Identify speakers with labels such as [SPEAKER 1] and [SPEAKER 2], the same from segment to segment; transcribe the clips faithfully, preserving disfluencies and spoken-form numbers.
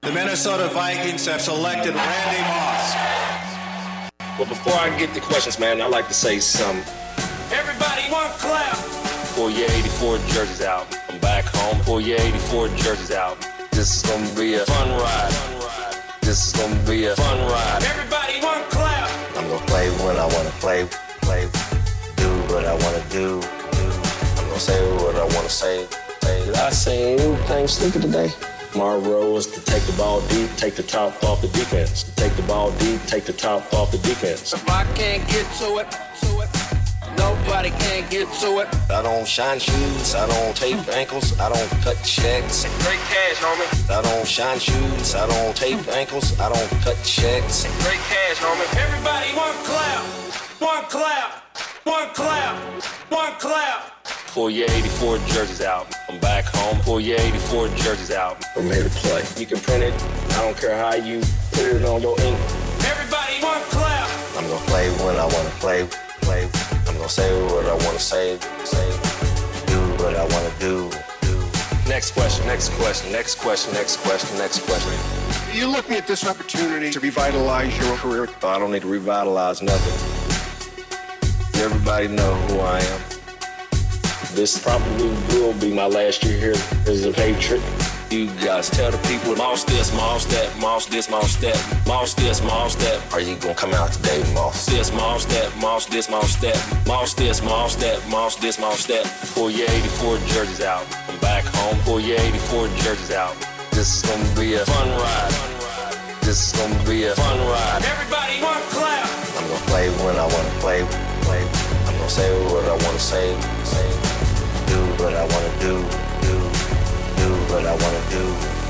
[SPEAKER 1] The Minnesota Vikings have selected Randy Moss.
[SPEAKER 2] Well, before I get the questions, man, I'd like to say something.
[SPEAKER 1] Everybody, one clap.
[SPEAKER 2] Pull your eighty-four jerseys out. I'm back home. Pull your eighty-four jerseys out. This is gonna be a fun ride. This is gonna be a fun ride.
[SPEAKER 1] Everybody, one clap.
[SPEAKER 2] I'm gonna play when I wanna play, play, do what I wanna do, do. I'm gonna say what I wanna say, say. Did I say anything stupid today? My role is to take the ball deep, take the top off the defense. To take the ball deep, take the top off the defense.
[SPEAKER 1] If I can't get to it, to it, nobody can get to it.
[SPEAKER 2] I don't shine shoes, I don't tape ankles, I don't cut checks.
[SPEAKER 1] Great cash, homie.
[SPEAKER 2] I don't shine shoes, I don't tape ankles, I don't cut checks.
[SPEAKER 1] Great cash, homie. Everybody, one clap. One clap. One clap. One clap.
[SPEAKER 2] Pull your eighty-four jerseys out. I'm back home. Pull your eighty-four jerseys out. I'm here to play. You can print it. I don't care how you put it on your ink.
[SPEAKER 1] Everybody, one clap.
[SPEAKER 2] I'm gonna play when I wanna play. Play. I'm gonna say what I wanna say. Say. Do what I wanna do. Do. Next question. Next question. Next question. Next question. Next question.
[SPEAKER 3] You're looking at this opportunity to revitalize your career.
[SPEAKER 2] I don't need to revitalize nothing. Everybody know who I am. This probably will be my last year here as a Patriot. You guys tell the people, Moss this, Moss that, Moss this, Moss that, Moss this, Moss that. Are you gonna come out today, Moss this, Moss that, Moss this, Moss that, Moss this, Moss that, Moss this, Moss that. Pull your eighty-four jerseys out. I'm back home. Pull your eighty-four jerseys out. This is gonna be a fun ride. This is gonna be a fun ride.
[SPEAKER 1] Everybody, one clap.
[SPEAKER 2] I'm gonna play when I wanna play, play. I'm gonna say what I wanna say, say. Do what I wanna do, do, do what I wanna do,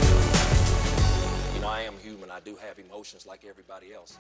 [SPEAKER 2] do. You know, I am human. I do have emotions like everybody else.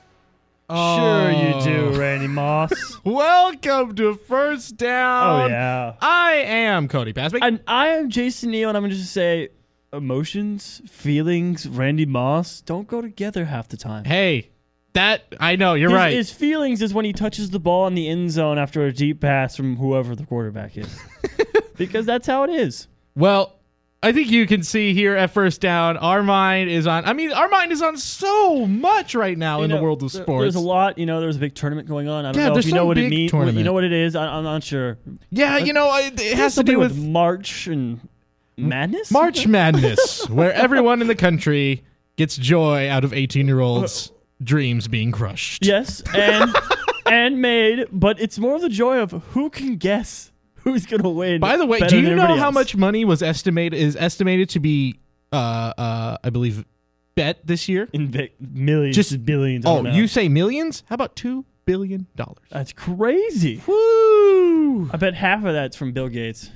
[SPEAKER 4] Sure you do, Randy Moss.
[SPEAKER 5] Welcome to First Down.
[SPEAKER 4] Oh, yeah.
[SPEAKER 5] I am Cody Pasby.
[SPEAKER 4] And I am Jason Neal, and I'm going to just say emotions, feelings, Randy Moss don't go together half the time.
[SPEAKER 5] Hey, that, I know, you're
[SPEAKER 4] his,
[SPEAKER 5] right.
[SPEAKER 4] His feelings is when he touches the ball in the end zone after a deep pass from whoever the quarterback is. Because that's how it is.
[SPEAKER 5] Well, I think you can see here at First Down, our mind is on, I mean, our mind is on so much right now
[SPEAKER 4] You
[SPEAKER 5] in
[SPEAKER 4] know,
[SPEAKER 5] the world of
[SPEAKER 4] there-
[SPEAKER 5] sports.
[SPEAKER 4] There's a lot, you know, there's a big tournament going on. I don't
[SPEAKER 5] Yeah,
[SPEAKER 4] know
[SPEAKER 5] there's
[SPEAKER 4] if you know
[SPEAKER 5] some
[SPEAKER 4] what it
[SPEAKER 5] big
[SPEAKER 4] means.
[SPEAKER 5] tournament.
[SPEAKER 4] You know what it is? I, I'm not sure.
[SPEAKER 5] Yeah, you know, it, it has to
[SPEAKER 4] Something
[SPEAKER 5] do with
[SPEAKER 4] March and Madness?
[SPEAKER 5] March Madness, where everyone in the country gets joy out of eighteen-year-olds' dreams being crushed.
[SPEAKER 4] Yes, and and made, but it's more of the joy of who can guess who's going to win.
[SPEAKER 5] By the way,
[SPEAKER 4] better
[SPEAKER 5] do you
[SPEAKER 4] than
[SPEAKER 5] know
[SPEAKER 4] everybody
[SPEAKER 5] how
[SPEAKER 4] else.
[SPEAKER 5] much money was estimated is estimated to be, uh, uh, I believe, bet this year?
[SPEAKER 4] In vi- millions,
[SPEAKER 5] Just-
[SPEAKER 4] just billions. I
[SPEAKER 5] Oh,
[SPEAKER 4] don't know.
[SPEAKER 5] you say millions? How about two billion dollars?
[SPEAKER 4] That's crazy.
[SPEAKER 5] Woo!
[SPEAKER 4] I bet half of that's from Bill Gates.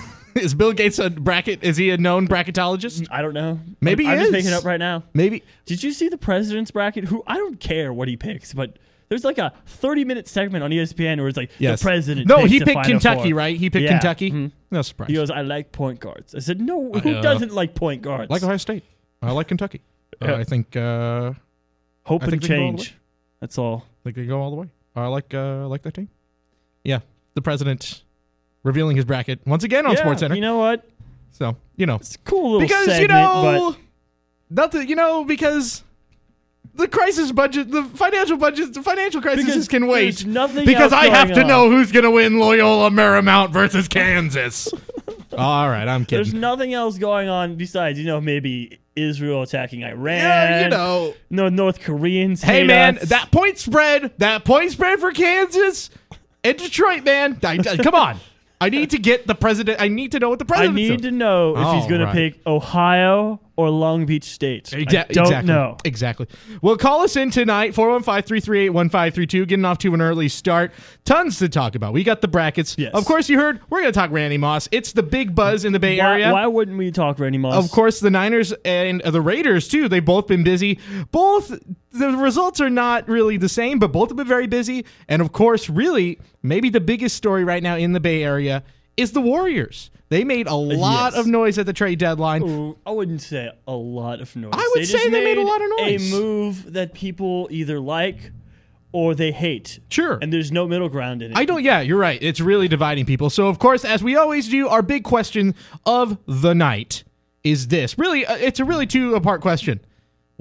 [SPEAKER 5] Is Bill Gates a bracket? Is he a known bracketologist?
[SPEAKER 4] I don't know.
[SPEAKER 5] Maybe
[SPEAKER 4] I'm,
[SPEAKER 5] he
[SPEAKER 4] I'm just
[SPEAKER 5] is.
[SPEAKER 4] making it up right now.
[SPEAKER 5] Maybe.
[SPEAKER 4] Did you see the president's bracket? Who I don't care what he picks, but there's like a thirty minute segment on E S P N where it's like
[SPEAKER 5] Yes.
[SPEAKER 4] the president.
[SPEAKER 5] No,
[SPEAKER 4] picks
[SPEAKER 5] he
[SPEAKER 4] the
[SPEAKER 5] picked
[SPEAKER 4] Final
[SPEAKER 5] Kentucky,
[SPEAKER 4] Four.
[SPEAKER 5] right? He picked
[SPEAKER 4] Yeah.
[SPEAKER 5] Kentucky.
[SPEAKER 4] Mhm.
[SPEAKER 5] No surprise.
[SPEAKER 4] He goes, I like point guards. I said, no, who
[SPEAKER 5] uh,
[SPEAKER 4] doesn't like point guards?
[SPEAKER 5] like Ohio State. I like Kentucky. Uh,
[SPEAKER 4] Yeah.
[SPEAKER 5] I think. Uh,
[SPEAKER 4] Hope
[SPEAKER 5] I
[SPEAKER 4] and
[SPEAKER 5] think they can go all the
[SPEAKER 4] change. That's all.
[SPEAKER 5] I think they go all the way. I like. Uh, I like that team. Yeah, the president revealing his bracket once again on
[SPEAKER 4] yeah,
[SPEAKER 5] SportsCenter.
[SPEAKER 4] You know what?
[SPEAKER 5] So you know.
[SPEAKER 4] It's a cool little
[SPEAKER 5] Because
[SPEAKER 4] segment,
[SPEAKER 5] you know,
[SPEAKER 4] but
[SPEAKER 5] nothing. You know, because the crisis budget, the financial budget, the financial crisis
[SPEAKER 4] Because
[SPEAKER 5] can wait.
[SPEAKER 4] there's nothing
[SPEAKER 5] Because
[SPEAKER 4] else
[SPEAKER 5] I have
[SPEAKER 4] going
[SPEAKER 5] to
[SPEAKER 4] on.
[SPEAKER 5] know who's going to win Loyola Marymount versus Kansas. All right, I'm
[SPEAKER 4] there's
[SPEAKER 5] kidding.
[SPEAKER 4] nothing else going on besides, you know, maybe Israel attacking Iran.
[SPEAKER 5] Yeah, you know.
[SPEAKER 4] No, North Koreans.
[SPEAKER 5] Hey
[SPEAKER 4] hate
[SPEAKER 5] man,
[SPEAKER 4] us.
[SPEAKER 5] that point spread, that point spread for Kansas and Detroit, man. I- I- come on. I need to get the president. I need to know what the
[SPEAKER 4] I
[SPEAKER 5] president.
[SPEAKER 4] need to know if he's
[SPEAKER 5] All
[SPEAKER 4] going
[SPEAKER 5] right.
[SPEAKER 4] to pick Ohio or Long Beach State.
[SPEAKER 5] Exa-
[SPEAKER 4] I don't
[SPEAKER 5] exactly.
[SPEAKER 4] know.
[SPEAKER 5] Exactly. Well, call us in tonight, four one five, three three eight, one five three two. Getting off to an early start. Tons to talk about. We got the brackets.
[SPEAKER 4] Yes.
[SPEAKER 5] Of course, you heard we're going to talk Randy Moss. It's the big buzz in the Bay
[SPEAKER 4] Why,
[SPEAKER 5] Area.
[SPEAKER 4] why wouldn't we talk Randy Moss?
[SPEAKER 5] Of course, the Niners and the Raiders, too. They've both been busy. Both, the results are not really the same, but both have been very busy. And, of course, really, maybe the biggest story right now in the Bay Area is the Warriors. They made a lot
[SPEAKER 4] yes.
[SPEAKER 5] of noise at the trade deadline.
[SPEAKER 4] Ooh, I wouldn't say a lot of noise.
[SPEAKER 5] I would
[SPEAKER 4] they
[SPEAKER 5] say
[SPEAKER 4] just
[SPEAKER 5] they made a lot of noise.
[SPEAKER 4] A move that people either like or they hate.
[SPEAKER 5] Sure.
[SPEAKER 4] And there's no middle ground in it.
[SPEAKER 5] I don't, yeah, you're right. It's really dividing people. So, of course, as we always do, our big question of the night is this. Really, uh, it's a really two-part question.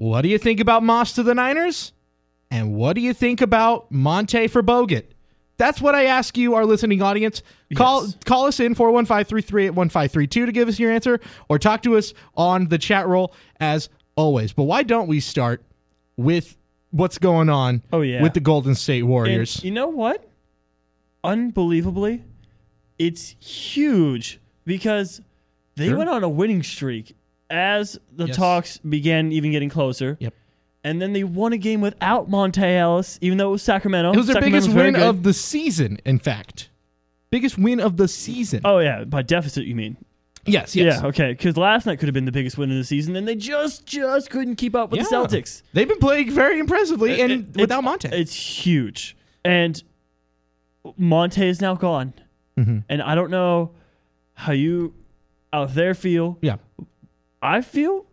[SPEAKER 5] what do you think about Moss to the Niners? And what do you think about Monte for Bogut? That's what I ask you, our listening audience. Call
[SPEAKER 4] Yes.
[SPEAKER 5] call us in, four one five, three three eight, one five three two to give us your answer, or talk to us on the chat roll as always. But why don't we start with what's going on
[SPEAKER 4] Oh, yeah.
[SPEAKER 5] with the Golden State
[SPEAKER 4] And
[SPEAKER 5] Warriors?
[SPEAKER 4] you know what? Unbelievably, it's huge because they
[SPEAKER 5] Sure.
[SPEAKER 4] went on a winning streak as the
[SPEAKER 5] Yes.
[SPEAKER 4] talks began even getting closer.
[SPEAKER 5] Yep.
[SPEAKER 4] And then they won a game without Monte Ellis, even though it was Sacramento.
[SPEAKER 5] It was their
[SPEAKER 4] Sacramento
[SPEAKER 5] biggest
[SPEAKER 4] was very
[SPEAKER 5] win
[SPEAKER 4] good.
[SPEAKER 5] of the season, in fact. Biggest win of the season.
[SPEAKER 4] Oh, yeah, by deficit, you mean?
[SPEAKER 5] yes, yes.
[SPEAKER 4] Yeah, okay, because last night could have been the biggest win of the season, and they just, just couldn't keep up with the
[SPEAKER 5] Yeah.
[SPEAKER 4] Celtics.
[SPEAKER 5] They've been playing very impressively, and
[SPEAKER 4] It- it-
[SPEAKER 5] without
[SPEAKER 4] it's-
[SPEAKER 5] Monte.
[SPEAKER 4] It's huge. And Monte is now gone.
[SPEAKER 5] Mm-hmm.
[SPEAKER 4] And I don't know how you out there feel.
[SPEAKER 5] yeah.
[SPEAKER 4] I feel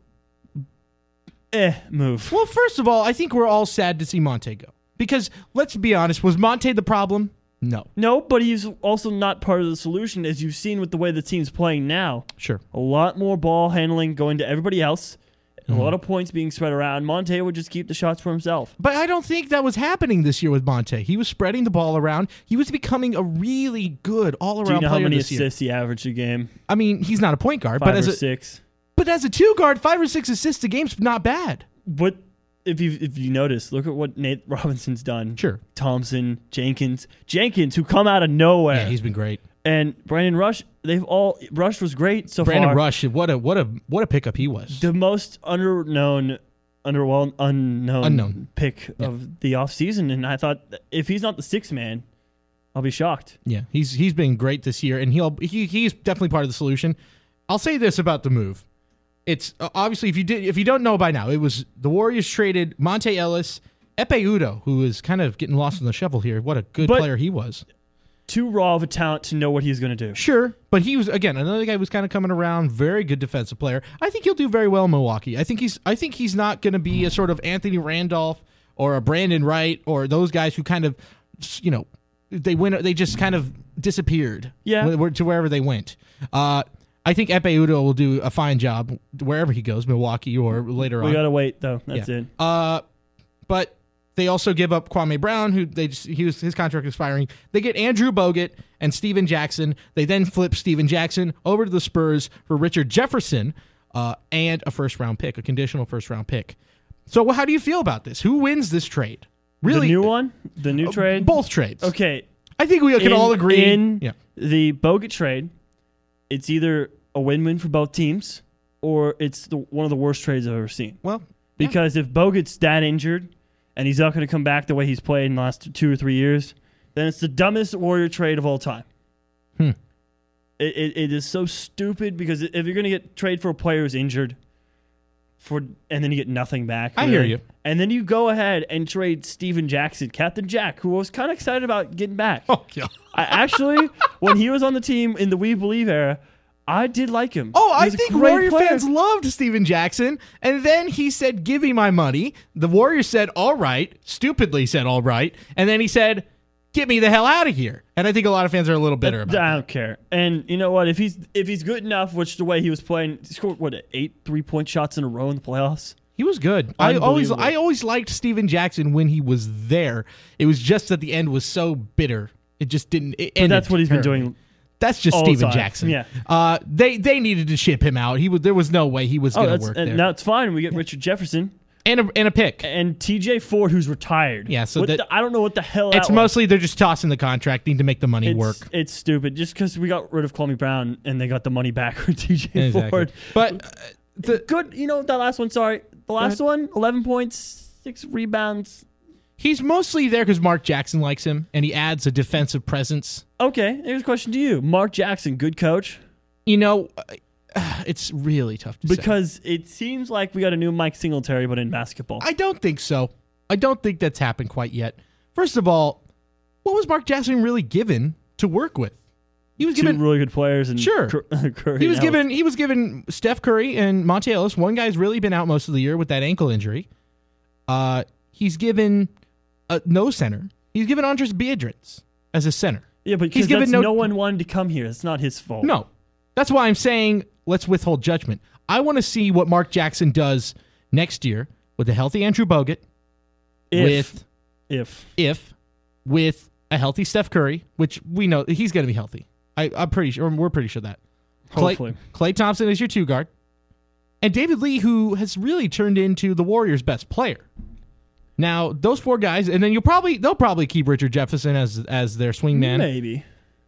[SPEAKER 4] eh move.
[SPEAKER 5] Well, first of all, I think we're all sad to see Monte go. Because, let's be honest, was Monte the problem? No.
[SPEAKER 4] No, but he's also not part of the solution, as you've seen with the way the team's playing now.
[SPEAKER 5] Sure.
[SPEAKER 4] A lot more ball handling going to everybody else, and
[SPEAKER 5] Mm-hmm.
[SPEAKER 4] a lot of points being spread around. Monte would just keep the shots for himself.
[SPEAKER 5] But I don't think that was happening this year with Monte. He was spreading the ball around. He was becoming a really good all-around
[SPEAKER 4] Do you know how
[SPEAKER 5] player
[SPEAKER 4] many
[SPEAKER 5] this year.
[SPEAKER 4] assists he averaged a game?
[SPEAKER 5] I mean, he's not a point guard,
[SPEAKER 4] Five
[SPEAKER 5] but as
[SPEAKER 4] or
[SPEAKER 5] a
[SPEAKER 4] six.
[SPEAKER 5] but as a two guard, five or six assists a game's not bad.
[SPEAKER 4] What if you if you notice? Look at what Nate Robinson's done.
[SPEAKER 5] Sure.
[SPEAKER 4] Thompson, Jenkins, Jenkins, who come out of nowhere.
[SPEAKER 5] Yeah, he's been great.
[SPEAKER 4] And Brandon Rush, they've all Rush was great so
[SPEAKER 5] Brandon
[SPEAKER 4] far.
[SPEAKER 5] Rush, what a what a what a pickup he was.
[SPEAKER 4] The most underknown, underwhelmed, unknown,
[SPEAKER 5] Unknown.
[SPEAKER 4] pick of the offseason. And I thought if he's not the sixth man, I'll be shocked.
[SPEAKER 5] Yeah, he's he's been great this year, and he'll he he's definitely part of the solution. I'll say this about the move: it's uh, obviously if you did if you don't know by now, it was the Warriors traded Monte Ellis, Epe Udo, who is kind of getting lost in the shuffle here. What a good
[SPEAKER 4] But-
[SPEAKER 5] player he was.
[SPEAKER 4] Too raw of a talent to know what he's going to do.
[SPEAKER 5] Sure, but he was again another guy who was kind of coming around. Very good defensive player. I think he'll do very well in Milwaukee. I think he's I think he's not going to be a sort of Anthony Randolph or a Brandon Wright or those guys who kind of you know they went they just kind of disappeared.
[SPEAKER 4] Yeah.
[SPEAKER 5] wh- to wherever they went. Uh, I think Epe Udo will do a fine job wherever he goes, Milwaukee or later
[SPEAKER 4] We
[SPEAKER 5] on.
[SPEAKER 4] got to wait, though. That's
[SPEAKER 5] Yeah.
[SPEAKER 4] it.
[SPEAKER 5] Uh, but they also give up Kwame Brown, who they just, he was his contract expiring. They get Andrew Bogut and Steven Jackson. They then flip Steven Jackson over to the Spurs for Richard Jefferson uh, and a first round pick, a conditional first round pick. So how do you feel about this? Who wins this trade? Really,
[SPEAKER 4] The new one? The new trade?
[SPEAKER 5] Both trades.
[SPEAKER 4] Okay.
[SPEAKER 5] I think we can
[SPEAKER 4] In-
[SPEAKER 5] all agree.
[SPEAKER 4] In
[SPEAKER 5] yeah.
[SPEAKER 4] the Bogut trade, it's either a win-win for both teams or it's the, one of the worst trades I've ever seen.
[SPEAKER 5] Well,
[SPEAKER 4] Because if Bogut's that injured and he's not going to come back the way he's played in the last two or three years, then it's the dumbest Warrior trade of all time.
[SPEAKER 5] Hmm.
[SPEAKER 4] It, it, it is so stupid because if you're going to get trade for a player who's injured, for and then you get nothing back.
[SPEAKER 5] I hear
[SPEAKER 4] really,
[SPEAKER 5] you.
[SPEAKER 4] And then you go ahead and trade Steven Jackson, Captain Jack, who I was kind of excited about getting back.
[SPEAKER 5] oh, yeah.
[SPEAKER 4] I actually, when he was on the team in the We Believe era, I did like him.
[SPEAKER 5] Oh,
[SPEAKER 4] He
[SPEAKER 5] I
[SPEAKER 4] was a
[SPEAKER 5] think
[SPEAKER 4] great
[SPEAKER 5] Warrior
[SPEAKER 4] player.
[SPEAKER 5] fans loved Steven Jackson. And then he said, give me my money. The Warriors said, all right. Stupidly said, all right. And then he said, get me the hell out of here. And I think a lot of fans are a little bitter about
[SPEAKER 4] I
[SPEAKER 5] that.
[SPEAKER 4] don't care. And you know what? If he's if he's good enough, which the way he was playing, he scored what eight three point shots in a row in the playoffs.
[SPEAKER 5] He was good. I always
[SPEAKER 4] Unbelievable.
[SPEAKER 5] I always liked Steven Jackson when he was there. It was just that the end was so bitter. It just didn't. It
[SPEAKER 4] But
[SPEAKER 5] ended
[SPEAKER 4] that's what he's been
[SPEAKER 5] terribly.
[SPEAKER 4] doing.
[SPEAKER 5] That's just
[SPEAKER 4] all the
[SPEAKER 5] Steven
[SPEAKER 4] time.
[SPEAKER 5] Jackson.
[SPEAKER 4] Yeah.
[SPEAKER 5] Uh, they they needed to ship him out. He was there was no way he was
[SPEAKER 4] Oh,
[SPEAKER 5] going to
[SPEAKER 4] that's
[SPEAKER 5] work
[SPEAKER 4] and
[SPEAKER 5] there.
[SPEAKER 4] now it's fine. We get Richard Jefferson
[SPEAKER 5] and a and a pick.
[SPEAKER 4] and T J Ford, who's retired.
[SPEAKER 5] Yeah, so
[SPEAKER 4] What
[SPEAKER 5] that-
[SPEAKER 4] the- I don't know what the hell.
[SPEAKER 5] It's
[SPEAKER 4] that was.
[SPEAKER 5] mostly they're just tossing the contract, need to make the money
[SPEAKER 4] It's,
[SPEAKER 5] work.
[SPEAKER 4] it's stupid. Just because we got rid of Kwame Brown and they got the money back for T J
[SPEAKER 5] Exactly.
[SPEAKER 4] Ford.
[SPEAKER 5] But uh, the,
[SPEAKER 4] Good. You know that last one. Sorry, the last one. Eleven points, six rebounds.
[SPEAKER 5] he's mostly there because Mark Jackson likes him, and he adds a defensive presence.
[SPEAKER 4] Okay, here's a question to you, Mark Jackson, good coach.
[SPEAKER 5] You know, uh, it's really tough to say.
[SPEAKER 4] Because it seems like we got a new Mike Singletary, but in basketball.
[SPEAKER 5] I don't think so. I don't think that's happened quite yet. First of all, what was Mark Jackson really given to work with? He was
[SPEAKER 4] Two
[SPEAKER 5] given
[SPEAKER 4] really good players and
[SPEAKER 5] Sure.
[SPEAKER 4] Cur- Curry
[SPEAKER 5] he was
[SPEAKER 4] and Ellis.
[SPEAKER 5] given he was given Steph Curry and Monte Ellis. One guy's really been out most of the year with that ankle injury. Uh, he's given uh, no center. He's given Andres Biedrins as a center.
[SPEAKER 4] Yeah, but
[SPEAKER 5] he's
[SPEAKER 4] because
[SPEAKER 5] given
[SPEAKER 4] no,
[SPEAKER 5] no-
[SPEAKER 4] no one wanted to come here. It's not his fault.
[SPEAKER 5] No. That's why I'm saying let's withhold judgment. I want to see what Mark Jackson does next year with a healthy Andrew Bogut,
[SPEAKER 4] If,
[SPEAKER 5] with
[SPEAKER 4] if
[SPEAKER 5] if with a healthy Steph Curry, which we know he's going to be healthy. I, I'm pretty sure. We're pretty sure that.
[SPEAKER 4] hopefully.
[SPEAKER 5] Klay Thompson is your two guard, and David Lee, who has really turned into the Warriors' best player. Now those four guys, and then you'll probably they'll probably keep Richard Jefferson as as their swingman.
[SPEAKER 4] Maybe.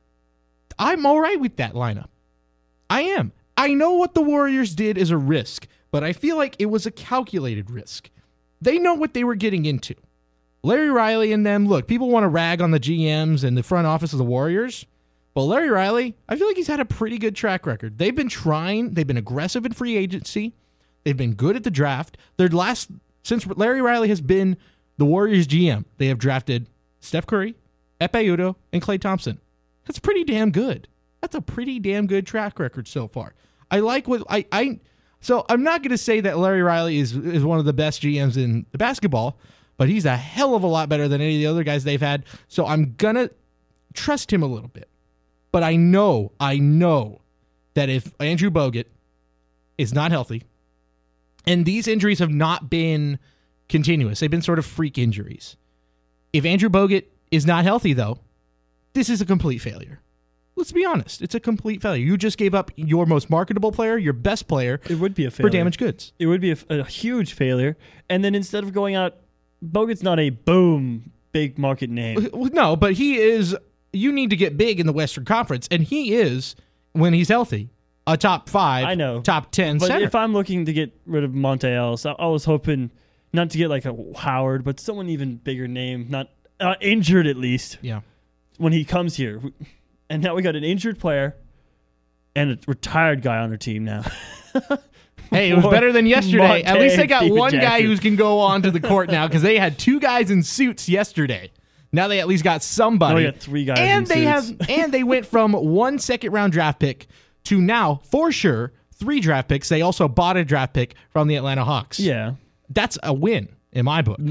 [SPEAKER 5] I'm all right with that lineup. I am. I know what the Warriors did is a risk, but I feel like it was a calculated risk. They know what they were getting into. Larry Riley and them, look, people want to rag on the G Ms and the front office of the Warriors, but Larry Riley, I feel like he's had a pretty good track record. They've been trying. They've been aggressive in free agency. They've been good at the draft. Their last, since Larry Riley has been the Warriors G M, they have drafted Steph Curry, Ekpe Udoh, and Klay Thompson. That's pretty damn good. That's a pretty damn good track record so far. I like what I I so I'm not going to say that Larry Riley is is one of the best G Ms in the basketball, but he's a hell of a lot better than any of the other guys they've had. So I'm going to trust him a little bit. But I know, I know that if Andrew Bogut is not healthy, and these injuries have not been continuous, they've been sort of freak injuries. If Andrew Bogut is not healthy, though, this is a complete failure. Let's be honest. It's a complete failure. You just gave up your most marketable player, your best player,
[SPEAKER 4] It would be a failure.
[SPEAKER 5] for damaged goods.
[SPEAKER 4] It would be a, a huge failure. And then instead of going out, Bogut's not a boom, big market name.
[SPEAKER 5] No, but he is, you need to get big in the Western Conference, and he is, when he's healthy, a top five,
[SPEAKER 4] I know.
[SPEAKER 5] top ten
[SPEAKER 4] But
[SPEAKER 5] center.
[SPEAKER 4] if I'm looking to get rid of Monte Ellis, I, I was hoping not to get like a Howard, but someone even bigger name, not uh, injured at least,
[SPEAKER 5] yeah.
[SPEAKER 4] when he comes here. And now we got an injured player and a retired guy on our team now.
[SPEAKER 5] Hey, it was better than yesterday. At least they got
[SPEAKER 4] Steven
[SPEAKER 5] one guy
[SPEAKER 4] Jackson.
[SPEAKER 5] who can go on to the court now because they had two guys in suits yesterday. Now they at least got somebody.
[SPEAKER 4] Now we got three guys
[SPEAKER 5] and
[SPEAKER 4] in
[SPEAKER 5] they
[SPEAKER 4] suits.
[SPEAKER 5] have and they went from one second round draft pick to now for sure three draft picks. They also bought a draft pick from the Atlanta Hawks.
[SPEAKER 4] Yeah,
[SPEAKER 5] That's a win in my book.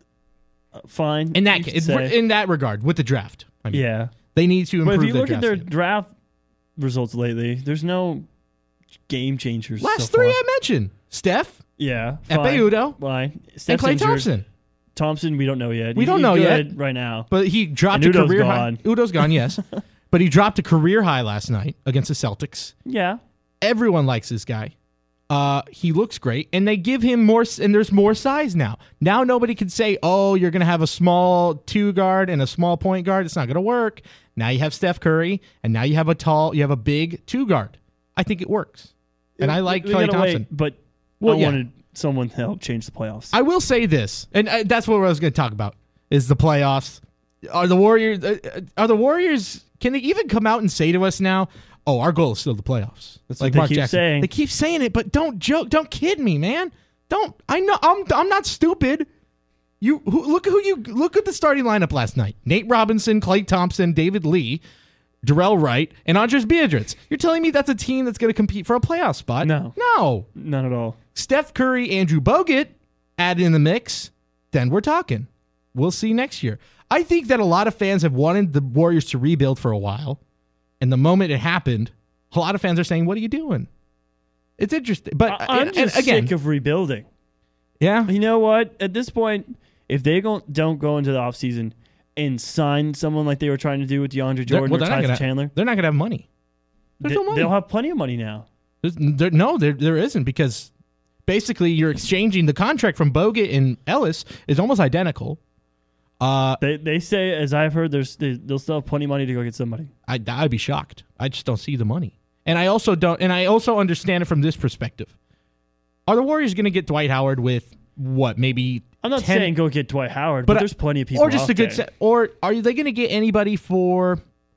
[SPEAKER 4] uh, fine.
[SPEAKER 5] In that
[SPEAKER 4] you could
[SPEAKER 5] in,
[SPEAKER 4] say.
[SPEAKER 5] in that regard with the draft. I mean,
[SPEAKER 4] yeah.
[SPEAKER 5] they need to
[SPEAKER 4] But
[SPEAKER 5] improve
[SPEAKER 4] if you
[SPEAKER 5] their
[SPEAKER 4] look at
[SPEAKER 5] draft
[SPEAKER 4] their
[SPEAKER 5] skill.
[SPEAKER 4] draft results lately, there's no game changers.
[SPEAKER 5] Last
[SPEAKER 4] so
[SPEAKER 5] three
[SPEAKER 4] far.
[SPEAKER 5] I mentioned: Steph,
[SPEAKER 4] Yeah,
[SPEAKER 5] Ekpe
[SPEAKER 4] fine.
[SPEAKER 5] Udoh,
[SPEAKER 4] Fine.
[SPEAKER 5] and
[SPEAKER 4] Steph's
[SPEAKER 5] Klay
[SPEAKER 4] injured.
[SPEAKER 5] Thompson.
[SPEAKER 4] Thompson, we don't know yet.
[SPEAKER 5] We
[SPEAKER 4] He's-
[SPEAKER 5] don't
[SPEAKER 4] he's
[SPEAKER 5] know
[SPEAKER 4] good
[SPEAKER 5] yet.
[SPEAKER 4] right now.
[SPEAKER 5] But he dropped
[SPEAKER 4] And
[SPEAKER 5] a
[SPEAKER 4] Udoh's
[SPEAKER 5] career
[SPEAKER 4] gone.
[SPEAKER 5] high. Udo's gone, yes. But he dropped a career high last night against the Celtics.
[SPEAKER 4] Yeah,
[SPEAKER 5] Everyone likes this guy. Uh, he looks great, and they give him more, and there's more size now. Now nobody can say, oh, you're going to have a small two guard and a small point guard. It's not going to work. Now you have Steph Curry, and now you have a tall, you have a big two guard. I think it works. And I like
[SPEAKER 4] We
[SPEAKER 5] Klay
[SPEAKER 4] gotta wait,
[SPEAKER 5] Thompson.
[SPEAKER 4] but
[SPEAKER 5] Well,
[SPEAKER 4] I
[SPEAKER 5] yeah.
[SPEAKER 4] wanted someone to help change the playoffs.
[SPEAKER 5] I will say this, and uh, that's what I was going to talk about, is the playoffs. Are the Warriors, uh, uh, are the Warriors, can they even come out and say to us now, oh, our goal is still the playoffs?
[SPEAKER 4] That's
[SPEAKER 5] like
[SPEAKER 4] what they
[SPEAKER 5] Mark
[SPEAKER 4] keep
[SPEAKER 5] Jackson.
[SPEAKER 4] saying.
[SPEAKER 5] They keep saying it, but don't joke, don't kid me, man. Don't, I know, I'm, I'm not stupid. You who, look who you look at the starting lineup last night: Nate Robinson, Klay Thompson, David Lee, Darrell Wright, and Andres Biedrins. You're telling me that's a team that's going to compete for a playoff spot?
[SPEAKER 4] No.
[SPEAKER 5] no.
[SPEAKER 4] None at all.
[SPEAKER 5] Steph Curry, Andrew Bogut added in the mix, then we're talking. We'll see next year. I think that a lot of fans have wanted the Warriors to rebuild for a while, and the moment it happened, a lot of fans are saying, "What are you doing?" It's interesting, but
[SPEAKER 4] I- I'm
[SPEAKER 5] and-
[SPEAKER 4] just
[SPEAKER 5] and again,
[SPEAKER 4] sick of rebuilding.
[SPEAKER 5] yeah,
[SPEAKER 4] You know what? At this point, if they don't don't go into the offseason and sign someone like they were trying to do with DeAndre
[SPEAKER 5] they're,
[SPEAKER 4] Jordan
[SPEAKER 5] well,
[SPEAKER 4] or
[SPEAKER 5] they're not
[SPEAKER 4] Tyson
[SPEAKER 5] gonna,
[SPEAKER 4] Chandler,
[SPEAKER 5] they're not going to have money. There's
[SPEAKER 4] they,
[SPEAKER 5] no money.
[SPEAKER 4] they'll have plenty of money now.
[SPEAKER 5] There's, there, no, there there isn't, because basically you're exchanging the contract from Bogut and Ellis is almost identical. Uh,
[SPEAKER 4] They they say, as I've heard, there's they, they'll still have plenty of money to go get somebody.
[SPEAKER 5] I, I'd be shocked. I just don't see the money. And I also don't, and I also understand it from this perspective. Are the Warriors going to get Dwight Howard with what, maybe
[SPEAKER 4] I'm not
[SPEAKER 5] ten
[SPEAKER 4] saying go get Dwight Howard, but,
[SPEAKER 5] But, uh,
[SPEAKER 4] there's plenty of people.
[SPEAKER 5] or just
[SPEAKER 4] out
[SPEAKER 5] a good
[SPEAKER 4] there.
[SPEAKER 5] set, or are they going to get anybody for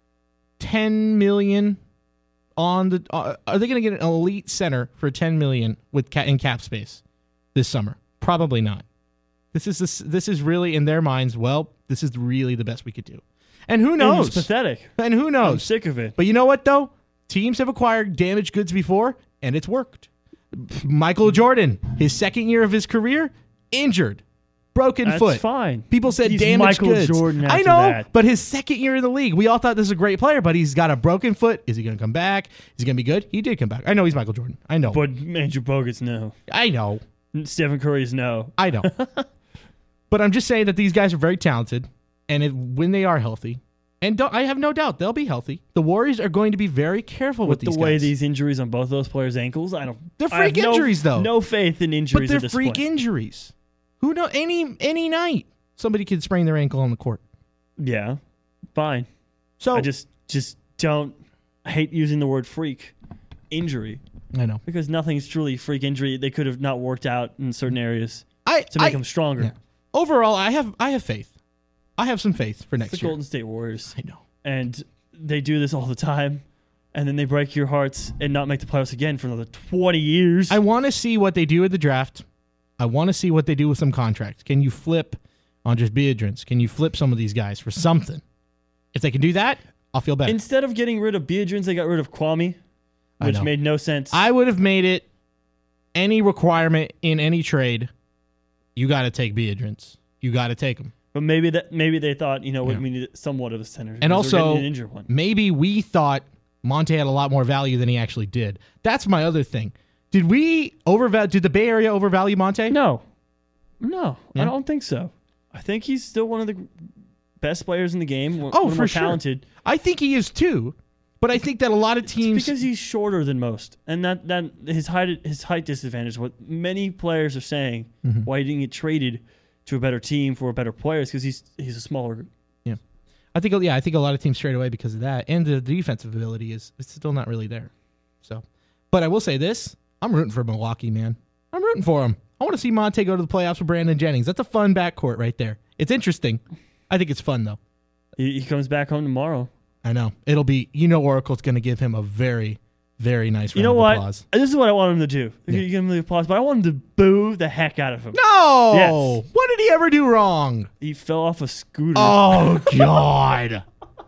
[SPEAKER 5] ten million on the? Uh, are they going to get an elite center for ten million with ca- in cap space this summer? Probably not. This is this, this is really in their minds. Well, this is really the best we could do, and who
[SPEAKER 4] And
[SPEAKER 5] knows?
[SPEAKER 4] It's pathetic.
[SPEAKER 5] And who
[SPEAKER 4] I'm
[SPEAKER 5] knows?
[SPEAKER 4] sick of it.
[SPEAKER 5] But you know what, though? Teams have acquired damaged goods before, and it's worked. Michael Jordan, his second year of his career, injured, broken
[SPEAKER 4] That's
[SPEAKER 5] foot.
[SPEAKER 4] fine.
[SPEAKER 5] People said
[SPEAKER 4] He's
[SPEAKER 5] damaged
[SPEAKER 4] Michael
[SPEAKER 5] goods.
[SPEAKER 4] Jordan
[SPEAKER 5] I
[SPEAKER 4] after
[SPEAKER 5] know,
[SPEAKER 4] that.
[SPEAKER 5] but his second year in the league, we all thought this was a great player, but he's got a broken foot. Is he going to come back? Is he going to be good? He did come back. I know he's Michael Jordan. I know.
[SPEAKER 4] But Andrew Bogut's no.
[SPEAKER 5] I know.
[SPEAKER 4] Stephen Curry's no.
[SPEAKER 5] I know. But I'm just saying that these guys are very talented, and if, when they are healthy, and don't, I have no doubt they'll be healthy, the Warriors are going to be very careful with,
[SPEAKER 4] With
[SPEAKER 5] these
[SPEAKER 4] the way
[SPEAKER 5] guys.
[SPEAKER 4] these injuries on both those players' ankles, I don't.
[SPEAKER 5] They're
[SPEAKER 4] I have
[SPEAKER 5] freak
[SPEAKER 4] no-
[SPEAKER 5] injuries, though.
[SPEAKER 4] No faith in
[SPEAKER 5] But
[SPEAKER 4] injuries
[SPEAKER 5] they're
[SPEAKER 4] at this
[SPEAKER 5] freak
[SPEAKER 4] point.
[SPEAKER 5] injuries. Who know? Any any night, somebody could sprain their ankle on the court.
[SPEAKER 4] Yeah, fine.
[SPEAKER 5] So
[SPEAKER 4] I just just don't. I hate using the word freak injury
[SPEAKER 5] I know.
[SPEAKER 4] because nothing's truly freak injury. They could have not worked out in certain areas
[SPEAKER 5] I
[SPEAKER 4] to make
[SPEAKER 5] I,
[SPEAKER 4] them stronger.
[SPEAKER 5] yeah. Overall, I have I have faith. I have some faith for
[SPEAKER 4] It's
[SPEAKER 5] next
[SPEAKER 4] the
[SPEAKER 5] year.
[SPEAKER 4] Golden State Warriors,
[SPEAKER 5] I know.
[SPEAKER 4] and they do this all the time, and then they break your hearts and not make the playoffs again for another twenty years.
[SPEAKER 5] I want to see what they do with the draft. I want to see what they do with some contracts. Can you flip Andres Biedrins? Can you flip some of these guys for something? If they can do that, I'll feel better.
[SPEAKER 4] Instead of getting rid of Biedrins, they got rid of Kwame,
[SPEAKER 5] I
[SPEAKER 4] which
[SPEAKER 5] know.
[SPEAKER 4] made no sense.
[SPEAKER 5] I would have made it any requirement in any trade. You got to take Biedrins. You got to take them.
[SPEAKER 4] But maybe that maybe they thought, you know,
[SPEAKER 5] Yeah.
[SPEAKER 4] we needed somewhat of a center.
[SPEAKER 5] And
[SPEAKER 4] because we're
[SPEAKER 5] also,
[SPEAKER 4] getting an injured one.
[SPEAKER 5] maybe we thought Monte had a lot more value than he actually did. That's my other thing. Did we overvalue? Did the Bay Area overvalue Monte?
[SPEAKER 4] No, no,
[SPEAKER 5] Yeah?
[SPEAKER 4] I don't think so. I think he's still one of the best players in the game. One,
[SPEAKER 5] Oh,
[SPEAKER 4] one of the
[SPEAKER 5] for
[SPEAKER 4] more
[SPEAKER 5] sure.
[SPEAKER 4] talented.
[SPEAKER 5] I think he is too. But I think that a lot of
[SPEAKER 4] It's
[SPEAKER 5] teams.
[SPEAKER 4] because he's shorter than most, and that, that his height his height disadvantage. What many players are saying
[SPEAKER 5] Mm-hmm.
[SPEAKER 4] why he didn't get traded to a better team for better players because he's he's a smaller.
[SPEAKER 5] Yeah, I think yeah, I think a lot of teams straight away because of that, and the defensive ability is it's still not really there. So, but I will say this: I'm rooting for Milwaukee, man. I'm rooting for him. I want to see Monte go to the playoffs with Brandon Jennings. That's a fun backcourt right there. It's interesting. I think it's fun though.
[SPEAKER 4] He, he comes back home tomorrow.
[SPEAKER 5] I know it'll be. You know, Oracle's going to give him a very, very nice round
[SPEAKER 4] You know
[SPEAKER 5] of
[SPEAKER 4] what?
[SPEAKER 5] applause.
[SPEAKER 4] This is what I want him to do.
[SPEAKER 5] Yeah.
[SPEAKER 4] You give him the applause, but I want him to boo the heck out of him.
[SPEAKER 5] No,
[SPEAKER 4] Yes.
[SPEAKER 5] what did he ever do wrong?
[SPEAKER 4] He fell off a scooter.
[SPEAKER 5] Oh God.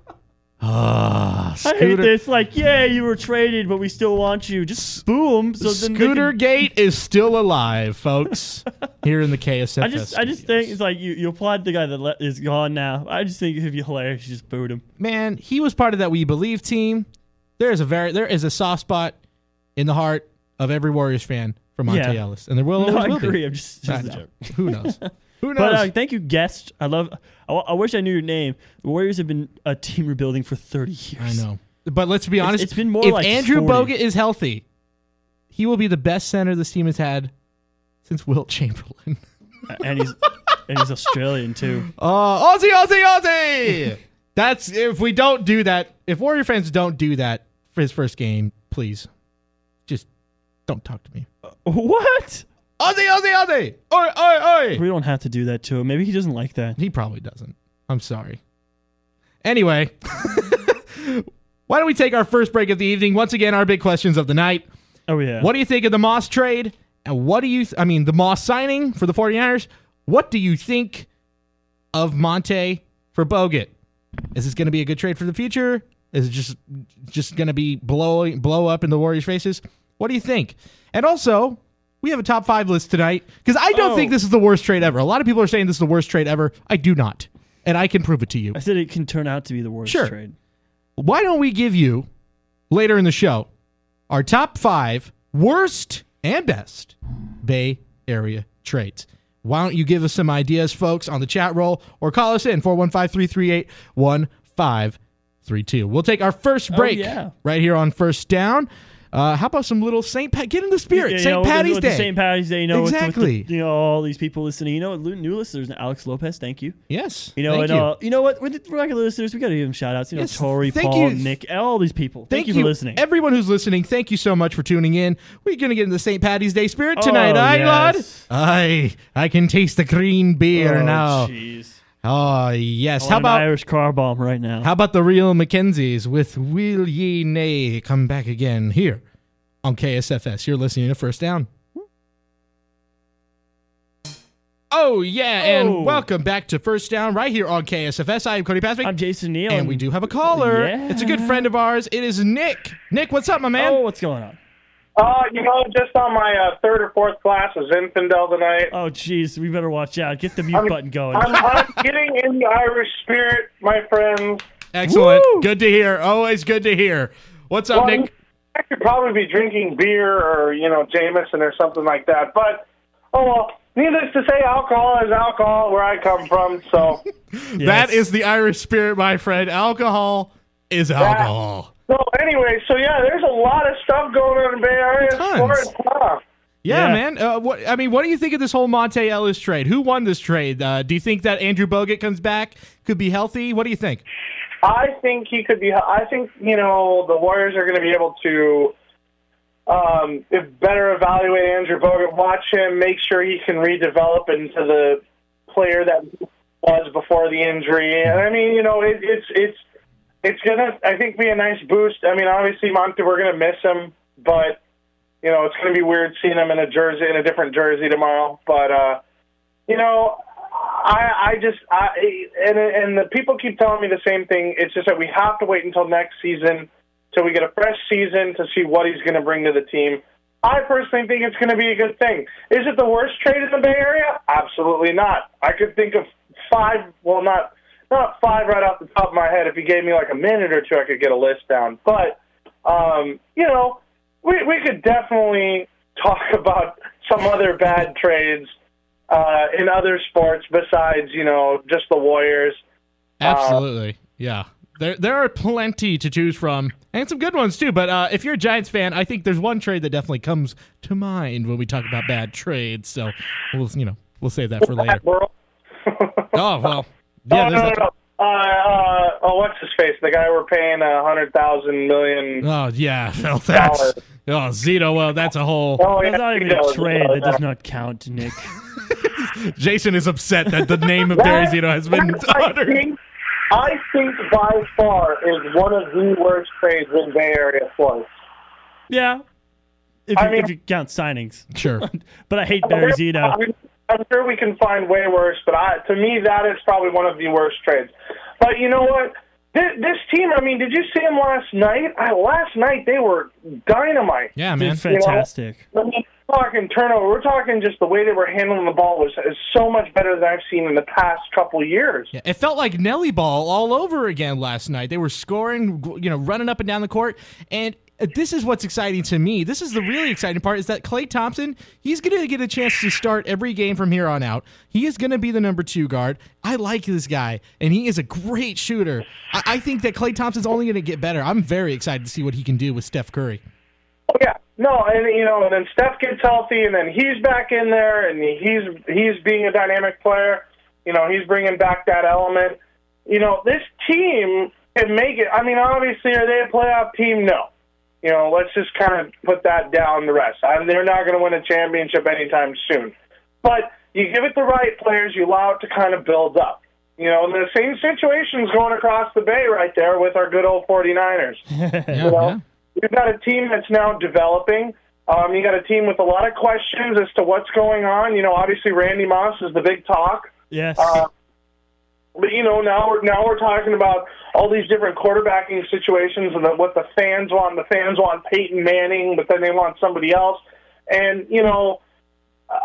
[SPEAKER 5] Ah,
[SPEAKER 4] I hate
[SPEAKER 5] Scooter.
[SPEAKER 4] this. Like, yeah, you were traded, but we still want you. Just boo him. So then they
[SPEAKER 5] Scooter
[SPEAKER 4] can-
[SPEAKER 5] Gate is still alive, folks. Here in the K S F S.
[SPEAKER 4] I just, I just think it's like you, you applaud the guy that le- is gone now. I just think it'd be hilarious. You just booed him.
[SPEAKER 5] man, he was part of that We Believe team. There is a very, there is a soft spot in the heart of every Warriors fan for Monte
[SPEAKER 4] Yeah.
[SPEAKER 5] Ellis, and there will
[SPEAKER 4] No,
[SPEAKER 5] always
[SPEAKER 4] I
[SPEAKER 5] will
[SPEAKER 4] agree.
[SPEAKER 5] be.
[SPEAKER 4] I'm just,
[SPEAKER 5] I
[SPEAKER 4] just a
[SPEAKER 5] know.
[SPEAKER 4] joke.
[SPEAKER 5] Who knows? Who knows?
[SPEAKER 4] But uh, thank you, guest. I love. I, I wish I knew your name. The Warriors have been a team rebuilding for thirty years.
[SPEAKER 5] I know. But let's be
[SPEAKER 4] It's-
[SPEAKER 5] honest.
[SPEAKER 4] it's been more
[SPEAKER 5] if
[SPEAKER 4] like
[SPEAKER 5] Andrew
[SPEAKER 4] forty.
[SPEAKER 5] Bogut is healthy, he will be the best center this team has had since Wilt Chamberlain.
[SPEAKER 4] and he's and he's Australian too.
[SPEAKER 5] Oh, Aussie, Aussie, Aussie! That's if we don't do that. If Warrior fans don't do that for his first game, please, just don't talk to me.
[SPEAKER 4] What?
[SPEAKER 5] Aussie, Aussie, Aussie! Oi, oi, oi!
[SPEAKER 4] We don't have to do that to him. Maybe he doesn't like that.
[SPEAKER 5] He probably doesn't. I'm sorry. Anyway, why don't we take our first break of the evening? Once again, our big questions of the night.
[SPEAKER 4] Oh yeah.
[SPEAKER 5] What do you think of the Moss trade? And what do you, th- I mean, the Moss signing for the 49ers? What do you think of Monte for Bogut? Is this going to be a good trade for the future? Is it just just going to be blow, blow up in the Warriors' faces? What do you think? And also, we have a top five list tonight because I don't
[SPEAKER 4] Oh.
[SPEAKER 5] think this is the worst trade ever. A lot of people are saying this is the worst trade ever. I do not. And I can prove it to you.
[SPEAKER 4] I said it can turn out to be the worst
[SPEAKER 5] Sure.
[SPEAKER 4] trade.
[SPEAKER 5] Why don't we give you, later in the show, our top five worst and best Bay Area trades? Why don't you give us some ideas, folks, on the chat roll or call us in, four one five, three three eight, one five three two. We'll take our first break
[SPEAKER 4] yeah.
[SPEAKER 5] right here on First Down. Uh, how about some little Saint Pat? Get in the spirit.
[SPEAKER 4] Yeah, you
[SPEAKER 5] Saint
[SPEAKER 4] know, with the-
[SPEAKER 5] Patty's
[SPEAKER 4] with the
[SPEAKER 5] Day.
[SPEAKER 4] Saint Patty's Day. You know, with the- with the-
[SPEAKER 5] Exactly.
[SPEAKER 4] you know, all these people listening. You know, what, new listeners, Alex Lopez. Thank you.
[SPEAKER 5] Yes.
[SPEAKER 4] You know,
[SPEAKER 5] Thank
[SPEAKER 4] and,
[SPEAKER 5] you.
[SPEAKER 4] Uh, you know what? With the regular listeners, we got to give them shout outs. You know,
[SPEAKER 5] Yes,
[SPEAKER 4] Tori,
[SPEAKER 5] thank
[SPEAKER 4] Paul,
[SPEAKER 5] you.
[SPEAKER 4] Nick, all these people. Thank,
[SPEAKER 5] Thank
[SPEAKER 4] you for listening.
[SPEAKER 5] Everyone who's listening, thank you so much for tuning in. We're going to get into the Saint Patty's Day spirit
[SPEAKER 4] Oh,
[SPEAKER 5] tonight, aye,
[SPEAKER 4] yes.
[SPEAKER 5] lad? Aye, I can taste the green beer
[SPEAKER 4] oh,
[SPEAKER 5] now.
[SPEAKER 4] jeez.
[SPEAKER 5] Oh, yes.
[SPEAKER 4] I
[SPEAKER 5] How
[SPEAKER 4] want
[SPEAKER 5] about
[SPEAKER 4] an Irish car bomb right now?
[SPEAKER 5] how about the real Mackenzies with Will Ye Nay come back again here on K S F S? You're listening to First Down. Oh, yeah,
[SPEAKER 4] Oh.
[SPEAKER 5] and welcome back to First Down right here on K S F S. I am Cody Pasvick.
[SPEAKER 4] I'm Jason Neal.
[SPEAKER 5] And we do have a caller.
[SPEAKER 4] Yeah.
[SPEAKER 5] It's a good friend of ours. It is Nick. Nick, what's up, my man?
[SPEAKER 4] Oh, what's going on?
[SPEAKER 6] Uh, you know, just on my uh, third or fourth class of Zinfandel tonight.
[SPEAKER 4] Oh, jeez, we better watch out. Get the mute
[SPEAKER 6] I'm-
[SPEAKER 4] button going.
[SPEAKER 6] I'm, I'm getting in the Irish spirit, my friends.
[SPEAKER 5] Excellent.
[SPEAKER 4] Woo!
[SPEAKER 5] Good to hear. Always good to hear. What's up,
[SPEAKER 6] Well,
[SPEAKER 5] Nick?
[SPEAKER 6] I could probably be drinking beer or, you know, Jameson or something like that. But Oh, well, needless to say, alcohol is alcohol where I come from, so.
[SPEAKER 5] That is the Irish spirit, my friend. Alcohol is alcohol.
[SPEAKER 6] So, anyway, so yeah, there's a lot of stuff going on in the Bay Area.
[SPEAKER 5] Tons.
[SPEAKER 6] Sports, huh?
[SPEAKER 5] Yeah,
[SPEAKER 4] Yeah.
[SPEAKER 5] man. Uh, what I mean, what do you think of this whole Monte Ellis trade? Who won this trade? Uh, do you think that Andrew Bogut comes back, could be healthy? What do you think?
[SPEAKER 6] I think he could be. I think, you know, the Warriors are going to be able to um, better evaluate Andrew Bogut, watch him, make sure he can redevelop into the player that he was before the injury. And I mean, you know, it, it's it's it's gonna, I think, be a nice boost. I mean, obviously, Monte, we're gonna miss him, but you know, it's gonna be weird seeing him in a jersey, in a different jersey tomorrow. But uh, you know, I, I just, I, and and the people keep telling me the same thing. It's just that we have to wait until next season, till we get a fresh season to see what he's going to bring to the team. I personally think it's going to be a good thing. Is it the worst trade in the Bay Area? Absolutely not. I could think of five, well, not not five right off the top of my head. If you gave me like a minute or two, I could get a list down. But, um, you know, we, we could definitely talk about some other bad trades uh, in other sports besides, you know, just the Warriors.
[SPEAKER 5] Absolutely. Uh, yeah. There there are plenty to choose from, and some good ones, too. But uh, if you're a Giants fan, I think there's one trade that definitely comes to mind when we talk about bad trades. So, we'll, you know, we'll save that for later. Oh, well. Yeah,
[SPEAKER 6] oh, no, no, no. Uh, uh, oh, what's his face? The guy we're paying a hundred thousand million.
[SPEAKER 5] Oh, yeah. Well, that's, oh, Zito, well, that's a whole.
[SPEAKER 6] Oh, yeah,
[SPEAKER 4] That's not even a trade. That does not count, Nick.
[SPEAKER 5] Jason is upset that the name of Barry Zito has been
[SPEAKER 6] I
[SPEAKER 5] uttered.
[SPEAKER 6] think, I think by far is one of the worst trades in Bay Area sports.
[SPEAKER 4] Yeah. If,
[SPEAKER 6] I
[SPEAKER 4] you,
[SPEAKER 6] mean-
[SPEAKER 4] if you count signings.
[SPEAKER 5] Sure.
[SPEAKER 4] But I hate Barry Zito.
[SPEAKER 6] I mean, I'm sure we can find way worse, but I, to me, that is probably one of the worst trades. But you know what? This, this team, I mean, did you see them last night? I, last night, they were dynamite.
[SPEAKER 5] Yeah,
[SPEAKER 4] They're
[SPEAKER 5] man.
[SPEAKER 4] fantastic.
[SPEAKER 6] I mean, we're talking turnover. We're talking just the way they were handling the ball was is so much better than I've seen in the past couple years.
[SPEAKER 5] Yeah, it felt like Nelly ball all over again last night. They were scoring, you know, running up and down the court. And this is what's exciting to me. This is the really exciting part, is that Klay Thompson, he's going to get a chance to start every game from here on out. He is going to be the number two guard. I like this guy, and he is a great shooter. I, I think that Klay Thompson's only going to get better. I'm very excited to see what he can do with Steph Curry.
[SPEAKER 6] Oh, yeah. No, and you know, and then Steph gets healthy, and then he's back in there, and he's he's being a dynamic player. You know, he's bringing back that element. You know, this team can make it. I mean, obviously, are they a playoff team? No. You know, let's just kind of put that down the rest. I mean, they're not going to win a championship anytime soon. But you give it the right players, you allow it to kind of build up. You know, and the same situation's going across the bay right there with our good old forty-niners.
[SPEAKER 5] Yeah,
[SPEAKER 6] You know?
[SPEAKER 5] yeah.
[SPEAKER 6] You've got a team that's now developing. Um, you got a team with a lot of questions as to what's going on. You know, obviously Randy Moss is the big talk.
[SPEAKER 4] Yes.
[SPEAKER 6] Uh, but you know, now we're now we're talking about all these different quarterbacking situations and the, what the fans want. The fans want Peyton Manning, but then they want somebody else. And you know, uh,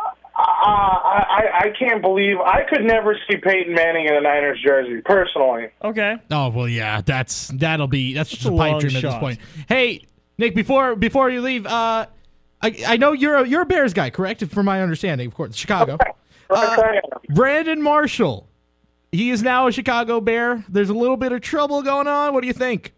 [SPEAKER 6] I, I I can't believe I could never see Peyton Manning in a Niners jersey personally.
[SPEAKER 4] okay.
[SPEAKER 5] Oh well, yeah. That's that'll be that's just
[SPEAKER 4] a
[SPEAKER 5] a pipe
[SPEAKER 4] long
[SPEAKER 5] dream at this
[SPEAKER 4] shot.
[SPEAKER 5] point. Hey, Nick, before before you leave, uh, I I know you're a, you're a Bears guy, correct? From my understanding, of course, Chicago. Uh, Brandon Marshall, he is now a Chicago Bear. There's a little bit of trouble going on. What do you think?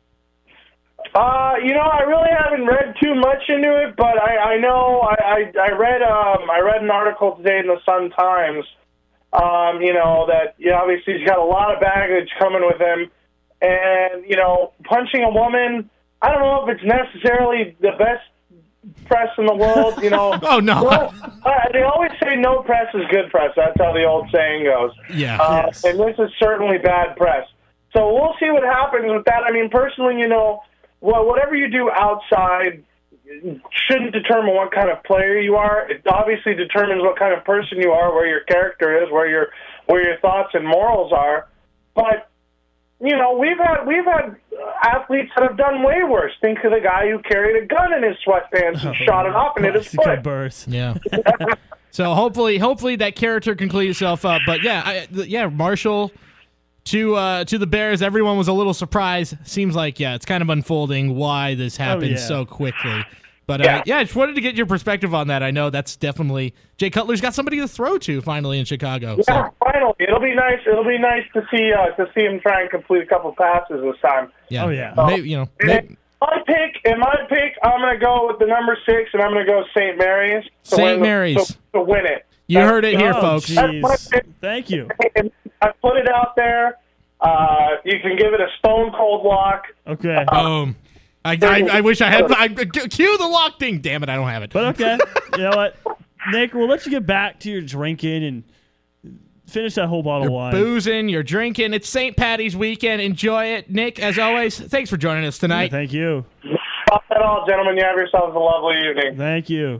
[SPEAKER 6] Uh, you know, I really haven't read too much into it, but I, I know I, I, I read um I read an article today in the Sun Times. Um, you know that you know, obviously he's got a lot of baggage coming with him, and you know punching a woman. I don't know if it's necessarily the best press in the world. You know.
[SPEAKER 5] Oh no.
[SPEAKER 6] Well, uh, they always say no press is good press. That's how the old saying goes.
[SPEAKER 5] Yeah.
[SPEAKER 6] Uh,
[SPEAKER 4] Yes.
[SPEAKER 6] And this is certainly bad press. So we'll see what happens with that. I mean, personally, you know, well, whatever you do outside shouldn't determine what kind of player you are. It obviously determines what kind of person you are, where your character is, where your where your thoughts and morals are. But you know, we've had we've had athletes that have done way worse. Think of the guy who carried a gun in his sweatpants and shot it off and hit his
[SPEAKER 4] Plaxico
[SPEAKER 6] foot.
[SPEAKER 4] burst.
[SPEAKER 5] Yeah. So hopefully, hopefully that character can clean itself up. But yeah, I, th- yeah, Marshall to uh, to the Bears. Everyone was a little surprised. Seems like yeah, it's kind of unfolding why this happened
[SPEAKER 4] yeah.
[SPEAKER 5] so quickly. But uh,
[SPEAKER 6] Yeah.
[SPEAKER 5] yeah, I just wanted to get your perspective on that. I know that's definitely Jay Cutler's got somebody to throw to finally in Chicago.
[SPEAKER 6] Yeah,
[SPEAKER 5] So
[SPEAKER 6] finally, it'll be nice. It'll be nice to see uh, to see him try and complete a couple passes this time.
[SPEAKER 5] yeah,
[SPEAKER 4] Oh, yeah.
[SPEAKER 5] Maybe, you know,
[SPEAKER 6] And
[SPEAKER 5] maybe,
[SPEAKER 6] my pick, in my pick, I'm going to go with the number six, and I'm going to go Saint Mary's. to
[SPEAKER 5] Saint
[SPEAKER 6] win the-
[SPEAKER 5] Mary's.
[SPEAKER 6] To, to win it.
[SPEAKER 5] you
[SPEAKER 6] That's-
[SPEAKER 5] heard it here,
[SPEAKER 4] Oh,
[SPEAKER 5] folks.
[SPEAKER 4] jeez.
[SPEAKER 6] That's my pick.
[SPEAKER 4] Thank you.
[SPEAKER 6] I put it out there. Uh, you can give it a stone cold lock.
[SPEAKER 4] Okay.
[SPEAKER 5] Boom. I, I, I wish I had. I, cue the lock ding. Damn it, I don't have it.
[SPEAKER 4] But okay. You know what? Nick, we'll let you get back to your drinking and finish that whole bottle
[SPEAKER 5] You're
[SPEAKER 4] of wine.
[SPEAKER 5] boozing, you're drinking. It's Saint Patty's weekend. Enjoy it. Nick, as always, thanks for joining us
[SPEAKER 4] Yeah,
[SPEAKER 5] tonight.
[SPEAKER 4] thank you.
[SPEAKER 6] Not at all, gentlemen. You have yourselves a lovely evening.
[SPEAKER 4] Thank you.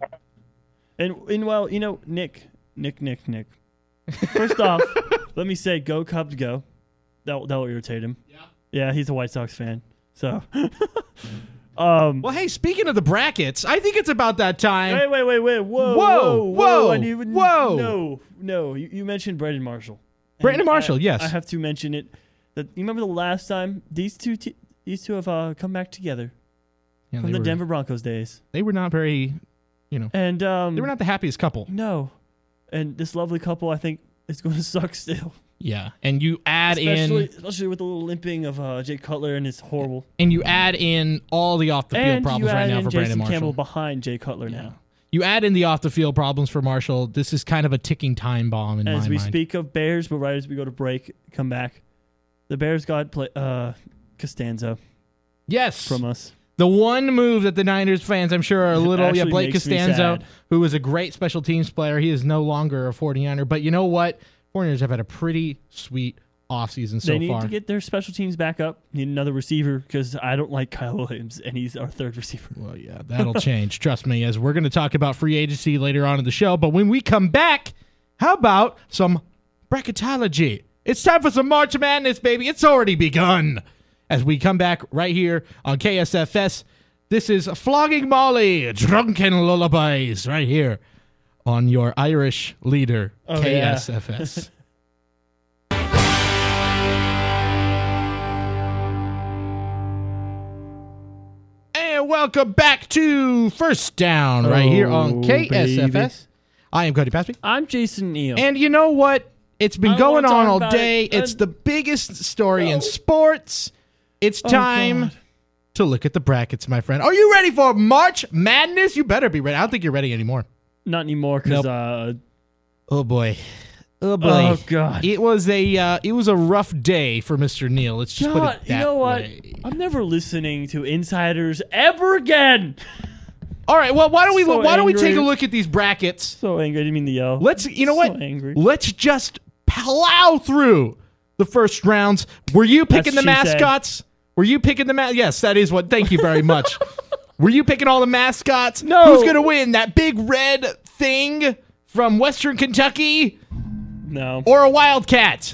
[SPEAKER 4] And and well, you know, Nick, Nick, Nick, Nick. First off, let me say, go Cubs, go. That that'll irritate him. Yeah. Yeah, he's a White Sox fan. So. um.
[SPEAKER 5] Well, hey, speaking of the brackets, I think it's about that time.
[SPEAKER 4] Wait, wait, wait, wait. Whoa,
[SPEAKER 5] Whoa,
[SPEAKER 4] whoa,
[SPEAKER 5] whoa,
[SPEAKER 4] I didn't even,
[SPEAKER 5] whoa.
[SPEAKER 4] No, no. You, you mentioned Brandon Marshall.
[SPEAKER 5] Brandon
[SPEAKER 4] And
[SPEAKER 5] Marshall,
[SPEAKER 4] I-
[SPEAKER 5] yes.
[SPEAKER 4] I have to mention it. That you remember the last time these two te- these two have uh, come back together
[SPEAKER 5] Yeah,
[SPEAKER 4] from
[SPEAKER 5] they
[SPEAKER 4] the
[SPEAKER 5] were,
[SPEAKER 4] Denver Broncos days.
[SPEAKER 5] They were not very, you know,
[SPEAKER 4] And um,
[SPEAKER 5] they were not the happiest couple.
[SPEAKER 4] No, and this lovely couple, I think, is going to suck still.
[SPEAKER 5] Yeah, and you add
[SPEAKER 4] Especially,
[SPEAKER 5] in
[SPEAKER 4] especially with the little limping of uh, Jay Cutler and his horrible.
[SPEAKER 5] and you add in all the off the field
[SPEAKER 4] And
[SPEAKER 5] problems
[SPEAKER 4] you add
[SPEAKER 5] right now
[SPEAKER 4] in
[SPEAKER 5] for
[SPEAKER 4] Jason
[SPEAKER 5] Brandon Marshall.
[SPEAKER 4] Campbell behind Jay Cutler now.
[SPEAKER 5] You add in the off the field problems for Marshall. This is kind of a ticking time bomb in
[SPEAKER 4] As
[SPEAKER 5] my
[SPEAKER 4] we
[SPEAKER 5] mind.
[SPEAKER 4] speak of Bears, but right as we go to break, come back, the Bears got play, uh, Costanzo
[SPEAKER 5] Yes,
[SPEAKER 4] from us.
[SPEAKER 5] the one move that the Niners fans, I'm sure, are a little. Yeah,
[SPEAKER 4] Actually
[SPEAKER 5] Blake
[SPEAKER 4] makes me
[SPEAKER 5] Costanzo,
[SPEAKER 4] sad.
[SPEAKER 5] who was a great special teams player, he is no longer a forty-niner. But you know what? forty-niners have had a pretty sweet offseason so
[SPEAKER 4] they need
[SPEAKER 5] far.
[SPEAKER 4] to get their special teams back up. Need another receiver because I don't like Kyle Williams, and he's our third receiver.
[SPEAKER 5] Well, yeah, that'll change. Trust me, as we're going to talk about free agency later on in the show. But when we come back, how about some bracketology? It's time for some March Madness, baby. It's already begun. As we come back right here on K S F S, this is Flogging Molly, Drunken Lullabies, right here on your Irish leader,
[SPEAKER 4] Oh,
[SPEAKER 5] K S F S. And welcome back to First Down right here on
[SPEAKER 4] Oh,
[SPEAKER 5] K S F S.
[SPEAKER 4] baby.
[SPEAKER 5] I am Cody Pasby.
[SPEAKER 4] I'm Jason Neal.
[SPEAKER 5] And you know what? It's been
[SPEAKER 4] I don't
[SPEAKER 5] going
[SPEAKER 4] wanna
[SPEAKER 5] on
[SPEAKER 4] talk
[SPEAKER 5] all
[SPEAKER 4] about
[SPEAKER 5] day.
[SPEAKER 4] it.
[SPEAKER 5] It's
[SPEAKER 4] Uh,
[SPEAKER 5] the biggest story in sports. It's
[SPEAKER 4] Oh,
[SPEAKER 5] time
[SPEAKER 4] God.
[SPEAKER 5] to look at the brackets, my friend. Are you ready for March Madness? You better be ready. I don't think you're ready anymore.
[SPEAKER 4] Not anymore because
[SPEAKER 5] Nope.
[SPEAKER 4] uh,
[SPEAKER 5] Oh boy. Oh boy.
[SPEAKER 4] oh god,
[SPEAKER 5] It was a uh, it was a rough day for Mister Neal. Let's just put
[SPEAKER 4] God,
[SPEAKER 5] it
[SPEAKER 4] you
[SPEAKER 5] that
[SPEAKER 4] know what?
[SPEAKER 5] way.
[SPEAKER 4] I'm never listening to insiders ever again.
[SPEAKER 5] All right. Well, why don't we
[SPEAKER 4] So
[SPEAKER 5] why don't we
[SPEAKER 4] angry.
[SPEAKER 5] take a look at these brackets?
[SPEAKER 4] So angry. I didn't mean to yell.
[SPEAKER 5] Let's you know
[SPEAKER 4] So
[SPEAKER 5] what?
[SPEAKER 4] angry.
[SPEAKER 5] Let's just plow through the first rounds. Were you picking the
[SPEAKER 4] That's she said.
[SPEAKER 5] mascots? Were you picking the ma- Yes, that is what. Thank you very much. Were you picking all the mascots?
[SPEAKER 4] No.
[SPEAKER 5] Who's gonna win? That big red thing from Western Kentucky
[SPEAKER 4] No.
[SPEAKER 5] or a Wildcat?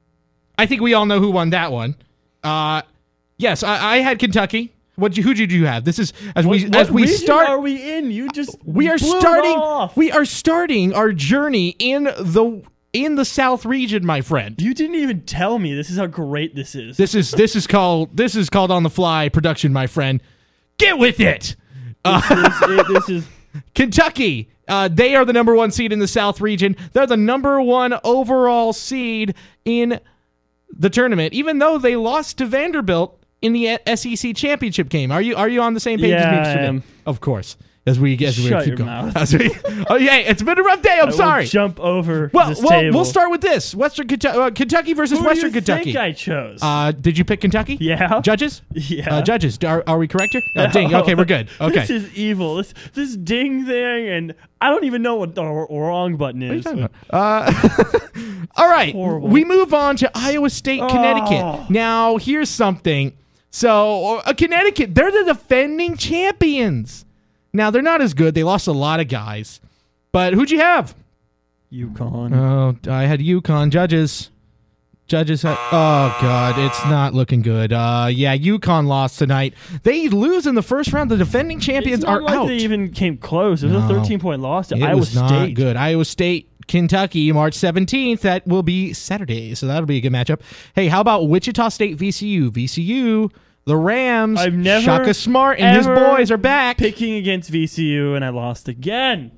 [SPEAKER 5] I think we all know who won that one. Uh, yes, I, I had Kentucky. What you? Who did you have? This is as we
[SPEAKER 4] What
[SPEAKER 5] as we
[SPEAKER 4] region
[SPEAKER 5] start.
[SPEAKER 4] are we in? You just
[SPEAKER 5] We are
[SPEAKER 4] blew it
[SPEAKER 5] starting.
[SPEAKER 4] off.
[SPEAKER 5] We are starting our journey in the in the South region, my friend.
[SPEAKER 4] You didn't even tell me. This is how great this is.
[SPEAKER 5] This is this is called this is called on the fly production, my friend. Get with it. Uh,
[SPEAKER 4] this, it- this is
[SPEAKER 5] Kentucky. Uh, they are the number one seed in the South region. They're the number one overall seed in the tournament, even though they lost to Vanderbilt in the S E C championship game. Are you are you on the same page
[SPEAKER 4] Yeah,
[SPEAKER 5] as me, Mister
[SPEAKER 4] I
[SPEAKER 5] Nick?
[SPEAKER 4] am.
[SPEAKER 5] Of course. As we as we
[SPEAKER 4] Shut
[SPEAKER 5] keep
[SPEAKER 4] your
[SPEAKER 5] going.
[SPEAKER 4] mouth.
[SPEAKER 5] As we- oh yeah, it's been a rough day. I'm
[SPEAKER 4] I will
[SPEAKER 5] sorry.
[SPEAKER 4] jump over
[SPEAKER 5] Well,
[SPEAKER 4] this
[SPEAKER 5] well,
[SPEAKER 4] table.
[SPEAKER 5] we'll start with this: Western Kentucky, uh, Kentucky versus
[SPEAKER 4] Who
[SPEAKER 5] Western
[SPEAKER 4] do you
[SPEAKER 5] Kentucky.
[SPEAKER 4] think I chose?
[SPEAKER 5] Uh, did you pick Kentucky?
[SPEAKER 4] Yeah.
[SPEAKER 5] Judges?
[SPEAKER 4] Yeah.
[SPEAKER 5] Uh, judges. Are, are we correct here? Oh, ding. Okay, we're good. Okay.
[SPEAKER 4] This is evil. This this ding thing, and I don't even know what the r- wrong button is.
[SPEAKER 5] What are you talking about? Uh, all right.
[SPEAKER 4] horrible.
[SPEAKER 5] We move on to Iowa State,
[SPEAKER 4] Oh.
[SPEAKER 5] Connecticut. Now, here's something. So, uh, Connecticut, they're the defending champions. Now, they're not as good. They lost a lot of guys. But who'd you have?
[SPEAKER 4] UConn.
[SPEAKER 5] Oh, I had UConn. Judges. Judges. Had, oh, God. It's not looking good. Uh, yeah, UConn lost tonight. They lose in the first round. The defending champions
[SPEAKER 4] it's not
[SPEAKER 5] are
[SPEAKER 4] like
[SPEAKER 5] out.
[SPEAKER 4] they even came close. It was
[SPEAKER 5] No.
[SPEAKER 4] a thirteen-point loss to
[SPEAKER 5] It
[SPEAKER 4] Iowa
[SPEAKER 5] was not
[SPEAKER 4] State.
[SPEAKER 5] good. Iowa State, Kentucky, March seventeenth. That will be Saturday, so that'll be a good matchup. Hey, how about Wichita State, V C U? V C U the Rams.
[SPEAKER 4] I've never,
[SPEAKER 5] Shaka Smart and his
[SPEAKER 4] ever
[SPEAKER 5] boys are back.
[SPEAKER 4] Picking against V C U, and I lost again.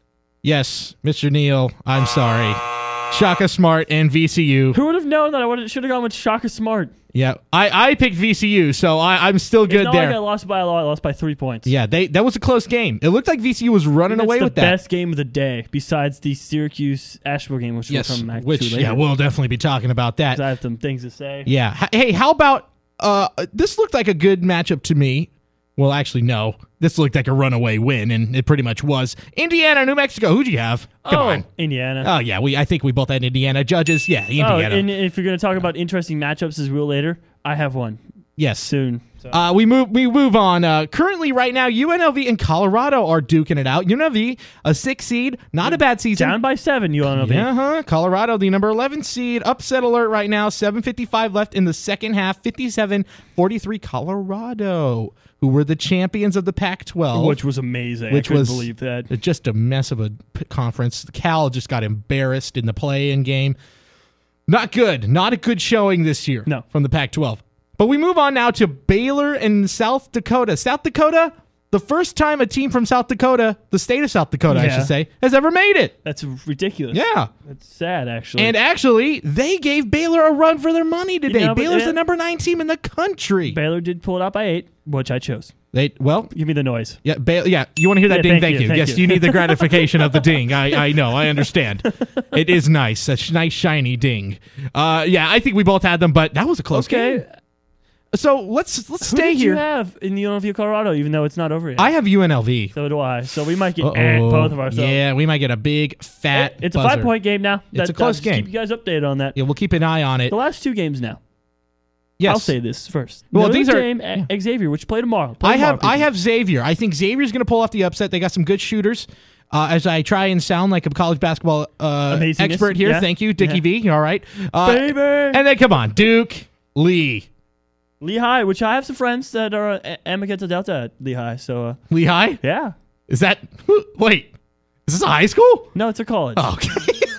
[SPEAKER 5] Yes, Mister Neal, I'm sorry. Shaka Smart and V C U.
[SPEAKER 4] Who would have known that I would should have gone with Shaka Smart?
[SPEAKER 5] Yeah, I, I picked V C U, so I, I'm still good
[SPEAKER 4] It's not
[SPEAKER 5] there.
[SPEAKER 4] like I lost by a lot. I lost by three points.
[SPEAKER 5] Yeah, they that was a close game. It looked like V C U was running
[SPEAKER 4] That's
[SPEAKER 5] away
[SPEAKER 4] the
[SPEAKER 5] with that.
[SPEAKER 4] best game of the day, besides the Syracuse Asheville game, which
[SPEAKER 5] Yes,
[SPEAKER 4] we'll come back
[SPEAKER 5] which
[SPEAKER 4] to later.
[SPEAKER 5] yeah, we'll definitely be talking about that.
[SPEAKER 4] 'Cause I have some things to say.
[SPEAKER 5] Yeah. H- Hey, how about uh this looked like a good matchup to me. Well, actually, no. This looked like a runaway win, and it pretty much was. Indiana, New Mexico. Who'd you have? Come
[SPEAKER 4] oh,
[SPEAKER 5] on.
[SPEAKER 4] Indiana.
[SPEAKER 5] Oh yeah, we I think we both had Indiana. Judges, yeah,
[SPEAKER 4] oh,
[SPEAKER 5] Indiana.
[SPEAKER 4] and if you're going to talk about interesting matchups as well later, I have one
[SPEAKER 5] yes.
[SPEAKER 4] soon. So.
[SPEAKER 5] Uh, we move we move on. Uh, currently, right now, U N L V and Colorado are duking it out. U N L V, a six seed, not a bad season.
[SPEAKER 4] Down by seven, you want to
[SPEAKER 5] Yeah, huh? Colorado, the number eleven seed, upset alert right now. seven fifty-five left in the second half. fifty-seven forty-three Colorado, who were the champions of the Pac twelve.
[SPEAKER 4] Which was amazing.
[SPEAKER 5] Which
[SPEAKER 4] I couldn't
[SPEAKER 5] was
[SPEAKER 4] believe that.
[SPEAKER 5] just a mess of a p- conference. Cal just got embarrassed in the play-in game. Not good. Not a good showing this year
[SPEAKER 4] No.
[SPEAKER 5] from the Pac twelve. But we move on now to Baylor and South Dakota. South Dakota, the first time a team from South Dakota, the state of South Dakota, I
[SPEAKER 4] Yeah.
[SPEAKER 5] should say, has ever made it.
[SPEAKER 4] That's ridiculous.
[SPEAKER 5] Yeah.
[SPEAKER 4] That's sad, actually.
[SPEAKER 5] And actually, they gave Baylor a run for their money today.
[SPEAKER 4] know, but
[SPEAKER 5] Baylor's
[SPEAKER 4] they-
[SPEAKER 5] the number nine team in the country.
[SPEAKER 4] Baylor did pull it out by eight, which I chose.
[SPEAKER 5] They well,
[SPEAKER 4] Give me the noise.
[SPEAKER 5] yeah, Baylor. Yeah, you want to hear that
[SPEAKER 4] Yeah,
[SPEAKER 5] ding?
[SPEAKER 4] thank
[SPEAKER 5] Thank,
[SPEAKER 4] you,
[SPEAKER 5] you.
[SPEAKER 4] thank
[SPEAKER 5] Yes,
[SPEAKER 4] you.
[SPEAKER 5] you need the gratification of the ding. I, I know. I understand. It is nice. A sh- nice shiny ding. Uh, yeah, I think we both had them, but that was a close
[SPEAKER 4] Okay.
[SPEAKER 5] game. So let's let's
[SPEAKER 4] Who
[SPEAKER 5] stay
[SPEAKER 4] did
[SPEAKER 5] here.
[SPEAKER 4] you have in the U N L V Colorado, even though it's not over yet?
[SPEAKER 5] I have U N L V.
[SPEAKER 4] so do I. So we might get
[SPEAKER 5] Uh-oh.
[SPEAKER 4] eh, both of ourselves.
[SPEAKER 5] Yeah, we might get a big fat.
[SPEAKER 4] It- it's a
[SPEAKER 5] buzzer.
[SPEAKER 4] five-point game now.
[SPEAKER 5] It's a close
[SPEAKER 4] just
[SPEAKER 5] game.
[SPEAKER 4] Keep you guys updated on that.
[SPEAKER 5] Yeah, we'll keep an eye on it.
[SPEAKER 4] The last two games now.
[SPEAKER 5] Yes,
[SPEAKER 4] I'll say this first.
[SPEAKER 5] Well,
[SPEAKER 4] Notre
[SPEAKER 5] these are-
[SPEAKER 4] Dame, eh, Xavier, which play tomorrow. Play
[SPEAKER 5] I have
[SPEAKER 4] tomorrow,
[SPEAKER 5] I
[SPEAKER 4] people.
[SPEAKER 5] have Xavier. I think Xavier's going to pull off the upset. They got some good shooters. Uh, as I try and sound like a college basketball uh,
[SPEAKER 4] Amazingness.
[SPEAKER 5] expert here,
[SPEAKER 4] Yeah.
[SPEAKER 5] thank you, Dickie
[SPEAKER 4] Yeah.
[SPEAKER 5] V. All right, uh,
[SPEAKER 4] Baby!
[SPEAKER 5] and then come on, Duke, Lee,
[SPEAKER 4] Lehigh, which I have some friends that are uh, Amagato Delta at Lehigh. So, uh,
[SPEAKER 5] Lehigh.
[SPEAKER 4] yeah.
[SPEAKER 5] Is that wait? Is this a high school?
[SPEAKER 4] No, it's a college.
[SPEAKER 5] Oh, okay.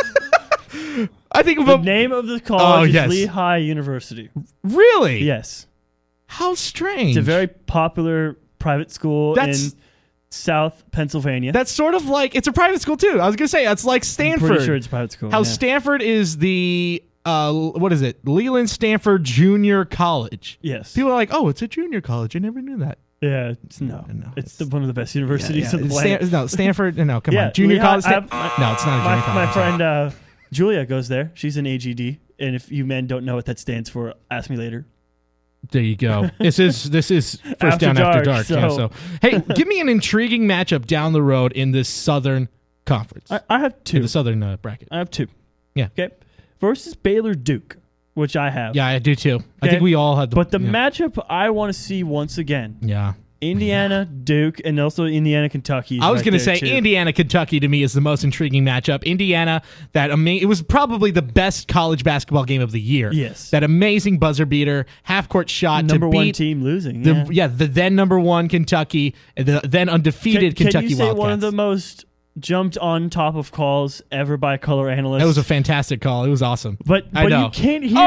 [SPEAKER 5] I think
[SPEAKER 4] The
[SPEAKER 5] about
[SPEAKER 4] name of the college
[SPEAKER 5] Oh,
[SPEAKER 4] is
[SPEAKER 5] yes.
[SPEAKER 4] Lehigh University.
[SPEAKER 5] really.
[SPEAKER 4] Yes.
[SPEAKER 5] How strange.
[SPEAKER 4] It's a very popular private school
[SPEAKER 5] That's-
[SPEAKER 4] in South Pennsylvania.
[SPEAKER 5] That's sort of like it's a private school too. I was gonna say it's like
[SPEAKER 4] I'm
[SPEAKER 5] Stanford.
[SPEAKER 4] pretty sure it's a private school.
[SPEAKER 5] How
[SPEAKER 4] yeah.
[SPEAKER 5] Stanford is the uh, what is it? Leland Stanford Junior College.
[SPEAKER 4] Yes.
[SPEAKER 5] People are like, oh, it's a junior college. I never knew that.
[SPEAKER 4] yeah. It's, no.
[SPEAKER 5] No, no,
[SPEAKER 4] it's
[SPEAKER 5] it's-
[SPEAKER 4] the, one of the best universities
[SPEAKER 5] Yeah,
[SPEAKER 4] on the
[SPEAKER 5] yeah.
[SPEAKER 4] planet.
[SPEAKER 5] Stan- no, Stanford. No, come
[SPEAKER 4] Yeah,
[SPEAKER 5] on, junior
[SPEAKER 4] Lehigh-
[SPEAKER 5] college.
[SPEAKER 4] I
[SPEAKER 5] Stan-
[SPEAKER 4] have- my-
[SPEAKER 5] no, it's not a junior
[SPEAKER 4] My,
[SPEAKER 5] college.
[SPEAKER 4] my
[SPEAKER 5] I'm sorry.
[SPEAKER 4] friend uh, Julia goes there. She's an A G D. And if you men don't know what that stands for, ask me later.
[SPEAKER 5] There you go. This is this is first
[SPEAKER 4] After
[SPEAKER 5] down after
[SPEAKER 4] dark,
[SPEAKER 5] dark. Yeah,
[SPEAKER 4] so-
[SPEAKER 5] so hey, give me an intriguing matchup down the road in this Southern Conference,
[SPEAKER 4] I, I have
[SPEAKER 5] in
[SPEAKER 4] two.
[SPEAKER 5] the Southern uh, bracket.
[SPEAKER 4] I have two.
[SPEAKER 5] Yeah.
[SPEAKER 4] Okay. Versus Baylor Duke, which I have.
[SPEAKER 5] Yeah, I do too. I
[SPEAKER 4] Okay.
[SPEAKER 5] think we all had the.
[SPEAKER 4] But the
[SPEAKER 5] yeah.
[SPEAKER 4] matchup I want to see once again,
[SPEAKER 5] Yeah.
[SPEAKER 4] Indiana, Duke, and also Indiana, Kentucky. is
[SPEAKER 5] I was
[SPEAKER 4] right
[SPEAKER 5] going to
[SPEAKER 4] there,
[SPEAKER 5] say
[SPEAKER 4] too.
[SPEAKER 5] Indiana, Kentucky to me is the most intriguing matchup. Indiana, that ama- it was probably the best college basketball game of the year.
[SPEAKER 4] Yes.
[SPEAKER 5] That amazing buzzer beater, half court shot
[SPEAKER 4] Number
[SPEAKER 5] to beat
[SPEAKER 4] one team losing.
[SPEAKER 5] the
[SPEAKER 4] yeah.
[SPEAKER 5] yeah the then number one Kentucky, and the then undefeated
[SPEAKER 4] Can,
[SPEAKER 5] Kentucky
[SPEAKER 4] can you say
[SPEAKER 5] Wildcats.
[SPEAKER 4] one of the most jumped on top of calls ever by color analysts?
[SPEAKER 5] That was a fantastic call. It was awesome.
[SPEAKER 4] but
[SPEAKER 5] I
[SPEAKER 4] but
[SPEAKER 5] know.
[SPEAKER 4] you can't hear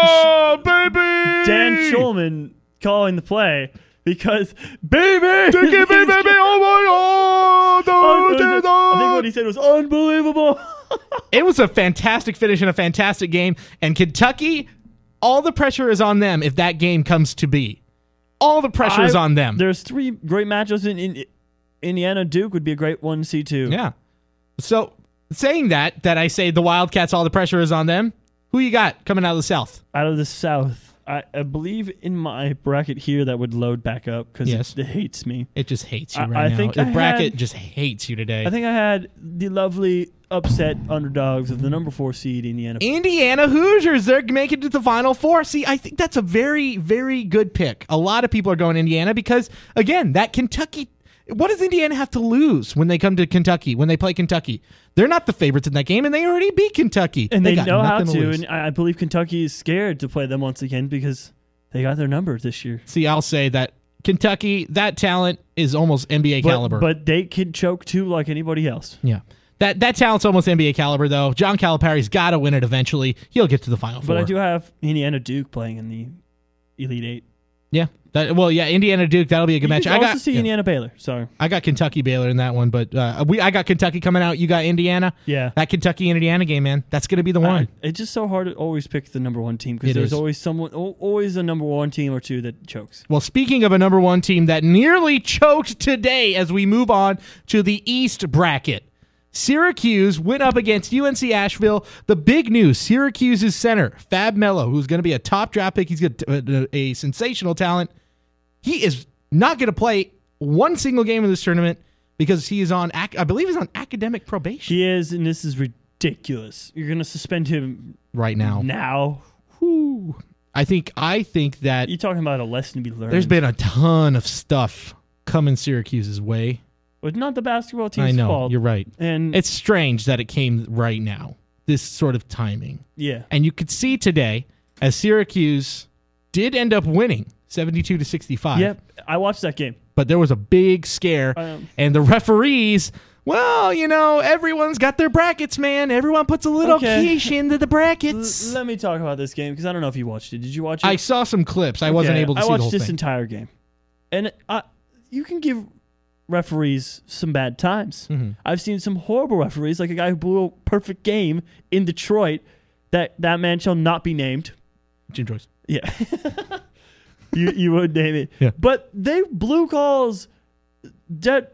[SPEAKER 5] Oh baby,
[SPEAKER 4] Dan Schulman calling the play because baby,
[SPEAKER 5] Take it, baby, baby, oh my
[SPEAKER 4] Un-
[SPEAKER 5] God,
[SPEAKER 4] I think what he said was unbelievable.
[SPEAKER 5] It was a fantastic finish and a fantastic game. And Kentucky, all the pressure is on them if that game comes to be. All the pressure is
[SPEAKER 4] I-
[SPEAKER 5] on them.
[SPEAKER 4] There's three great matchups in, in Indiana. Duke would be a great one to see too.
[SPEAKER 5] Yeah. So saying that, that I say the Wildcats, all the pressure is on them. Who you got coming out of the South?
[SPEAKER 4] Out of the South, I, I believe in my bracket here that would load back up because
[SPEAKER 5] Yes.
[SPEAKER 4] it, it hates me.
[SPEAKER 5] It just hates you
[SPEAKER 4] I-
[SPEAKER 5] right
[SPEAKER 4] I
[SPEAKER 5] now.
[SPEAKER 4] think
[SPEAKER 5] the
[SPEAKER 4] I
[SPEAKER 5] bracket
[SPEAKER 4] had-
[SPEAKER 5] just hates you today.
[SPEAKER 4] I think I had the lovely upset underdogs of the number four seed Indiana.
[SPEAKER 5] Indiana Hoosiers, they're making it to the Final Four. See, I think that's a very, very good pick. A lot of people are going Indiana because, again, that Kentucky. What does Indiana have to lose when they come to Kentucky, when they play Kentucky? They're not the favorites in that game, and they already beat Kentucky.
[SPEAKER 4] and they,
[SPEAKER 5] got
[SPEAKER 4] know how
[SPEAKER 5] nothing
[SPEAKER 4] to,
[SPEAKER 5] lose.
[SPEAKER 4] and I I believe Kentucky is scared to play them once again because they got their number this year.
[SPEAKER 5] See, I'll say that Kentucky, that talent is almost N B A
[SPEAKER 4] But,
[SPEAKER 5] caliber.
[SPEAKER 4] but they can choke too like anybody else.
[SPEAKER 5] yeah. That that talent's almost N B A caliber, though. John Calipari's got to win it eventually. He'll get to the Final Four.
[SPEAKER 4] But I do have Indiana Duke playing in the Elite Eight.
[SPEAKER 5] Yeah. That, well, yeah, Indiana Duke. That'll be a good
[SPEAKER 4] You
[SPEAKER 5] match.
[SPEAKER 4] could
[SPEAKER 5] I
[SPEAKER 4] also
[SPEAKER 5] got
[SPEAKER 4] see
[SPEAKER 5] yeah.
[SPEAKER 4] Indiana Baylor. Sorry.
[SPEAKER 5] I got Kentucky Baylor in that one, but uh, we I got Kentucky coming out. You got Indiana.
[SPEAKER 4] Yeah.
[SPEAKER 5] That Kentucky and Indiana game, man. That's gonna be the one.
[SPEAKER 4] I- it's just so hard to always pick the number one team
[SPEAKER 5] It
[SPEAKER 4] because there's
[SPEAKER 5] is.
[SPEAKER 4] always someone, al- always a number one team or two that chokes.
[SPEAKER 5] Well, speaking of a number one team that nearly choked today, as we move on to the East bracket. Syracuse went up against U N C Asheville. The big news, Syracuse's center, Fab Melo, who's going to be a top draft pick. He's got a, a sensational talent. He is not going to play one single game in this tournament because he is on, ac- I believe he's on academic probation
[SPEAKER 4] He is, and this is ridiculous. You're going to suspend him
[SPEAKER 5] right now.
[SPEAKER 4] now.
[SPEAKER 5] Whew. I think, I think that
[SPEAKER 4] You're talking about a lesson to be learned.
[SPEAKER 5] there's been a ton of stuff coming Syracuse's way.
[SPEAKER 4] It's not the basketball team's
[SPEAKER 5] I know,
[SPEAKER 4] fault.
[SPEAKER 5] you're right.
[SPEAKER 4] And
[SPEAKER 5] It's strange that it came right now, this sort of timing.
[SPEAKER 4] yeah.
[SPEAKER 5] And you could see today, as Syracuse did end up winning seventy-two to sixty-five.
[SPEAKER 4] Yep. I watched that game.
[SPEAKER 5] But there was a big scare.
[SPEAKER 4] Um,
[SPEAKER 5] and the referees, well, you know, everyone's got their brackets, man. Everyone puts a little
[SPEAKER 4] Okay.
[SPEAKER 5] quiche into the brackets.
[SPEAKER 4] L- let me talk about this game because I don't know if you watched it. Did you watch it?
[SPEAKER 5] I saw some clips. I wasn't
[SPEAKER 4] Okay,
[SPEAKER 5] able to
[SPEAKER 4] I
[SPEAKER 5] see the
[SPEAKER 4] watched
[SPEAKER 5] whole
[SPEAKER 4] this
[SPEAKER 5] thing.
[SPEAKER 4] entire game. And I, you can give referees some bad times.
[SPEAKER 5] Mm-hmm.
[SPEAKER 4] I've seen some horrible referees, like a guy who blew a perfect game in Detroit. That that man shall not be named.
[SPEAKER 5] Jim Joyce.
[SPEAKER 4] Yeah. you you would name it.
[SPEAKER 5] Yeah.
[SPEAKER 4] But they blew calls that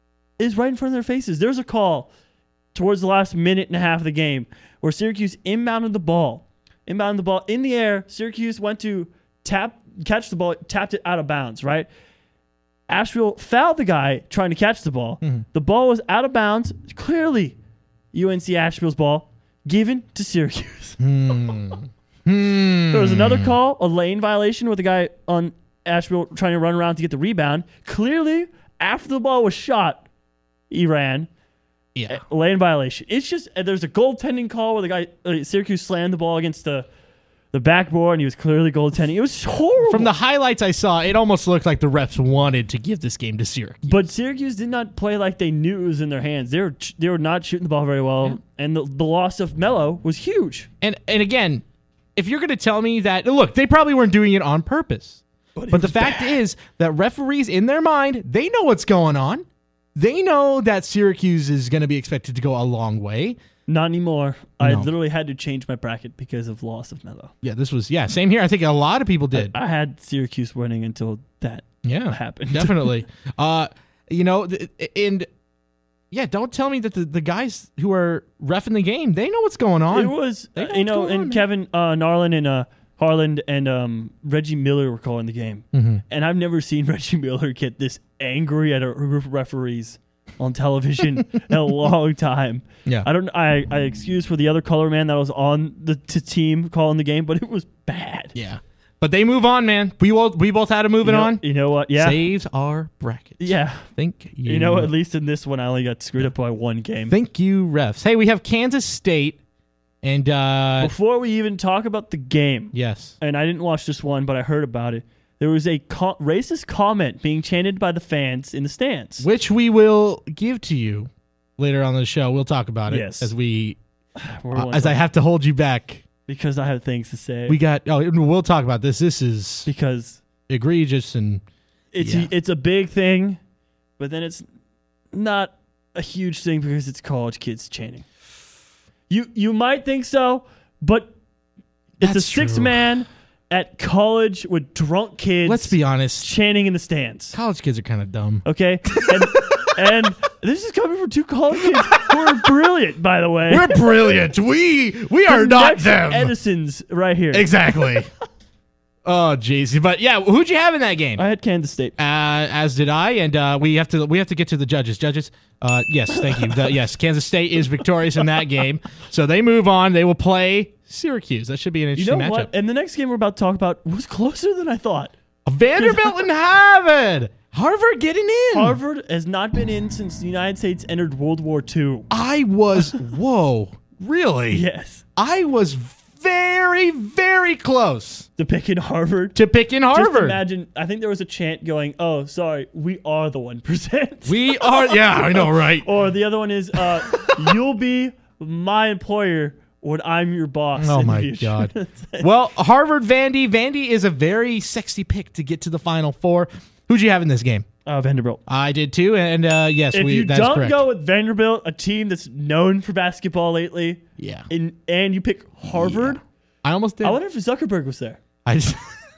[SPEAKER 4] is right in front of their faces. There's a call towards the last minute and a half of the game where Syracuse inbounded the ball. Inbounded the ball in the air. Syracuse went to tap catch the ball, tapped it out of bounds, right? Asheville fouled the guy trying to catch the ball.
[SPEAKER 5] Mm-hmm.
[SPEAKER 4] The ball was out of bounds. Clearly U N C Asheville's ball given to Syracuse.
[SPEAKER 5] Hmm.
[SPEAKER 4] There was another call, a lane violation with a guy on Asheville trying to run around to get the rebound. Clearly, after the ball was shot, he ran.
[SPEAKER 5] Yeah.
[SPEAKER 4] A lane violation. It's just, uh, there's a goaltending call where the guy, uh, Syracuse slammed the ball against the, the backboard and he was clearly goaltending. It was horrible.
[SPEAKER 5] From the highlights I saw, it almost looked like the refs wanted to give this game to Syracuse.
[SPEAKER 4] But Syracuse did not play like they knew it was in their hands. They were they were not shooting the ball very well, and the, the loss of Melo was huge.
[SPEAKER 5] And and again, if you're going to tell me that, look, they probably weren't doing it on purpose.
[SPEAKER 4] But, it
[SPEAKER 5] But the
[SPEAKER 4] was
[SPEAKER 5] fact
[SPEAKER 4] bad.
[SPEAKER 5] is that referees, in their mind, they know what's going on. They know that Syracuse is going to be expected to go a long way.
[SPEAKER 4] Not anymore. I
[SPEAKER 5] No.
[SPEAKER 4] literally had to change my bracket because of loss of Melo.
[SPEAKER 5] Yeah, this was, yeah, same here. I think a lot of people did.
[SPEAKER 4] I had Syracuse winning until that
[SPEAKER 5] yeah,
[SPEAKER 4] happened.
[SPEAKER 5] definitely. Uh, you know, th- and yeah, don't tell me that the, the guys who are reffing the game, they know what's going on.
[SPEAKER 4] It was,
[SPEAKER 5] They
[SPEAKER 4] uh,
[SPEAKER 5] know
[SPEAKER 4] you
[SPEAKER 5] what's
[SPEAKER 4] know,
[SPEAKER 5] going
[SPEAKER 4] and
[SPEAKER 5] on, man.
[SPEAKER 4] Kevin uh, Narland and uh, Harland and um, Reggie Miller were calling the game.
[SPEAKER 5] Mm-hmm.
[SPEAKER 4] And I've never seen Reggie Miller get this angry at a group of referees on television in a long time.
[SPEAKER 5] Yeah.
[SPEAKER 4] I don't. I, I excuse for the other color man that was on the t- team calling the game, but it was bad.
[SPEAKER 5] Yeah. But they move on, man. We both, we both had to move
[SPEAKER 4] You
[SPEAKER 5] it
[SPEAKER 4] know,
[SPEAKER 5] on.
[SPEAKER 4] you know what? Yeah.
[SPEAKER 5] Saves our brackets.
[SPEAKER 4] Yeah.
[SPEAKER 5] Thank you.
[SPEAKER 4] You know, at least in this one, I only got screwed up by one game.
[SPEAKER 5] Thank you, refs. Hey, we have Kansas State, and uh,
[SPEAKER 4] Before we even talk about the game,
[SPEAKER 5] yes,
[SPEAKER 4] and I didn't watch this one, but I heard about it. There was a co- racist comment being chanted by the fans in the stands.
[SPEAKER 5] which we will give to you later on the show. We'll talk about it
[SPEAKER 4] Yes.
[SPEAKER 5] as we,
[SPEAKER 4] We're
[SPEAKER 5] uh,
[SPEAKER 4] going
[SPEAKER 5] as
[SPEAKER 4] to-
[SPEAKER 5] I have to hold you back.
[SPEAKER 4] because I have things to say.
[SPEAKER 5] We got. Oh, we'll talk about this. This is
[SPEAKER 4] because
[SPEAKER 5] egregious, and
[SPEAKER 4] it's
[SPEAKER 5] Yeah.
[SPEAKER 4] a, it's a big thing, but then it's not a huge thing because it's college kids chanting. You you might think so, but it's a
[SPEAKER 5] That's
[SPEAKER 4] six
[SPEAKER 5] true.
[SPEAKER 4] man at college with drunk kids.
[SPEAKER 5] let's be honest.
[SPEAKER 4] chanting in the stands.
[SPEAKER 5] College kids are kind of dumb.
[SPEAKER 4] Okay, and, and this is coming from two college kids who are brilliant, by the way.
[SPEAKER 5] We're brilliant. We we are
[SPEAKER 4] The
[SPEAKER 5] not
[SPEAKER 4] next
[SPEAKER 5] them.
[SPEAKER 4] Edison's right here.
[SPEAKER 5] Exactly. Oh, jeez. But yeah, who'd you have in that game?
[SPEAKER 4] I had Kansas State.
[SPEAKER 5] Uh, as did I, and uh, we have to we have to get to the judges. Judges, uh, yes, thank you. The- yes, Kansas State is victorious in that game, so they move on. They will play Syracuse. That should be an
[SPEAKER 4] You
[SPEAKER 5] interesting
[SPEAKER 4] know
[SPEAKER 5] matchup.
[SPEAKER 4] what? And the next game we're about to talk about was closer than I thought.
[SPEAKER 5] Vanderbilt and Harvard. Harvard getting in.
[SPEAKER 4] Harvard has not been in since the United States entered World War Two.
[SPEAKER 5] I was whoa, really?
[SPEAKER 4] Yes.
[SPEAKER 5] I was very very close
[SPEAKER 4] To pick in Harvard.
[SPEAKER 5] to picking
[SPEAKER 4] Just
[SPEAKER 5] Harvard.
[SPEAKER 4] imagine, I think there was a chant going, oh, sorry, we are the one percent.
[SPEAKER 5] We are. Yeah, I know, right?
[SPEAKER 4] Or the other one is, uh, you'll be my employer when I'm your boss.
[SPEAKER 5] Oh
[SPEAKER 4] in the
[SPEAKER 5] my
[SPEAKER 4] future.
[SPEAKER 5] God. Well, Harvard Vandy. Vandy is a very sexy pick to get to the Final Four. Who'd you have in this game?
[SPEAKER 4] Uh, Vanderbilt.
[SPEAKER 5] I did too, and uh, yes,
[SPEAKER 4] If
[SPEAKER 5] we.
[SPEAKER 4] you
[SPEAKER 5] That's
[SPEAKER 4] don't
[SPEAKER 5] correct.
[SPEAKER 4] go with Vanderbilt, a team that's known for basketball lately,
[SPEAKER 5] yeah,
[SPEAKER 4] and, and you pick Harvard,
[SPEAKER 5] I almost did.
[SPEAKER 4] I wonder if Zuckerberg was there.
[SPEAKER 5] I just,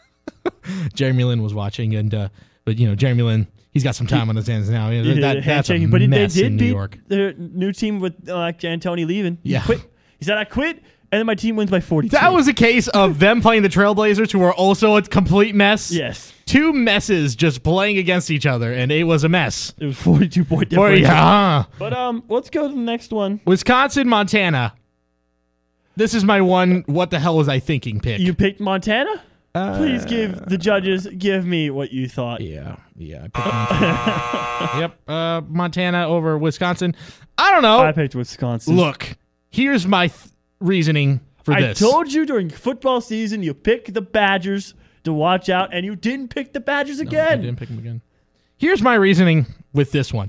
[SPEAKER 5] Jeremy Lin was watching, and uh, but you know Jeremy Lin, he's got some time on his hands now. You know,
[SPEAKER 4] He did
[SPEAKER 5] that,
[SPEAKER 4] a
[SPEAKER 5] that's a
[SPEAKER 4] handshaking, but they
[SPEAKER 5] mess
[SPEAKER 4] did
[SPEAKER 5] in New
[SPEAKER 4] beat
[SPEAKER 5] York.
[SPEAKER 4] their new team with uh, D'Antoni leaving. He
[SPEAKER 5] Yeah.
[SPEAKER 4] quit. He said, "I quit," and then my team wins by forty-two.
[SPEAKER 5] That was a case of them playing the Trailblazers, who were also a complete mess.
[SPEAKER 4] yes.
[SPEAKER 5] Two messes just playing against each other, and it was a mess.
[SPEAKER 4] It was forty-two point
[SPEAKER 5] Or,
[SPEAKER 4] difference.
[SPEAKER 5] yeah.
[SPEAKER 4] But um, let's go to the next one.
[SPEAKER 5] Wisconsin, Montana. This is my one. What the hell was I thinking? Pick.
[SPEAKER 4] You picked Montana. Please give the judges give me what you thought.
[SPEAKER 5] Yeah, yeah. I picked Montana. Yep, uh, Montana over Wisconsin. I don't know.
[SPEAKER 4] I picked Wisconsin.
[SPEAKER 5] Look, here's my th- reasoning for
[SPEAKER 4] I
[SPEAKER 5] this.
[SPEAKER 4] told you during football season you pick the Badgers to watch out, and you didn't pick the Badgers
[SPEAKER 5] No,
[SPEAKER 4] again.
[SPEAKER 5] I didn't pick them again. Here's my reasoning with this one.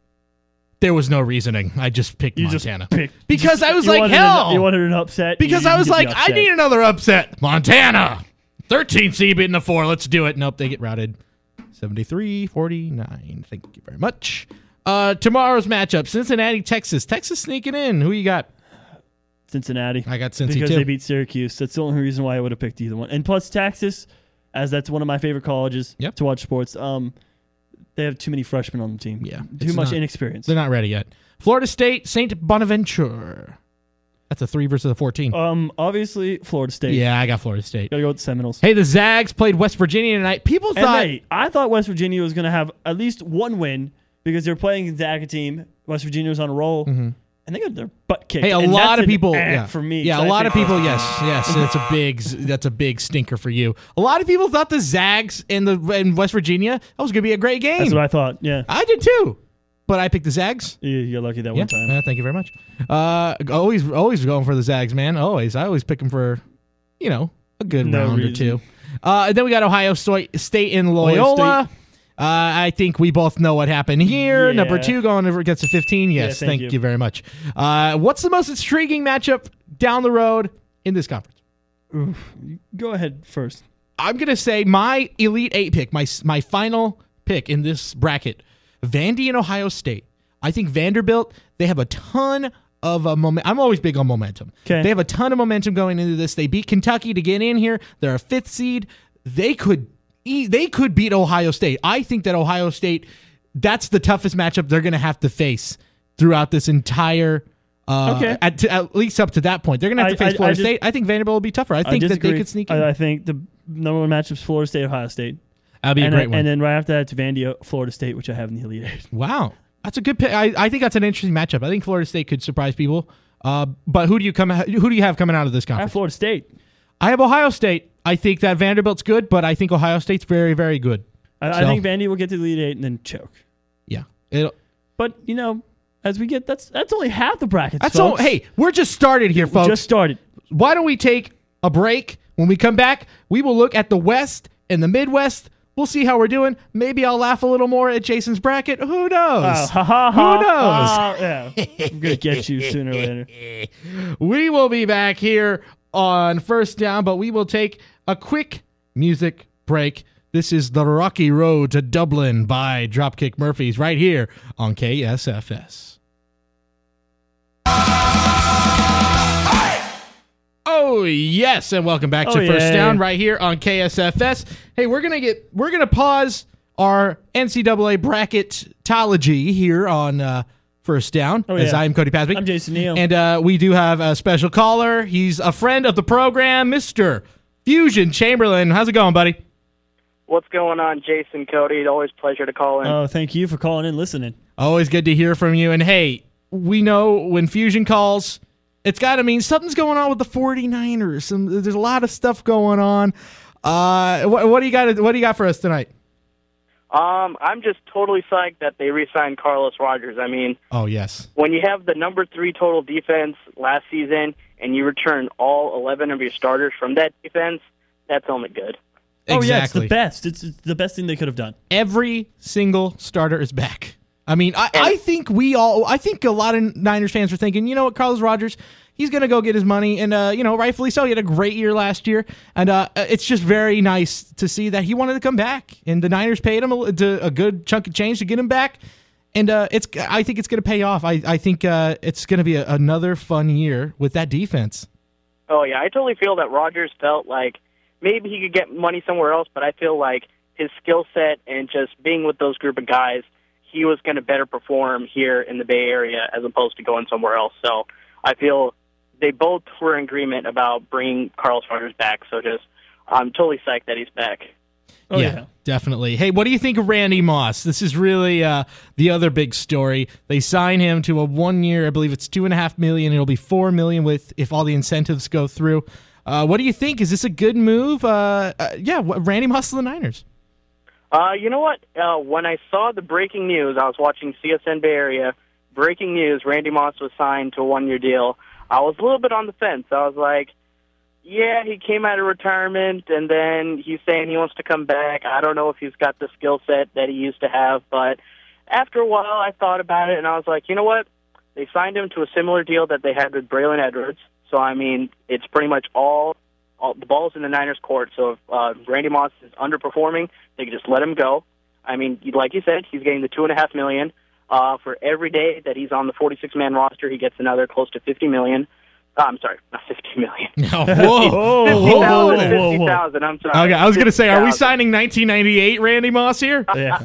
[SPEAKER 5] There was no reasoning. I just picked
[SPEAKER 4] You
[SPEAKER 5] Montana.
[SPEAKER 4] just picked
[SPEAKER 5] because
[SPEAKER 4] you just-
[SPEAKER 5] I was
[SPEAKER 4] you
[SPEAKER 5] like,
[SPEAKER 4] wanted
[SPEAKER 5] hell.
[SPEAKER 4] An, you wanted an upset.
[SPEAKER 5] because
[SPEAKER 4] you
[SPEAKER 5] I was
[SPEAKER 4] didn't
[SPEAKER 5] like,
[SPEAKER 4] get the
[SPEAKER 5] I
[SPEAKER 4] upset.
[SPEAKER 5] need another upset. Montana. thirteenth seed beating the four. Let's do it. Nope, they get routed. seventy-three forty-nine. Thank you very much. Uh, tomorrow's matchup, Cincinnati, Texas. Texas sneaking in. Who you got?
[SPEAKER 4] Cincinnati.
[SPEAKER 5] I got Cincy
[SPEAKER 4] because
[SPEAKER 5] too.
[SPEAKER 4] they beat Syracuse. That's the only reason why I would have picked either one. And plus Texas, as that's one of my favorite colleges
[SPEAKER 5] Yep.
[SPEAKER 4] to watch sports. Um, they have too many freshmen on the team.
[SPEAKER 5] Yeah,
[SPEAKER 4] too
[SPEAKER 5] it's
[SPEAKER 4] much
[SPEAKER 5] not-
[SPEAKER 4] inexperience.
[SPEAKER 5] They're not ready yet. Florida State, Saint Bonaventure. That's a three versus a fourteen.
[SPEAKER 4] Um, obviously Florida State.
[SPEAKER 5] yeah, I got Florida State.
[SPEAKER 4] Gotta go with the Seminoles.
[SPEAKER 5] Hey, the Zags played West Virginia tonight. People
[SPEAKER 4] And
[SPEAKER 5] thought
[SPEAKER 4] hey, I thought West Virginia was going to have at least one win because they're playing a Gonzaga team. West Virginia was on a roll, and they got their butt kicked.
[SPEAKER 5] Hey, a
[SPEAKER 4] And
[SPEAKER 5] lot
[SPEAKER 4] that's
[SPEAKER 5] of
[SPEAKER 4] an
[SPEAKER 5] people.
[SPEAKER 4] eh
[SPEAKER 5] Yeah,
[SPEAKER 4] for me.
[SPEAKER 5] Yeah,
[SPEAKER 4] So
[SPEAKER 5] a
[SPEAKER 4] I
[SPEAKER 5] lot of
[SPEAKER 4] think-
[SPEAKER 5] people. Yes, yes, that's a big. That's a big stinker for you. A lot of people thought the Zags in the in West Virginia that was going to be a great game.
[SPEAKER 4] That's what I thought. Yeah,
[SPEAKER 5] I did too, but I picked the Zags.
[SPEAKER 4] you, you're lucky that
[SPEAKER 5] Yeah,
[SPEAKER 4] one time.
[SPEAKER 5] uh, thank you very much. Uh, always, always going for the Zags, man. Always, I always pick them for, you know, a good
[SPEAKER 4] No
[SPEAKER 5] round
[SPEAKER 4] reason.
[SPEAKER 5] or two. Uh, and then we got Ohio Sto- State in Loyola.
[SPEAKER 4] State.
[SPEAKER 5] Uh, I think we both know what happened here.
[SPEAKER 4] Yeah.
[SPEAKER 5] Number two going over against the fifteen. Yes,
[SPEAKER 4] Yeah, thank
[SPEAKER 5] thank
[SPEAKER 4] you.
[SPEAKER 5] you very much. Uh, what's the most intriguing matchup down the road in this conference?
[SPEAKER 4] Go ahead first.
[SPEAKER 5] I'm gonna say my Elite Eight pick, my my final pick in this bracket, Vandy and Ohio State. I think Vanderbilt, they have a ton of uh, momentum. I'm always big on momentum.
[SPEAKER 4] 'Kay.
[SPEAKER 5] They have a ton of momentum going into this. They beat Kentucky to get in here. They're a fifth seed. They could e- they could beat Ohio State. I think that Ohio State, that's the toughest matchup they're going to have to face throughout this entire. Uh,
[SPEAKER 4] Okay.
[SPEAKER 5] at, to, at least up to that point, they're going to have to
[SPEAKER 4] I-
[SPEAKER 5] face
[SPEAKER 4] I-
[SPEAKER 5] Florida
[SPEAKER 4] I just-
[SPEAKER 5] State. I think Vanderbilt will be tougher. I think that they
[SPEAKER 4] disagree.
[SPEAKER 5] could sneak in.
[SPEAKER 4] I, I think the number one matchup is Florida State, Ohio State.
[SPEAKER 5] That'll be
[SPEAKER 4] and
[SPEAKER 5] a great
[SPEAKER 4] then,
[SPEAKER 5] one.
[SPEAKER 4] And then right after that, it's Vandy, Florida State, which I have in the Elite Eight.
[SPEAKER 5] Wow, that's a good pick. I, I think that's an interesting matchup. I think Florida State could surprise people. Uh, but who do you come? Who do you have coming out of this
[SPEAKER 4] I have
[SPEAKER 5] conference?
[SPEAKER 4] Florida State.
[SPEAKER 5] I have Ohio State. I think that Vanderbilt's good, but I think Ohio State's very, very good.
[SPEAKER 4] I, I
[SPEAKER 5] So-
[SPEAKER 4] think Vandy will get to the Elite Eight and then choke.
[SPEAKER 5] Yeah, It'll,
[SPEAKER 4] But, you know, as we get, that's that's only half the brackets,
[SPEAKER 5] that's all.
[SPEAKER 4] folks.
[SPEAKER 5] Hey, we're just started here,
[SPEAKER 4] We
[SPEAKER 5] folks.
[SPEAKER 4] just started.
[SPEAKER 5] Why don't we take a break? When we come back, we will look at the West and the Midwest. We'll see how we're doing. Maybe I'll laugh a little more at Jason's bracket. Who knows?
[SPEAKER 4] Oh, ha, ha, ha,
[SPEAKER 5] Who knows?
[SPEAKER 4] ha, yeah. I'm going to get you sooner or later.
[SPEAKER 5] We will be back here on First Down, but we will take a quick music break. This is The Rocky Road to Dublin by Dropkick Murphys right here on K S F S. Oh yes, and welcome back to
[SPEAKER 4] Oh,
[SPEAKER 5] First
[SPEAKER 4] yeah.
[SPEAKER 5] Down right here on K S F S. Hey, we're gonna get we're gonna pause our N C double A bracketology here on uh, First Down.
[SPEAKER 4] Oh,
[SPEAKER 5] as
[SPEAKER 4] yeah.
[SPEAKER 5] I'm Cody Pasbick.
[SPEAKER 4] I'm Jason Neal.
[SPEAKER 5] And uh, we do have a special caller. He's a friend of the program, Mister Fusion Chamberlain. How's it going, buddy?
[SPEAKER 7] What's going on, Jason, Cody? Always a pleasure to call in.
[SPEAKER 4] Oh, thank you for calling in, listening.
[SPEAKER 5] Always good to hear from you. And hey, we know when Fusion calls, it's got to mean something's going on with the 49ers. Some, there's a lot of stuff going on. Uh, what, what do you got? What do you got for us tonight?
[SPEAKER 7] Um, I'm just totally psyched that they re-signed Carlos Rogers. I mean,
[SPEAKER 5] Oh yes,
[SPEAKER 7] when you have the number three total defense last season and you return all eleven of your starters from that defense, that's only good.
[SPEAKER 4] Oh, yeah, it's
[SPEAKER 5] exactly.
[SPEAKER 4] the best. It's, it's the best thing they could have done.
[SPEAKER 5] Every single starter is back. I mean, I, I think we all, I think a lot of Niners fans are thinking, you know what, Carlos Rogers, he's going to go get his money, and uh, you know, rightfully so. He had a great year last year, and uh, it's just very nice to see that he wanted to come back, and the Niners paid him a, a good chunk of change to get him back, and uh, it's. I think it's going to pay off. I I think uh, it's going to be a, another fun year with that defense.
[SPEAKER 7] Oh yeah, I totally feel that Rodgers felt like maybe he could get money somewhere else, but I feel like his skill set and just being with those group of guys, he was going to better perform here in the Bay Area as opposed to going somewhere else. So I feel they both were in agreement about bringing Carlos Rodgers back. So just I'm totally psyched that he's back.
[SPEAKER 4] Oh,
[SPEAKER 5] yeah,
[SPEAKER 4] yeah.
[SPEAKER 5] definitely. Hey, what do you think of Randy Moss? This is really uh, the other big story. They sign him to a one-year, I believe it's two and a half million. It'll be four million with if all the incentives go through. Uh, what do you think? Is this a good move? Uh, uh, yeah, what, Randy Moss to the Niners.
[SPEAKER 7] Uh, you know what? Uh, when I saw the breaking news, I was watching C S N Bay Area. Breaking news: Randy Moss was signed to a one-year deal. I was a little bit on the fence. I was like, yeah, he came out of retirement, and then he's saying he wants to come back. I don't know if he's got the skill set that he used to have, but after a while, I thought about it, and I was like, you know what? They signed him to a similar deal that they had with Braylon Edwards. So, I mean, it's pretty much all, all the ball's in the Niners' court. So if uh, Randy Moss is underperforming, they can just let him go. I mean, like you said, he's getting the two and a half million. Uh, for every day that he's on the forty-six man roster, he gets another close to fifty million. Uh, I'm sorry, not fifty million.
[SPEAKER 5] Oh, whoa,
[SPEAKER 4] Whoa,
[SPEAKER 7] fifty
[SPEAKER 4] whoa,
[SPEAKER 7] thousand.
[SPEAKER 4] whoa, whoa,
[SPEAKER 7] fifty
[SPEAKER 4] whoa.
[SPEAKER 7] thousand. I'm sorry.
[SPEAKER 5] Okay, I was going to say, are we
[SPEAKER 7] fifty thousand.
[SPEAKER 5] signing nineteen ninety-eight Randy Moss here?
[SPEAKER 4] Yeah.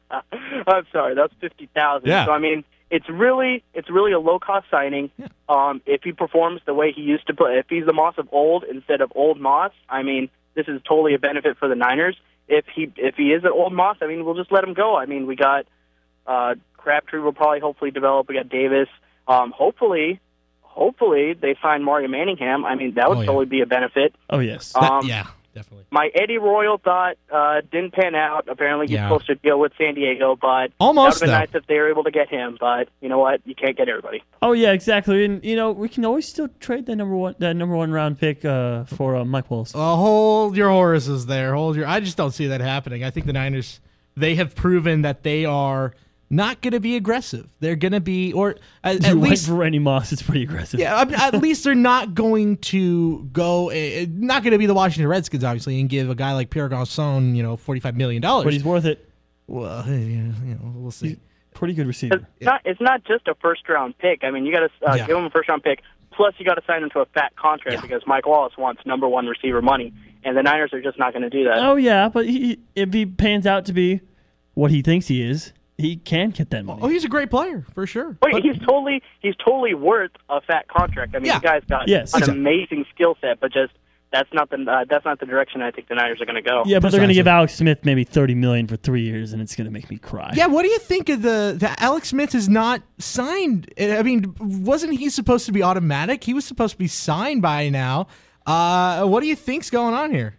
[SPEAKER 7] I'm sorry, that's fifty thousand.
[SPEAKER 5] Yeah.
[SPEAKER 7] So I mean, it's really it's really a low cost signing.
[SPEAKER 5] Yeah.
[SPEAKER 7] Um, if he performs the way he used to play, if he's the Moss of old instead of old Moss, I mean, this is totally a benefit for the Niners. If he if he is an old Moss, I mean, we'll just let him go. I mean, we got uh, Crabtree will probably hopefully develop. We got Davis. Um, hopefully, hopefully they sign Mario Manningham. I mean, that would
[SPEAKER 5] Oh, yeah.
[SPEAKER 7] totally be a benefit.
[SPEAKER 4] Oh, yes.
[SPEAKER 5] That-
[SPEAKER 7] Um,
[SPEAKER 5] yeah, definitely.
[SPEAKER 7] My Eddie Royal thought uh, didn't pan out. Apparently, he's
[SPEAKER 5] Yeah.
[SPEAKER 7] supposed to deal with San Diego, but
[SPEAKER 5] Almost,
[SPEAKER 7] that would have been
[SPEAKER 5] though.
[SPEAKER 7] nice if they were able to get him. But you know what? You can't get everybody.
[SPEAKER 4] Oh, yeah, exactly. And, you know, we can always still trade that number one that number one round pick uh, for uh, Mike Willis.
[SPEAKER 5] Uh, hold your horses there. Hold your. I just don't see that happening. I think the Niners, they have proven that they are not going to be aggressive. They're going to be, or at,
[SPEAKER 4] You
[SPEAKER 5] at
[SPEAKER 4] went
[SPEAKER 5] least,
[SPEAKER 4] for Randy Moss. It's pretty aggressive.
[SPEAKER 5] yeah, I mean, at least they're not going to go. Uh, not going to be the Washington Redskins, obviously, and give a guy like Pierre Garçon, you know, forty-five million dollars.
[SPEAKER 4] But he's worth it.
[SPEAKER 5] Well, you know, we'll see.
[SPEAKER 4] Pretty good receiver.
[SPEAKER 7] It's not. It's not just a first round pick. I mean, you got to uh,
[SPEAKER 5] Yeah.
[SPEAKER 7] give him a first round pick. Plus, you got to sign him to a fat contract
[SPEAKER 5] Yeah.
[SPEAKER 7] because Mike Wallace wants number one receiver money, and the Niners are just not going to do that.
[SPEAKER 4] Oh, yeah, but he, if he pans out to be what he thinks he is, he can get that money.
[SPEAKER 5] Oh, he's a great player for sure.
[SPEAKER 7] Wait,
[SPEAKER 5] But-
[SPEAKER 7] he's totally he's totally worth a fat contract. I mean,
[SPEAKER 5] Yeah.
[SPEAKER 7] the guy's got
[SPEAKER 4] Yes.
[SPEAKER 7] an
[SPEAKER 4] Exactly.
[SPEAKER 7] amazing skill set, but just that's not the uh, that's not the direction I think the Niners are going to go.
[SPEAKER 4] Yeah, but they're going
[SPEAKER 5] Precisely.
[SPEAKER 4] to give Alex Smith maybe thirty million dollars for three years, and it's going to make me cry.
[SPEAKER 5] Yeah, what do you think of the, the Alex Smith is not signed? I mean, wasn't he supposed to be automatic? He was supposed to be signed by now. Uh, what do you think's going on here?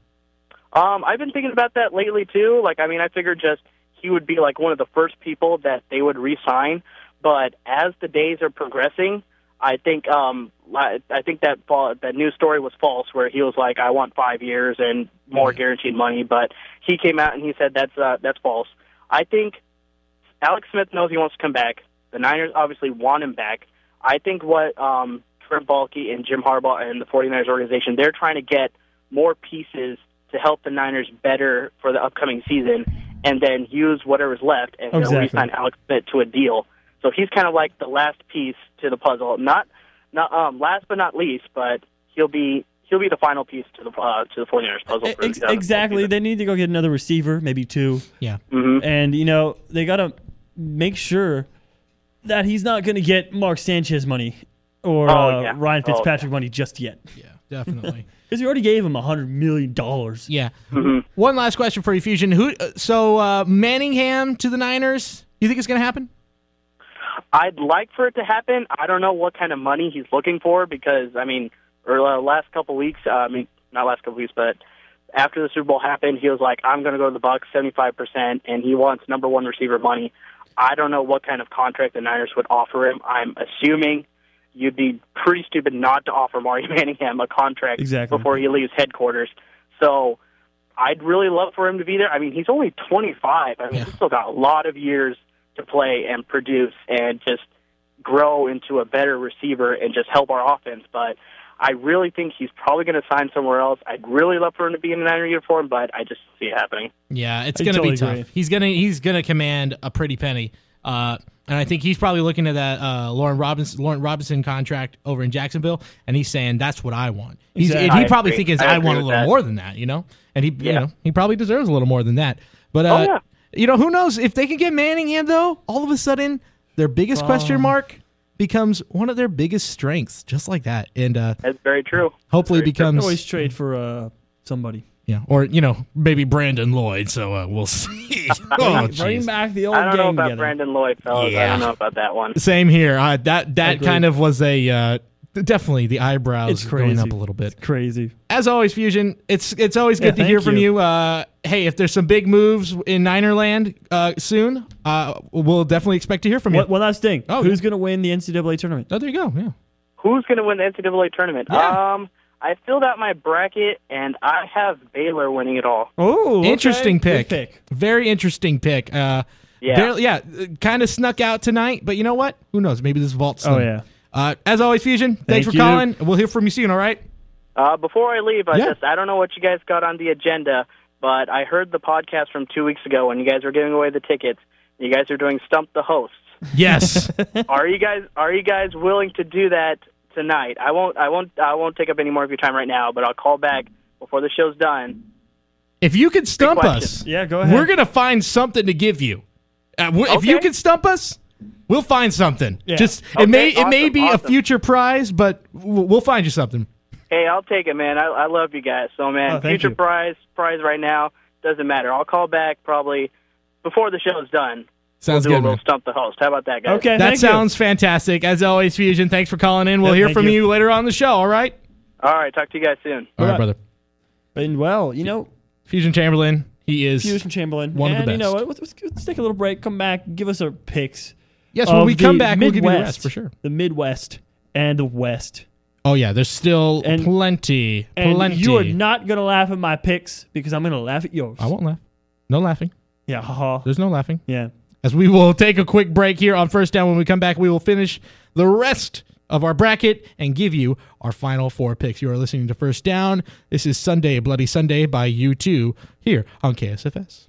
[SPEAKER 7] Um, I've been thinking about that lately too. Like, I mean, I figured just he would be like one of the first people that they would re-sign. But as the days are progressing, I think um, I I think that fa- that news story was false, where he was like, "I want five years and more guaranteed money." But he came out and he said that's uh, that's false. I think Alex Smith knows he wants to come back. The Niners obviously want him back. I think what um, Trent Baalke and Jim Harbaugh and the 49ers organization, they're trying to get more pieces to help the Niners better for the upcoming season, and then use whatever's left and
[SPEAKER 4] Exactly.
[SPEAKER 7] re-sign Alex Smith to a deal. So he's kind of like the last piece to the puzzle. Not, not um, last but not least, but he'll be he'll be the final piece to the uh, to the 49ers puzzle. For
[SPEAKER 4] Ex-
[SPEAKER 7] the, uh,
[SPEAKER 4] exactly.
[SPEAKER 7] season.
[SPEAKER 4] They need to go get another receiver, maybe two.
[SPEAKER 5] Yeah.
[SPEAKER 7] Mhm.
[SPEAKER 4] And, you know, they got to make sure that he's not going to get Mark Sanchez money or
[SPEAKER 7] Oh,
[SPEAKER 4] uh,
[SPEAKER 7] yeah.
[SPEAKER 4] Ryan
[SPEAKER 7] Oh,
[SPEAKER 4] Fitzpatrick money just yet.
[SPEAKER 5] Yeah, definitely.
[SPEAKER 4] Because you already gave him one hundred million dollars.
[SPEAKER 5] yeah. One last question for you, Fusion. Who? Uh, so uh, Manningham to the Niners. You think it's going to happen?
[SPEAKER 7] I'd like for it to happen. I don't know what kind of money he's looking for because, I mean, or uh, last couple weeks, uh, I mean, not last couple weeks, but after the Super Bowl happened, he was like, I'm going to go to the Bucs seventy-five percent, and he wants number one receiver money. I don't know what kind of contract the Niners would offer him. I'm assuming you'd be pretty stupid not to offer Mario Manningham a contract
[SPEAKER 4] Exactly.
[SPEAKER 7] before he leaves headquarters. So I'd really love for him to be there. I mean, he's only twenty-five. I mean,
[SPEAKER 5] Yeah.
[SPEAKER 7] he's still got a lot of years to play and produce and just grow into a better receiver and just help our offense. But I really think he's probably going to sign somewhere else. I'd really love for him to be in a Niner uniform, but I just see it happening.
[SPEAKER 5] Yeah, it's
[SPEAKER 4] I
[SPEAKER 5] going to
[SPEAKER 4] totally
[SPEAKER 5] be tough.
[SPEAKER 4] agree.
[SPEAKER 5] He's going to he's going to command a pretty penny. Uh, and I think he's probably looking at that uh, Lauren Robinson Lauren Robinson contract over in Jacksonville, and he's saying that's what I want. He's
[SPEAKER 4] Exactly.
[SPEAKER 5] and he
[SPEAKER 7] I
[SPEAKER 5] probably
[SPEAKER 7] agree.
[SPEAKER 5] thinking
[SPEAKER 7] I
[SPEAKER 5] I,
[SPEAKER 7] agree
[SPEAKER 5] want a
[SPEAKER 7] with
[SPEAKER 5] little
[SPEAKER 7] that.
[SPEAKER 5] more than that, you know. And he you
[SPEAKER 7] Yeah.
[SPEAKER 5] know he probably deserves a little more than that. But uh,
[SPEAKER 7] Oh, yeah.
[SPEAKER 5] you know, who knows if they can get Manningham though? All of a sudden, their biggest question mark becomes one of their biggest strengths, just like that, and uh,
[SPEAKER 7] That's very true.
[SPEAKER 5] hopefully
[SPEAKER 7] Very true.
[SPEAKER 5] becomes
[SPEAKER 4] Always trade for uh, somebody.
[SPEAKER 5] yeah, or you know maybe Brandon Lloyd. So uh, we'll see. oh,
[SPEAKER 4] Bring
[SPEAKER 5] jeez.
[SPEAKER 4] back the old
[SPEAKER 7] I don't know
[SPEAKER 4] gang
[SPEAKER 7] about
[SPEAKER 4] together.
[SPEAKER 7] Brandon Lloyd, fellas. I
[SPEAKER 5] Yeah.
[SPEAKER 7] don't know about that one.
[SPEAKER 5] Same here. Uh, that that
[SPEAKER 4] Agreed.
[SPEAKER 5] kind of was a uh, definitely the eyebrows
[SPEAKER 4] It's
[SPEAKER 5] going
[SPEAKER 4] crazy.
[SPEAKER 5] up a little bit.
[SPEAKER 4] Crazy.
[SPEAKER 5] As always, Fusion, it's it's always
[SPEAKER 4] Yeah,
[SPEAKER 5] good to hear
[SPEAKER 4] thank
[SPEAKER 5] from
[SPEAKER 4] you.
[SPEAKER 5] you. Uh, hey, if there's some big moves in Ninerland uh, soon, uh, we'll definitely expect to hear from you.
[SPEAKER 4] One, one last thing.
[SPEAKER 5] Oh,
[SPEAKER 4] Who's
[SPEAKER 5] yeah.
[SPEAKER 4] going to win the N C double A tournament?
[SPEAKER 5] Oh, there you go. Yeah.
[SPEAKER 7] Who's going to win the N C double A tournament?
[SPEAKER 5] Yeah.
[SPEAKER 7] Um, I filled out my bracket, and I have Baylor winning it all.
[SPEAKER 4] Oh, okay.
[SPEAKER 5] Interesting pick.
[SPEAKER 4] Good pick.
[SPEAKER 5] Very interesting pick. Uh,
[SPEAKER 7] Yeah.
[SPEAKER 5] barely- yeah. Kind of snuck out tonight, but you know what? Who knows? Maybe this vault's
[SPEAKER 4] Oh,
[SPEAKER 5] them.
[SPEAKER 4] yeah.
[SPEAKER 5] Uh, as always, Fusion, thanks
[SPEAKER 4] Thank
[SPEAKER 5] for
[SPEAKER 4] you.
[SPEAKER 5] calling. We'll hear from you soon. All right.
[SPEAKER 7] Uh, before I leave, I
[SPEAKER 5] Yeah.
[SPEAKER 7] just I don't know what you guys got on the agenda, but I heard the podcast from two weeks ago when you guys were giving away the tickets. You guys are doing Stump the Hosts.
[SPEAKER 5] Yes.
[SPEAKER 7] Are you guys Are you guys willing to do that tonight? I won't I won't I won't take up any more of your time right now, but I'll call back before the show's done.
[SPEAKER 5] If you could stump
[SPEAKER 7] question.
[SPEAKER 5] us,
[SPEAKER 4] Yeah, go ahead.
[SPEAKER 5] we're gonna find something to give you. Uh, w- If you
[SPEAKER 7] Okay.
[SPEAKER 5] can stump us, we'll find something.
[SPEAKER 4] Yeah.
[SPEAKER 5] Just
[SPEAKER 7] Okay,
[SPEAKER 5] it may it may
[SPEAKER 7] awesome,
[SPEAKER 5] be
[SPEAKER 7] awesome.
[SPEAKER 5] a future prize, but w- we'll find you something.
[SPEAKER 7] Hey, I'll take it, man. I, I love you guys. So, man,
[SPEAKER 4] Oh, thank
[SPEAKER 7] future
[SPEAKER 4] you.
[SPEAKER 7] prize prize right now doesn't matter. I'll call back probably before the show's done.
[SPEAKER 5] Sounds
[SPEAKER 7] we'll do
[SPEAKER 5] good,
[SPEAKER 7] a little
[SPEAKER 5] man.
[SPEAKER 7] Stump the Host. How about that, guys?
[SPEAKER 4] Okay,
[SPEAKER 5] That
[SPEAKER 4] thank you.
[SPEAKER 5] sounds fantastic. As always, Fusion, thanks for calling in. We'll
[SPEAKER 4] Yeah,
[SPEAKER 5] hear
[SPEAKER 4] thank
[SPEAKER 5] from you.
[SPEAKER 4] you.
[SPEAKER 5] later on in the show. All right.
[SPEAKER 7] All right, talk to you guys soon.
[SPEAKER 5] All right,
[SPEAKER 4] Bye.
[SPEAKER 5] brother.
[SPEAKER 4] And, well, you know,
[SPEAKER 5] Fusion Chamberlain. He is.
[SPEAKER 4] Fusion Chamberlain.
[SPEAKER 5] One of
[SPEAKER 4] and
[SPEAKER 5] the
[SPEAKER 4] you know
[SPEAKER 5] best.
[SPEAKER 4] what? Let's, let's take a little break. Come back. Give us our picks.
[SPEAKER 5] Yes, when
[SPEAKER 4] of
[SPEAKER 5] we come
[SPEAKER 4] the
[SPEAKER 5] back, we'll give you the
[SPEAKER 4] Midwest,
[SPEAKER 5] rest for sure.
[SPEAKER 4] The Midwest and the West.
[SPEAKER 5] Oh yeah, there's still
[SPEAKER 4] And-
[SPEAKER 5] plenty,
[SPEAKER 4] And
[SPEAKER 5] plenty.
[SPEAKER 4] you are not going to laugh at my picks because I'm going to laugh at yours.
[SPEAKER 5] I won't laugh. No laughing.
[SPEAKER 4] Yeah, haha.
[SPEAKER 5] There's no laughing.
[SPEAKER 4] Yeah.
[SPEAKER 5] As we will take a quick break here on First Down. When we come back, we will finish the rest of our bracket and give you our final four picks. You are listening to First Down. This is Sunday, Bloody Sunday by U two here on K S F S.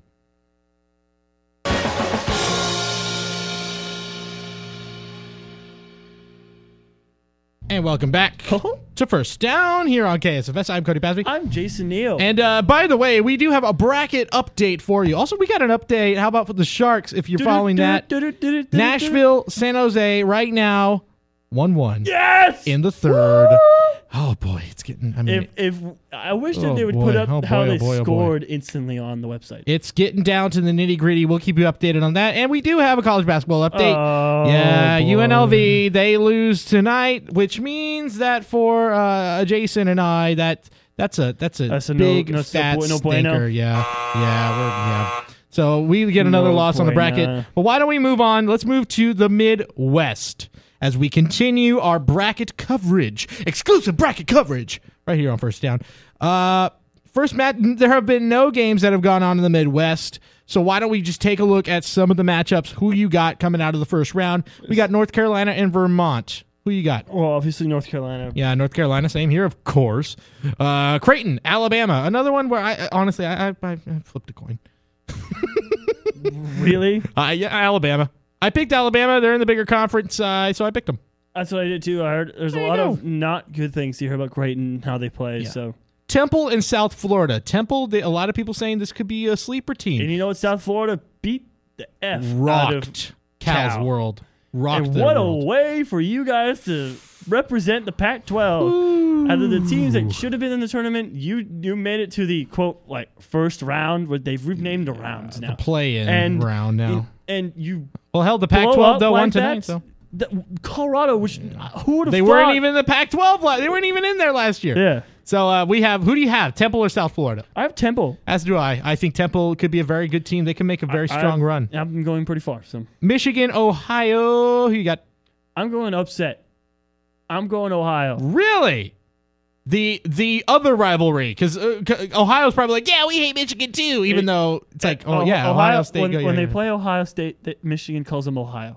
[SPEAKER 5] And welcome back to First Down here on K S F S. I'm Cody Pasby.
[SPEAKER 4] I'm Jason Neal.
[SPEAKER 5] And uh, by the way, we do have a bracket update for you. Also, we got an update. How about for the Sharks, if you're following that? Nashville, San Jose, right now, one one
[SPEAKER 4] Yes!
[SPEAKER 5] in the third.
[SPEAKER 4] Woo!
[SPEAKER 5] Oh, boy, it's getting, I mean,
[SPEAKER 4] If if I wish that
[SPEAKER 5] Oh,
[SPEAKER 4] they would
[SPEAKER 5] boy.
[SPEAKER 4] put up
[SPEAKER 5] Oh,
[SPEAKER 4] how
[SPEAKER 5] boy,
[SPEAKER 4] they
[SPEAKER 5] oh, boy, oh, boy.
[SPEAKER 4] scored instantly on the website.
[SPEAKER 5] it's getting down to the nitty gritty. We'll keep you updated on that. And we do have a college basketball update.
[SPEAKER 4] Oh,
[SPEAKER 5] yeah,
[SPEAKER 4] boy.
[SPEAKER 5] U N L V, they lose tonight, which means that for uh, Jason and I, that that's a that's a
[SPEAKER 4] That's a no-
[SPEAKER 5] big
[SPEAKER 4] no-
[SPEAKER 5] fat
[SPEAKER 4] no bueno.
[SPEAKER 5] stinker. Yeah, yeah, we're, yeah. So we get another
[SPEAKER 4] No
[SPEAKER 5] loss on the bracket.
[SPEAKER 4] bueno.
[SPEAKER 5] But why don't we move on? Let's move to the Midwest as we continue our bracket coverage, exclusive bracket coverage, right here on First Down. Uh, first, Matt, there have been no games that have gone on in the Midwest. So why don't we just take a look at some of the matchups? Who you got coming out of the first round? We got North Carolina and Vermont. Who you got?
[SPEAKER 4] Well, obviously North Carolina.
[SPEAKER 5] Yeah, North Carolina, same here, of course. Uh, Creighton, Alabama, another one where I honestly I, I, I flipped a coin.
[SPEAKER 4] Really?
[SPEAKER 5] Uh, yeah, Alabama. I picked Alabama. They're in the bigger conference, uh, so I picked them.
[SPEAKER 4] That's what I did too. I heard there's a
[SPEAKER 5] There you
[SPEAKER 4] lot
[SPEAKER 5] go.
[SPEAKER 4] of not good things to hear about Creighton, how they play.
[SPEAKER 5] Yeah.
[SPEAKER 4] So,
[SPEAKER 5] Temple in South Florida. Temple, they, a lot of people saying this could be a sleeper team.
[SPEAKER 4] and you know what? South Florida beat the F out of
[SPEAKER 5] Rocked Cal's
[SPEAKER 4] Cal.
[SPEAKER 5] world. Rocked
[SPEAKER 4] And
[SPEAKER 5] their
[SPEAKER 4] what
[SPEAKER 5] world.
[SPEAKER 4] a way for you guys to represent the Pac twelve. Out of the teams that should have been in the tournament, you you made it to the quote like first round, where they've renamed the rounds now.
[SPEAKER 5] Play-in
[SPEAKER 4] And
[SPEAKER 5] round now.
[SPEAKER 4] And you
[SPEAKER 5] well, hell, the
[SPEAKER 4] blow
[SPEAKER 5] Pac twelve
[SPEAKER 4] up
[SPEAKER 5] though
[SPEAKER 4] like
[SPEAKER 5] won tonight.
[SPEAKER 4] that.
[SPEAKER 5] So
[SPEAKER 4] The- Colorado, which who would have
[SPEAKER 5] they
[SPEAKER 4] thought?
[SPEAKER 5] weren't even in the Pac twelve. la- They weren't even in there last year.
[SPEAKER 4] Yeah,
[SPEAKER 5] So uh, we have who do you have? Temple or South Florida?
[SPEAKER 4] I have Temple.
[SPEAKER 5] As do I. I think Temple could be a very good team. They can make a very
[SPEAKER 4] I-
[SPEAKER 5] strong run.
[SPEAKER 4] I'm going pretty far, so
[SPEAKER 5] Michigan, Ohio. Who you got?
[SPEAKER 4] I'm going upset. I'm going Ohio.
[SPEAKER 5] Really? The the other rivalry, because uh, c- Ohio's probably like, yeah, we hate Michigan too, even
[SPEAKER 4] It-
[SPEAKER 5] though it's like, oh
[SPEAKER 4] Oh-
[SPEAKER 5] yeah, Ohio, State.
[SPEAKER 4] When,
[SPEAKER 5] go,
[SPEAKER 4] when
[SPEAKER 5] yeah,
[SPEAKER 4] they
[SPEAKER 5] yeah.
[SPEAKER 4] play Ohio State, that Michigan calls them Ohio.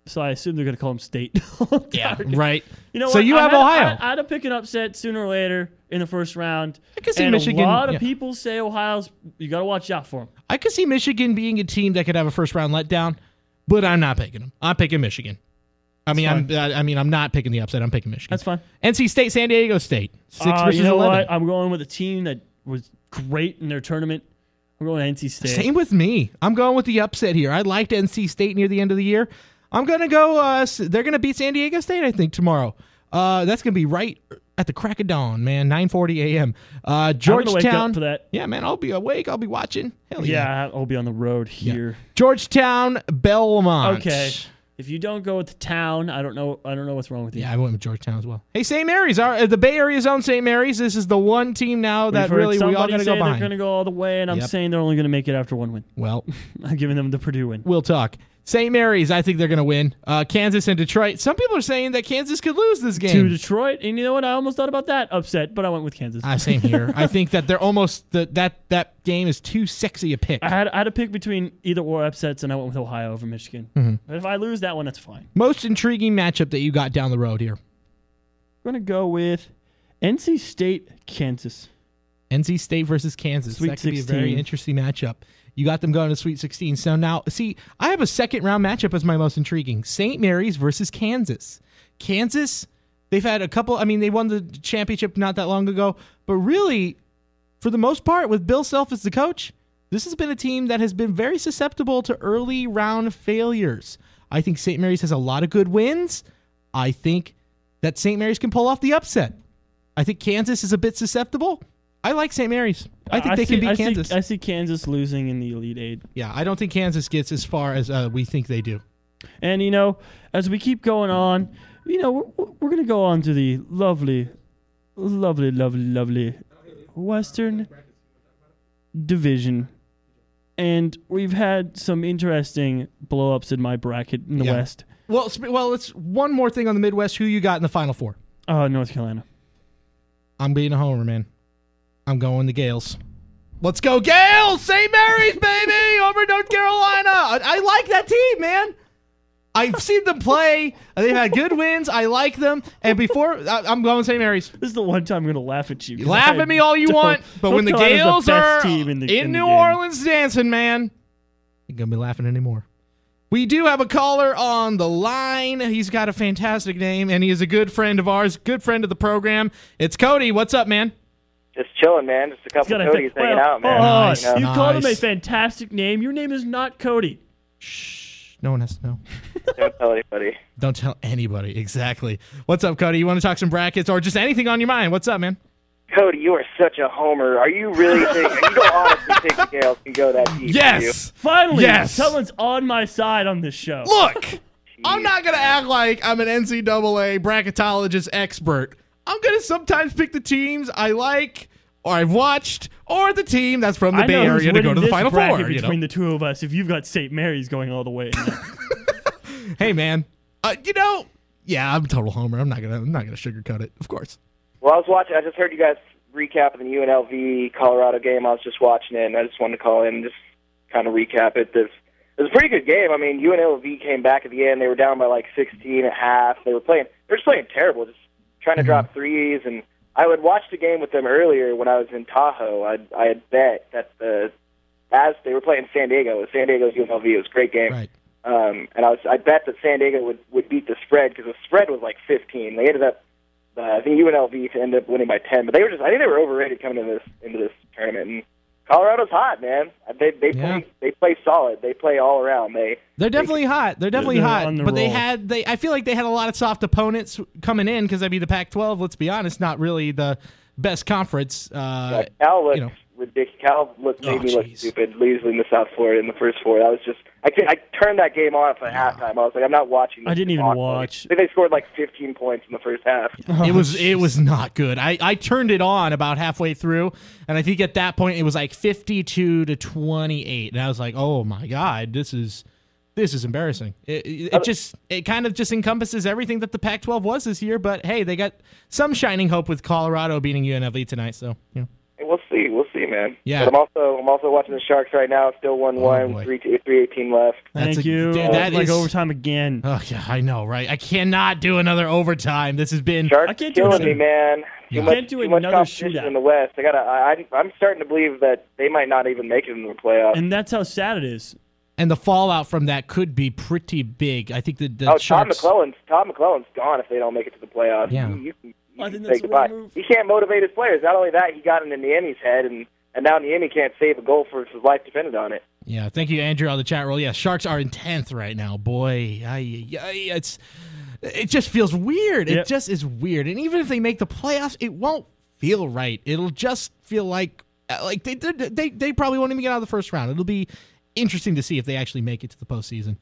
[SPEAKER 4] so I assume they're going to call them State.
[SPEAKER 5] Yeah, right.
[SPEAKER 4] You know
[SPEAKER 5] so
[SPEAKER 4] what?
[SPEAKER 5] you
[SPEAKER 4] I
[SPEAKER 5] have
[SPEAKER 4] had,
[SPEAKER 5] Ohio.
[SPEAKER 4] I, I had to pick an upset sooner or later in the first round.
[SPEAKER 5] I can see
[SPEAKER 4] and
[SPEAKER 5] Michigan-
[SPEAKER 4] a lot of
[SPEAKER 5] yeah.
[SPEAKER 4] people say Ohio's. You got to watch out for them.
[SPEAKER 5] I could see Michigan being a team that could have a first round letdown, but I'm not picking them. I'm picking Michigan. I mean, I'm.
[SPEAKER 4] fine.
[SPEAKER 5] I mean, I'm not picking the upset. I'm picking Michigan.
[SPEAKER 4] That's fine.
[SPEAKER 5] N C State, San Diego State, six
[SPEAKER 4] Uh,
[SPEAKER 5] versus
[SPEAKER 4] you know
[SPEAKER 5] eleven.
[SPEAKER 4] what? I'm going with a team that was great in their tournament. I'm going to N C State.
[SPEAKER 5] Same with me. I'm going with the upset here. I liked N C State near the end of the year. I'm going to go. Uh, s- they're going to beat San Diego State, I think, tomorrow. Uh, that's going to be right at the crack of dawn, man. nine forty a.m. Uh,
[SPEAKER 4] I'm gonna
[SPEAKER 5] Georgetown.
[SPEAKER 4] wake up for that.
[SPEAKER 5] Yeah, man. I'll be awake. I'll be watching. Hell yeah.
[SPEAKER 4] Yeah, I'll be on the road here.
[SPEAKER 5] Georgetown, Belmont.
[SPEAKER 4] Okay. If you don't go with the town, I don't know. I don't know what's wrong with you.
[SPEAKER 5] Yeah, I went with Georgetown as well. Hey, Saint Mary's. Our, uh, the Bay Area's own Saint Mary's. This is the one team now that
[SPEAKER 4] We've heard
[SPEAKER 5] really we all
[SPEAKER 4] somebody
[SPEAKER 5] got to
[SPEAKER 4] say
[SPEAKER 5] go
[SPEAKER 4] they're
[SPEAKER 5] behind.
[SPEAKER 4] going to go all the way, and I'm
[SPEAKER 5] Yep.
[SPEAKER 4] saying they're only going to make it after one win.
[SPEAKER 5] Well,
[SPEAKER 4] I'm giving them the Purdue win.
[SPEAKER 5] we'll talk. Saint Mary's, I think they're going to win. Uh, Kansas and Detroit. Some people are saying that Kansas could lose this game.
[SPEAKER 4] To Detroit, and you know what? I almost thought about that upset, but I went with Kansas.
[SPEAKER 5] Uh, same here. I think that they're almost the, that that game is too sexy a pick.
[SPEAKER 4] I had I had to pick between either or upsets, and I went with Ohio over Michigan.
[SPEAKER 5] Mm-hmm.
[SPEAKER 4] But if I lose that one, that's fine.
[SPEAKER 5] Most intriguing matchup that you got down the road here.
[SPEAKER 4] I'm going to go with N C State, Kansas.
[SPEAKER 5] N C State versus Kansas.
[SPEAKER 4] Sweet
[SPEAKER 5] that could be a very
[SPEAKER 4] sixteen.
[SPEAKER 5] interesting matchup. You got them going to Sweet sixteen. So now, see, I have a second round matchup as my most intriguing. Saint Mary's versus Kansas. Kansas, they've had a couple, I mean, they won the championship not that long ago, but really, for the most part, with Bill Self as the coach, this has been a team that has been very susceptible to early round failures. I think Saint Mary's has a lot of good wins. I think that Saint Mary's can pull off the upset. I think Kansas is a bit susceptible. I like Saint Mary's. I think they
[SPEAKER 4] see,
[SPEAKER 5] can beat
[SPEAKER 4] I
[SPEAKER 5] Kansas.
[SPEAKER 4] See, I see Kansas losing in the Elite Eight.
[SPEAKER 5] Yeah, I don't think Kansas gets as far as uh, we think they do.
[SPEAKER 4] And, you know, as we keep going on, you know, we're, we're going to go on to the lovely, lovely, lovely, lovely Western Division. And we've had some interesting blow-ups in my bracket in the
[SPEAKER 5] Yeah.
[SPEAKER 4] West.
[SPEAKER 5] Well, sp- well, it's one more thing on the Midwest. Who you got in the Final Four?
[SPEAKER 4] Uh, North Carolina.
[SPEAKER 5] I'm being a homer, man. I'm going the Gales. Let's go Gales! Saint Mary's, baby! Over North Carolina! I, I like that team, man. I've seen them play. They've had good wins. I like them. And before, I, I'm going Saint Mary's.
[SPEAKER 4] This is the one time I'm going to laugh at you. 'cause
[SPEAKER 5] Laugh
[SPEAKER 4] I
[SPEAKER 5] at me all you
[SPEAKER 4] don't-
[SPEAKER 5] want, but
[SPEAKER 4] North
[SPEAKER 5] when the
[SPEAKER 4] Carolina's
[SPEAKER 5] Gales
[SPEAKER 4] the best
[SPEAKER 5] are
[SPEAKER 4] team in, the,
[SPEAKER 5] in
[SPEAKER 4] in the
[SPEAKER 5] New
[SPEAKER 4] game.
[SPEAKER 5] Orleans dancing, man, ain't gonna be laughing anymore. We do have a caller on the line. He's got a fantastic name, and he is a good friend of ours, good friend of the program. It's Cody. What's up, man?
[SPEAKER 8] Just chilling, man. Just a
[SPEAKER 4] He's
[SPEAKER 8] couple
[SPEAKER 4] got
[SPEAKER 8] of
[SPEAKER 4] a
[SPEAKER 8] Codys
[SPEAKER 4] fa-
[SPEAKER 8] hanging
[SPEAKER 4] well,
[SPEAKER 8] out, man.
[SPEAKER 4] hold on.
[SPEAKER 5] Nice,
[SPEAKER 8] You know?
[SPEAKER 4] You called him a
[SPEAKER 5] nice.
[SPEAKER 4] fantastic name. Your name is not Cody.
[SPEAKER 5] Shh. No one has to know.
[SPEAKER 8] Don't tell anybody.
[SPEAKER 5] Don't tell anybody. Exactly. What's up, Cody? You want to talk some brackets or just anything on your mind? What's up, man?
[SPEAKER 8] Cody, you are such a homer. Are you really thinking? You don't honestly think the Gales can go that deep? do you?
[SPEAKER 5] Yes.
[SPEAKER 4] Finally,
[SPEAKER 5] Yes.
[SPEAKER 4] someone's on my side on this show.
[SPEAKER 5] Look, I'm not going to act like I'm an N C double A bracketologist expert. I'm going to sometimes pick the teams I like or I've watched or the team that's from the
[SPEAKER 4] I
[SPEAKER 5] Bay
[SPEAKER 4] know who's
[SPEAKER 5] Area to go
[SPEAKER 4] winning
[SPEAKER 5] to the
[SPEAKER 4] this
[SPEAKER 5] Final
[SPEAKER 4] bracket
[SPEAKER 5] Four. You know?
[SPEAKER 4] between the two of us. If you've got Saint Mary's going all the way, in there.
[SPEAKER 5] Hey, man. Uh, you know, yeah, I'm a total homer. I'm not gonna. I'm not gonna sugarcoat it. Of course.
[SPEAKER 8] Well, I was watching. I just heard you guys recapping the U N L V Colorado game. I was just watching it, and I just wanted to call in and just kind of recap it. This it was a pretty good game. I mean, U N L V came back at the end. They were down by like sixteen at half. They were playing. They were just playing terrible, just trying to
[SPEAKER 5] Mm-hmm.
[SPEAKER 8] drop threes. And I had watched the game with them earlier when I was in Tahoe. I I had bet that the as they were playing San Diego, San Diego's U N L V. It was a great game.
[SPEAKER 5] Right.
[SPEAKER 8] Um, and I was I bet that San Diego would, would beat the spread because the spread was like fifteen. They ended up, uh, I think U N L V ended up winning by ten, but they were just I think they were overrated coming into this into this tournament. And Colorado's hot, man. They they
[SPEAKER 5] Yeah.
[SPEAKER 8] play they play solid. They play all around. They
[SPEAKER 5] They're definitely hot. They're definitely
[SPEAKER 4] They're
[SPEAKER 5] hot.
[SPEAKER 4] on the
[SPEAKER 5] But they
[SPEAKER 4] roll.
[SPEAKER 5] had they. I feel like they had a lot of soft opponents coming in because I mean the Pac twelve. Let's be honest, not really the best conference. Uh,
[SPEAKER 8] uh, Cal looked
[SPEAKER 5] you know.
[SPEAKER 8] ridiculous. Cal looked made
[SPEAKER 5] Oh,
[SPEAKER 8] me look
[SPEAKER 5] jeez.
[SPEAKER 8] stupid losing to South Florida in the first four. That was just I could, I turned that game off at halftime. I was like, I'm not watching this.
[SPEAKER 4] I didn't even
[SPEAKER 8] on.
[SPEAKER 4] watch.
[SPEAKER 8] I think they scored like fifteen points in the first half.
[SPEAKER 5] It was it was not good. I, I turned it on about halfway through, and I think at that point it was like fifty-two to twenty-eight, and I was like, oh my god, this is this is embarrassing. It, it, it just it kind of just encompasses everything that the Pac twelve was this year. But hey, they got some shining hope with Colorado beating U N L V tonight. So you know.
[SPEAKER 8] Well, see. We'll see, man.
[SPEAKER 5] Yeah.
[SPEAKER 8] But I'm also I'm also watching the Sharks right now. Still one one,
[SPEAKER 5] boy.
[SPEAKER 8] three three eighteen left.
[SPEAKER 5] That's
[SPEAKER 4] Thank
[SPEAKER 5] a-
[SPEAKER 4] you.
[SPEAKER 5] dude,
[SPEAKER 4] Oh,
[SPEAKER 5] that
[SPEAKER 4] like
[SPEAKER 5] is-
[SPEAKER 4] overtime again.
[SPEAKER 5] Oh yeah, I know, right? I cannot do another overtime. This has been.
[SPEAKER 8] Sharks
[SPEAKER 4] I can't do
[SPEAKER 8] killing
[SPEAKER 4] it.
[SPEAKER 8] me, man. Too
[SPEAKER 5] Yeah.
[SPEAKER 8] much,
[SPEAKER 4] Can't do
[SPEAKER 8] too much
[SPEAKER 4] another
[SPEAKER 8] competition
[SPEAKER 4] shootout.
[SPEAKER 8] in the West. I gotta. I, I, I'm starting to believe that they might not even make it into the playoffs.
[SPEAKER 4] And that's how sad it is.
[SPEAKER 5] And the fallout from that could be pretty big. I think the, the
[SPEAKER 8] oh, Todd
[SPEAKER 5] Sharks.
[SPEAKER 8] McClellan's Todd McClellan's gone if they don't make it to the playoffs.
[SPEAKER 5] Yeah.
[SPEAKER 8] You, you, can- you
[SPEAKER 4] I
[SPEAKER 8] can
[SPEAKER 4] think
[SPEAKER 8] say
[SPEAKER 4] that's the
[SPEAKER 8] goodbye.
[SPEAKER 4] right move.
[SPEAKER 8] He can't motivate his players. Not only that, he got into Niemi's head, and and now Niemi can't save a goal for his life depended on it.
[SPEAKER 5] Yeah, thank you, Andrew, on the chat roll. Yeah, Sharks are in tenth right now. Boy, ay, ay, ay, it's it just feels weird. It
[SPEAKER 4] Yep.
[SPEAKER 5] just is weird. And even if they make the playoffs, it won't feel right. It'll just feel like like they they they probably won't even get out of the first round. It'll be interesting to see if they actually make it to the postseason.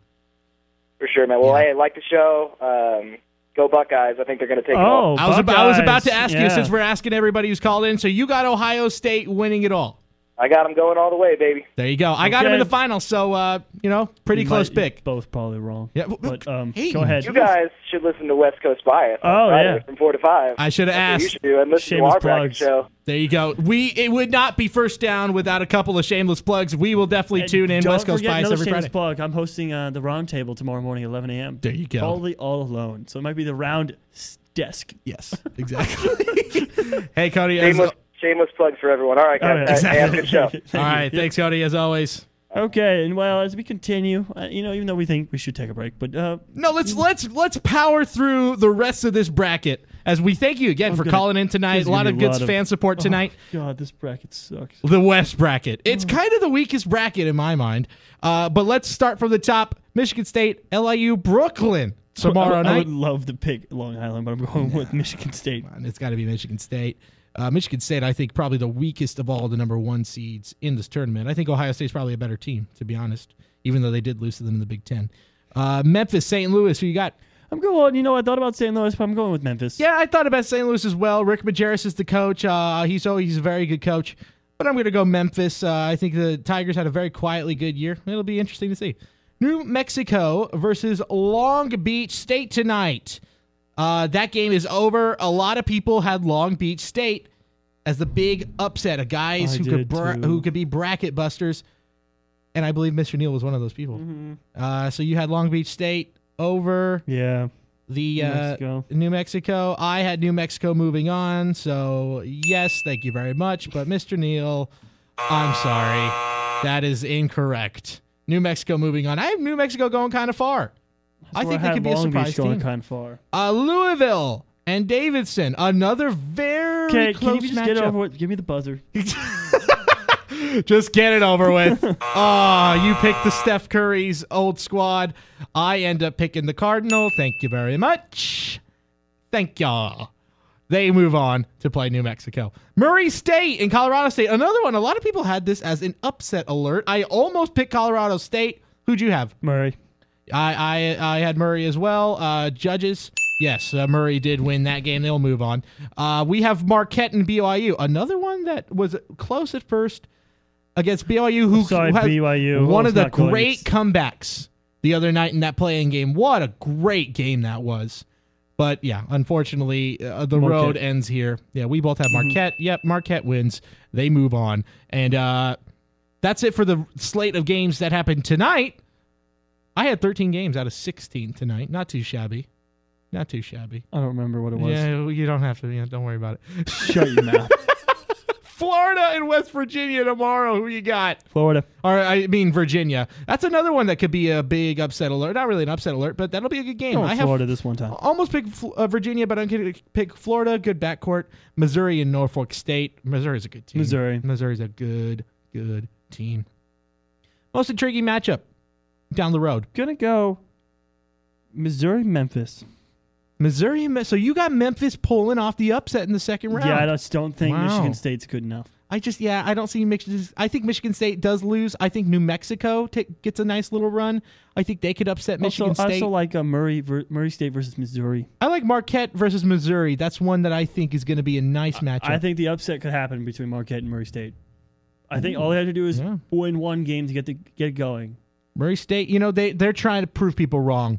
[SPEAKER 8] For sure, man. Well,
[SPEAKER 5] Yeah.
[SPEAKER 8] hey, I like the show. Um, go Buckeyes. I think they're going to take it all.
[SPEAKER 4] Oh,
[SPEAKER 5] I was about, I was about to
[SPEAKER 4] Buckeyes.
[SPEAKER 5] ask you,
[SPEAKER 4] Yeah.
[SPEAKER 5] since we're asking everybody who's called in. So you got Ohio State winning it all.
[SPEAKER 8] I got them going all the way, baby.
[SPEAKER 5] There you go. I got him in
[SPEAKER 4] Okay.
[SPEAKER 5] the final, so uh, you know, pretty
[SPEAKER 4] You
[SPEAKER 5] close
[SPEAKER 4] might-
[SPEAKER 5] pick.
[SPEAKER 4] Both probably wrong.
[SPEAKER 5] Yeah,
[SPEAKER 4] But um,
[SPEAKER 5] Hayden,
[SPEAKER 4] go ahead.
[SPEAKER 8] You guys should listen to West Coast Bias. on
[SPEAKER 4] Oh,
[SPEAKER 8] Friday
[SPEAKER 4] yeah.
[SPEAKER 8] from four to five.
[SPEAKER 5] I should have
[SPEAKER 8] That's what you
[SPEAKER 5] asked.
[SPEAKER 8] should do, and listen
[SPEAKER 4] Shameless
[SPEAKER 8] to our bracket
[SPEAKER 4] plugs.
[SPEAKER 8] show.
[SPEAKER 5] There you go. We it would not be first down without a couple of shameless plugs. We will definitely
[SPEAKER 4] And
[SPEAKER 5] tune in
[SPEAKER 4] don't
[SPEAKER 5] West Coast
[SPEAKER 4] forget
[SPEAKER 5] Bias
[SPEAKER 4] another
[SPEAKER 5] every
[SPEAKER 4] shameless
[SPEAKER 5] Friday.
[SPEAKER 4] plug. I'm hosting uh, the round table tomorrow morning at eleven a.m.
[SPEAKER 5] There you go.
[SPEAKER 4] Totally all alone. So it might be the round s- desk.
[SPEAKER 5] Yes, exactly. Hey, Cody. As,
[SPEAKER 8] Shameless, shameless plugs for everyone. All right,
[SPEAKER 4] Oh,
[SPEAKER 8] guys.
[SPEAKER 4] yeah.
[SPEAKER 8] Hey, have a good show.
[SPEAKER 5] all right. Thanks, Cody. As always.
[SPEAKER 4] Okay, and well, as we continue, uh, you know, even though we think we should take a break, but uh,
[SPEAKER 5] No, let's let's let's power through the rest of this bracket. As we thank you again
[SPEAKER 4] I'm
[SPEAKER 5] for
[SPEAKER 4] gonna-
[SPEAKER 5] calling in tonight.
[SPEAKER 4] there's
[SPEAKER 5] A lot
[SPEAKER 4] gonna
[SPEAKER 5] of
[SPEAKER 4] be a
[SPEAKER 5] good
[SPEAKER 4] lot of-
[SPEAKER 5] fan support tonight.
[SPEAKER 4] oh, God, this bracket sucks.
[SPEAKER 5] The West bracket.
[SPEAKER 4] Mm.
[SPEAKER 5] It's kind of the weakest bracket in my mind. Uh, but let's start from the top. Michigan State, L I U, Brooklyn tomorrow
[SPEAKER 4] I, I
[SPEAKER 5] night.
[SPEAKER 4] would love to pick Long Island, but I'm going with Michigan State.
[SPEAKER 5] And it's got to be Michigan State. Uh, Michigan State, I think, probably the weakest of all the number one seeds in this tournament. I think Ohio State's probably a better team, to be honest, even though they did lose to them in the Big Ten. Uh, Memphis, Saint Louis, who you got?
[SPEAKER 4] I'm going. You know, I thought about Saint Louis, but I'm going with Memphis.
[SPEAKER 5] Yeah, I thought about Saint Louis as well. Rick Majerus is the coach. Uh, he's oh, he's a very good coach. But I'm going to go Memphis. Uh, I think the Tigers had a very quietly good year. It'll be interesting to see. New Mexico versus Long Beach State tonight. Uh, that game is over. A lot of people had Long Beach State as the big upset of guys
[SPEAKER 4] I
[SPEAKER 5] who could
[SPEAKER 4] did
[SPEAKER 5] bra-
[SPEAKER 4] too.
[SPEAKER 5] who could be bracket busters. And I believe Mister Neal was one of those people.
[SPEAKER 4] Mm-hmm.
[SPEAKER 5] Uh, so you had Long Beach State over
[SPEAKER 4] Yeah.
[SPEAKER 5] the
[SPEAKER 4] New
[SPEAKER 5] uh,
[SPEAKER 4] Mexico.
[SPEAKER 5] New Mexico. I had New Mexico moving on. So yes, thank you very much. But Mister Neal, I'm sorry. That is incorrect. New Mexico moving on. I have New Mexico going kind of far. I
[SPEAKER 4] So
[SPEAKER 5] think
[SPEAKER 4] had
[SPEAKER 5] they could be a
[SPEAKER 4] Long
[SPEAKER 5] surprise
[SPEAKER 4] Beach going
[SPEAKER 5] team.
[SPEAKER 4] kind of far.
[SPEAKER 5] Uh, Louisville and Davidson, another very
[SPEAKER 4] Okay,
[SPEAKER 5] close
[SPEAKER 4] can you just get it
[SPEAKER 5] matchup.
[SPEAKER 4] over with? Give me the buzzer.
[SPEAKER 5] Just get it over with. Oh, you picked the Steph Curry's old squad. I end up picking the Cardinal. Thank you very much. Thank y'all. They move on to play New Mexico. Murray State and Colorado State. Another one. A lot of people had this as an upset alert. I almost picked Colorado State. Who'd you have?
[SPEAKER 4] Murray.
[SPEAKER 5] I I, I had Murray as well. Uh, judges. Yes, uh, Murray did win that game. They'll move on. Uh, we have Marquette and B Y U. Another one that was close at first against B Y U, who,
[SPEAKER 4] Sorry,
[SPEAKER 5] who had
[SPEAKER 4] B Y U.
[SPEAKER 5] one
[SPEAKER 4] Oh,
[SPEAKER 5] of
[SPEAKER 4] it's
[SPEAKER 5] the
[SPEAKER 4] not good.
[SPEAKER 5] great
[SPEAKER 4] It's-
[SPEAKER 5] comebacks the other night in that playing game. What a great game that was. But yeah, unfortunately, uh, the
[SPEAKER 4] Marquette.
[SPEAKER 5] road ends here. Yeah, we both have Marquette. Yep, Marquette wins. They move on. And uh, that's it for the slate of games that happened tonight. I had thirteen games out of sixteen tonight. Not too shabby. Not too shabby.
[SPEAKER 4] I don't remember what it was.
[SPEAKER 5] Yeah, you don't have to. Yeah, don't worry about it.
[SPEAKER 4] Shut your mouth.
[SPEAKER 5] Florida and West Virginia tomorrow. Who you got?
[SPEAKER 4] Florida.
[SPEAKER 5] Or I mean Virginia. That's another one that could be a big upset alert. Not really an upset alert, but that'll be a good game.
[SPEAKER 4] Oh,
[SPEAKER 5] I have
[SPEAKER 4] Florida this one time.
[SPEAKER 5] almost picked Fl- uh, Virginia, but I'm going to pick Florida. Good backcourt. Missouri and Norfolk State. Missouri's a good team.
[SPEAKER 4] Missouri.
[SPEAKER 5] Missouri's a good, good team. Most intriguing matchup down the road.
[SPEAKER 4] Gonna go Missouri, Memphis.
[SPEAKER 5] Missouri. and Me- So you got Memphis pulling off the upset in the second round.
[SPEAKER 4] Yeah, I just don't think
[SPEAKER 5] Wow.
[SPEAKER 4] Michigan State's good enough.
[SPEAKER 5] I just, yeah, I don't see Michigan. I think Michigan State does lose. I think New Mexico t- gets a nice little run. I think they could upset Michigan
[SPEAKER 4] Also, I
[SPEAKER 5] State.
[SPEAKER 4] also like uh, Murray ver- Murray State versus Missouri.
[SPEAKER 5] I like Marquette versus Missouri. That's one that I think is going to be a nice matchup.
[SPEAKER 4] I think the upset could happen between Marquette and Murray State. I think all they have to do is
[SPEAKER 5] Yeah.
[SPEAKER 4] win one game to get the get it going.
[SPEAKER 5] Murray State, you know, they, they're trying to prove people wrong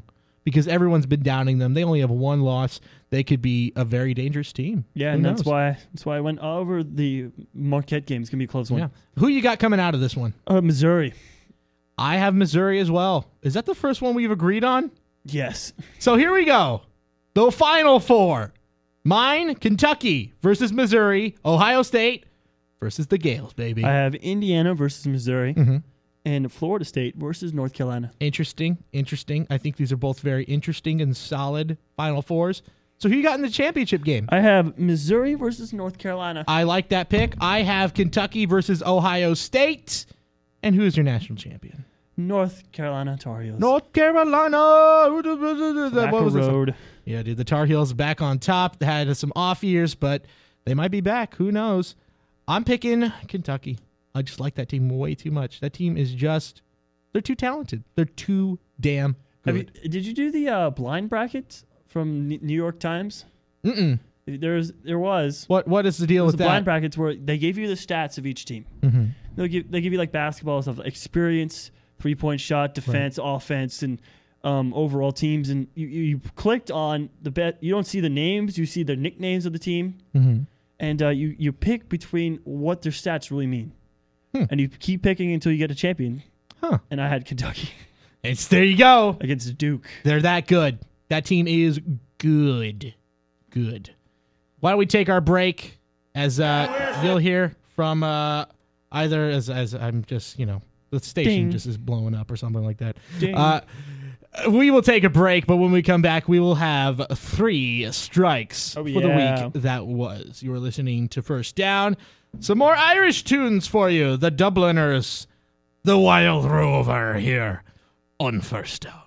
[SPEAKER 5] because everyone's been downing them. They only have one loss. They could be a very dangerous team.
[SPEAKER 4] Yeah,
[SPEAKER 5] Who
[SPEAKER 4] and that's
[SPEAKER 5] knows?
[SPEAKER 4] why that's why I went over the Marquette game. It's gonna be a close one.
[SPEAKER 5] Yeah. Who you got coming out of this one?
[SPEAKER 4] Uh, Missouri.
[SPEAKER 5] I have Missouri as well. Is that the first one we've agreed on?
[SPEAKER 4] Yes.
[SPEAKER 5] So here we go. The final four. Mine, Kentucky versus Missouri. Ohio State versus the Gales, baby.
[SPEAKER 4] I have Indiana versus Missouri,
[SPEAKER 5] Mhm.
[SPEAKER 4] and Florida State versus North Carolina.
[SPEAKER 5] Interesting, interesting. I think these are both very interesting and solid Final Fours. So who you got in the championship game?
[SPEAKER 4] I have Missouri versus North Carolina.
[SPEAKER 5] I like that pick. I have Kentucky versus Ohio State. And who is your national champion?
[SPEAKER 4] North Carolina Tar Heels.
[SPEAKER 5] North Carolina.
[SPEAKER 4] Tobacco
[SPEAKER 5] What was this?
[SPEAKER 4] Road.
[SPEAKER 5] Yeah, dude, the Tar Heels back on top. They had some off years, but they might be back. Who knows? I'm picking Kentucky. I just like that team way too much. That team is just, they're too talented. They're too damn
[SPEAKER 4] Have
[SPEAKER 5] good.
[SPEAKER 4] you, did you do the uh, blind bracket from N- New York Times?
[SPEAKER 5] Mm-mm.
[SPEAKER 4] There's, there was.
[SPEAKER 5] What What is the deal
[SPEAKER 4] It was
[SPEAKER 5] with
[SPEAKER 4] the
[SPEAKER 5] that?
[SPEAKER 4] blind brackets where they gave you the stats of each team.
[SPEAKER 5] Mm-hmm.
[SPEAKER 4] They'll give, they give you like basketball stuff, experience, three-point shot, defense, offense, and um, overall teams. And you, you, you clicked on the bet. You don't see the names. You see the nicknames of the team.
[SPEAKER 5] Mm-hmm.
[SPEAKER 4] And uh, you, you pick between what their stats really mean.
[SPEAKER 5] Hmm.
[SPEAKER 4] And you keep picking until you get a champion.
[SPEAKER 5] Huh.
[SPEAKER 4] And I had Kentucky
[SPEAKER 5] It's there you go.
[SPEAKER 4] against Duke.
[SPEAKER 5] They're that good. That team is good. Good. Why don't we take our break as uh, you'll hear from uh, either as as I'm just, you know, the station
[SPEAKER 4] Ding.
[SPEAKER 5] just is blowing up or something like that.
[SPEAKER 4] Ding.
[SPEAKER 5] Uh, we will take a break, but when we come back, we will have three strikes
[SPEAKER 4] Oh,
[SPEAKER 5] for
[SPEAKER 4] yeah.
[SPEAKER 5] the week that was. You were listening to First Down. Some more Irish tunes for you. The Dubliners, the Wild Rover here on First Down.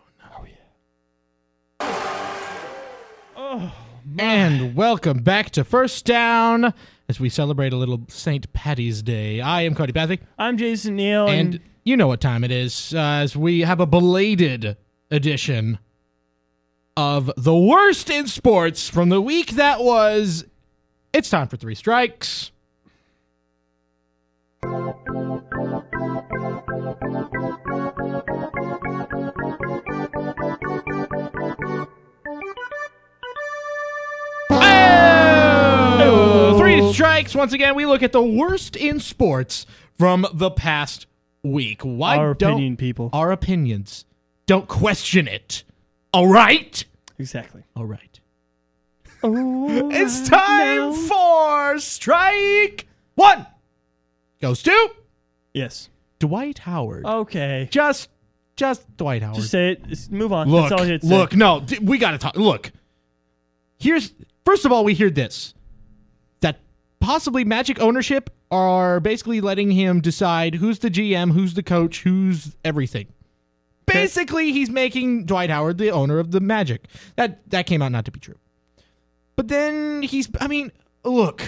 [SPEAKER 4] Oh,
[SPEAKER 5] And welcome back to First Down as we celebrate a little Saint Patty's Day. I am Cody Patrick,
[SPEAKER 4] I'm Jason Neal.
[SPEAKER 5] and
[SPEAKER 4] And,
[SPEAKER 5] you know what time it is, uh, as we have a belated edition of the worst in sports from the week that was. It's time for Three Strikes. Oh! Three strikes. Once again, we look at the worst in sports from the past week. Why
[SPEAKER 4] our
[SPEAKER 5] don't
[SPEAKER 4] opinion, people.
[SPEAKER 5] our opinions? Don't question it. All right.
[SPEAKER 4] Exactly.
[SPEAKER 5] All right.
[SPEAKER 4] Oh,
[SPEAKER 5] It's time for strike one. Goes to
[SPEAKER 4] Yes.
[SPEAKER 5] Dwight Howard.
[SPEAKER 4] Okay.
[SPEAKER 5] Just, just Dwight Howard.
[SPEAKER 4] Just say it. Just move on.
[SPEAKER 5] Look,
[SPEAKER 4] That's all I had to
[SPEAKER 5] look,
[SPEAKER 4] say.
[SPEAKER 5] no, d- we got to talk. Look, here's, first of all, we hear this, that possibly Magic ownership are basically letting him decide who's the G M, who's the coach, who's everything. Basically, he's making Dwight Howard the owner of the Magic. That that came out not to be true. But then he's, I mean, look,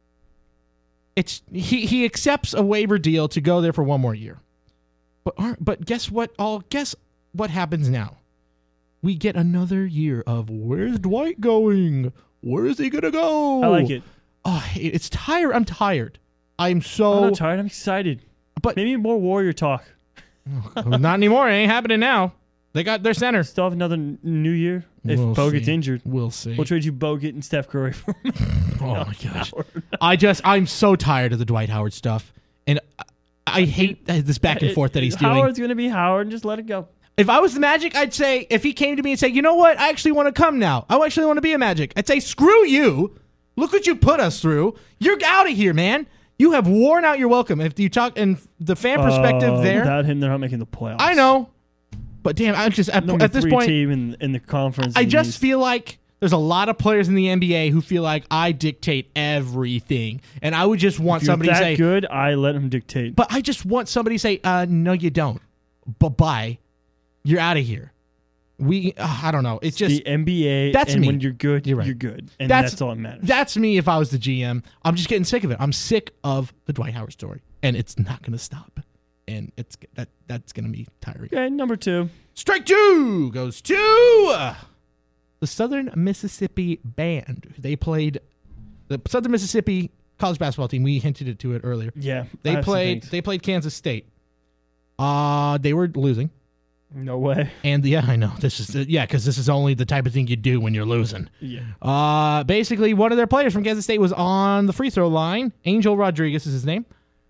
[SPEAKER 5] it's he he accepts a waiver deal to go there for one more year. But aren't, but guess what? All guess what happens now? We get another year of where's Dwight going? Where is he gonna go?
[SPEAKER 4] I like it.
[SPEAKER 5] Oh, it's tired. I'm tired. I'm so.
[SPEAKER 4] I'm not tired. I'm excited.
[SPEAKER 5] But
[SPEAKER 4] Maybe more Warrior talk.
[SPEAKER 5] not anymore. It ain't happening now. They got their center.
[SPEAKER 4] Still have another n- new year. If
[SPEAKER 5] We'll
[SPEAKER 4] Bo gets
[SPEAKER 5] see.
[SPEAKER 4] injured,
[SPEAKER 5] We'll see.
[SPEAKER 4] we'll trade you Bogut and Steph Curry for
[SPEAKER 5] Oh my gosh. I just I'm so tired of the Dwight Howard stuff, and I, I hate this back and forth that he's doing.
[SPEAKER 4] Howard's gonna be Howard. Just let it go.
[SPEAKER 5] If I was the Magic, I'd say, if he came to me and said, you know what, I actually want to come now. I actually want to be a Magic. I'd say, screw you. Look what you put us through. You're out of here, man. You have worn out your welcome. If you talk in the fan perspective
[SPEAKER 4] Uh,
[SPEAKER 5] there,
[SPEAKER 4] Without him, they're not making the playoffs.
[SPEAKER 5] I know. But damn, I just at,
[SPEAKER 4] Number
[SPEAKER 5] at this
[SPEAKER 4] three
[SPEAKER 5] point,
[SPEAKER 4] team in in the conference.
[SPEAKER 5] I
[SPEAKER 4] in
[SPEAKER 5] just
[SPEAKER 4] East.
[SPEAKER 5] feel like there's a lot of players in the N B A who feel like I dictate everything, and I would just want
[SPEAKER 4] If you're
[SPEAKER 5] somebody to
[SPEAKER 4] that
[SPEAKER 5] say,
[SPEAKER 4] good. I let him dictate.
[SPEAKER 5] but I just want somebody to say, uh, no, you don't. Bye bye. You're out of here. We, uh, I don't know. It's just
[SPEAKER 4] the N B A.
[SPEAKER 5] that's
[SPEAKER 4] and
[SPEAKER 5] me.
[SPEAKER 4] when you're good,
[SPEAKER 5] You're right.
[SPEAKER 4] you're good, and
[SPEAKER 5] That's-
[SPEAKER 4] that's, all that matters.
[SPEAKER 5] that's me. If I was the G M, I'm just getting sick of it. I'm sick of the Dwight Howard story, and it's not going to stop. And it's that that's going to be tiring.
[SPEAKER 4] Okay, number two.
[SPEAKER 5] Strike two goes to uh, the Southern Mississippi Band. They played the Southern Mississippi college basketball team. We hinted it to it earlier.
[SPEAKER 4] Yeah, I
[SPEAKER 5] They
[SPEAKER 4] have some
[SPEAKER 5] played.
[SPEAKER 4] things.
[SPEAKER 5] They played Kansas State. Uh they were losing.
[SPEAKER 4] No way.
[SPEAKER 5] And yeah, I know this is uh, yeah, because this is only the type of thing you do when you're losing.
[SPEAKER 4] Yeah.
[SPEAKER 5] Uh, basically, one of their players from Kansas State was on the free throw line. Angel Rodriguez is his name.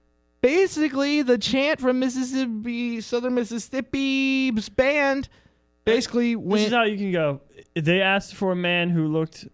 [SPEAKER 5] Basically, the chant from Mississippi, Southern Mississippi's band, basically
[SPEAKER 4] This
[SPEAKER 5] went.
[SPEAKER 4] is how you can go. They asked for a man who looked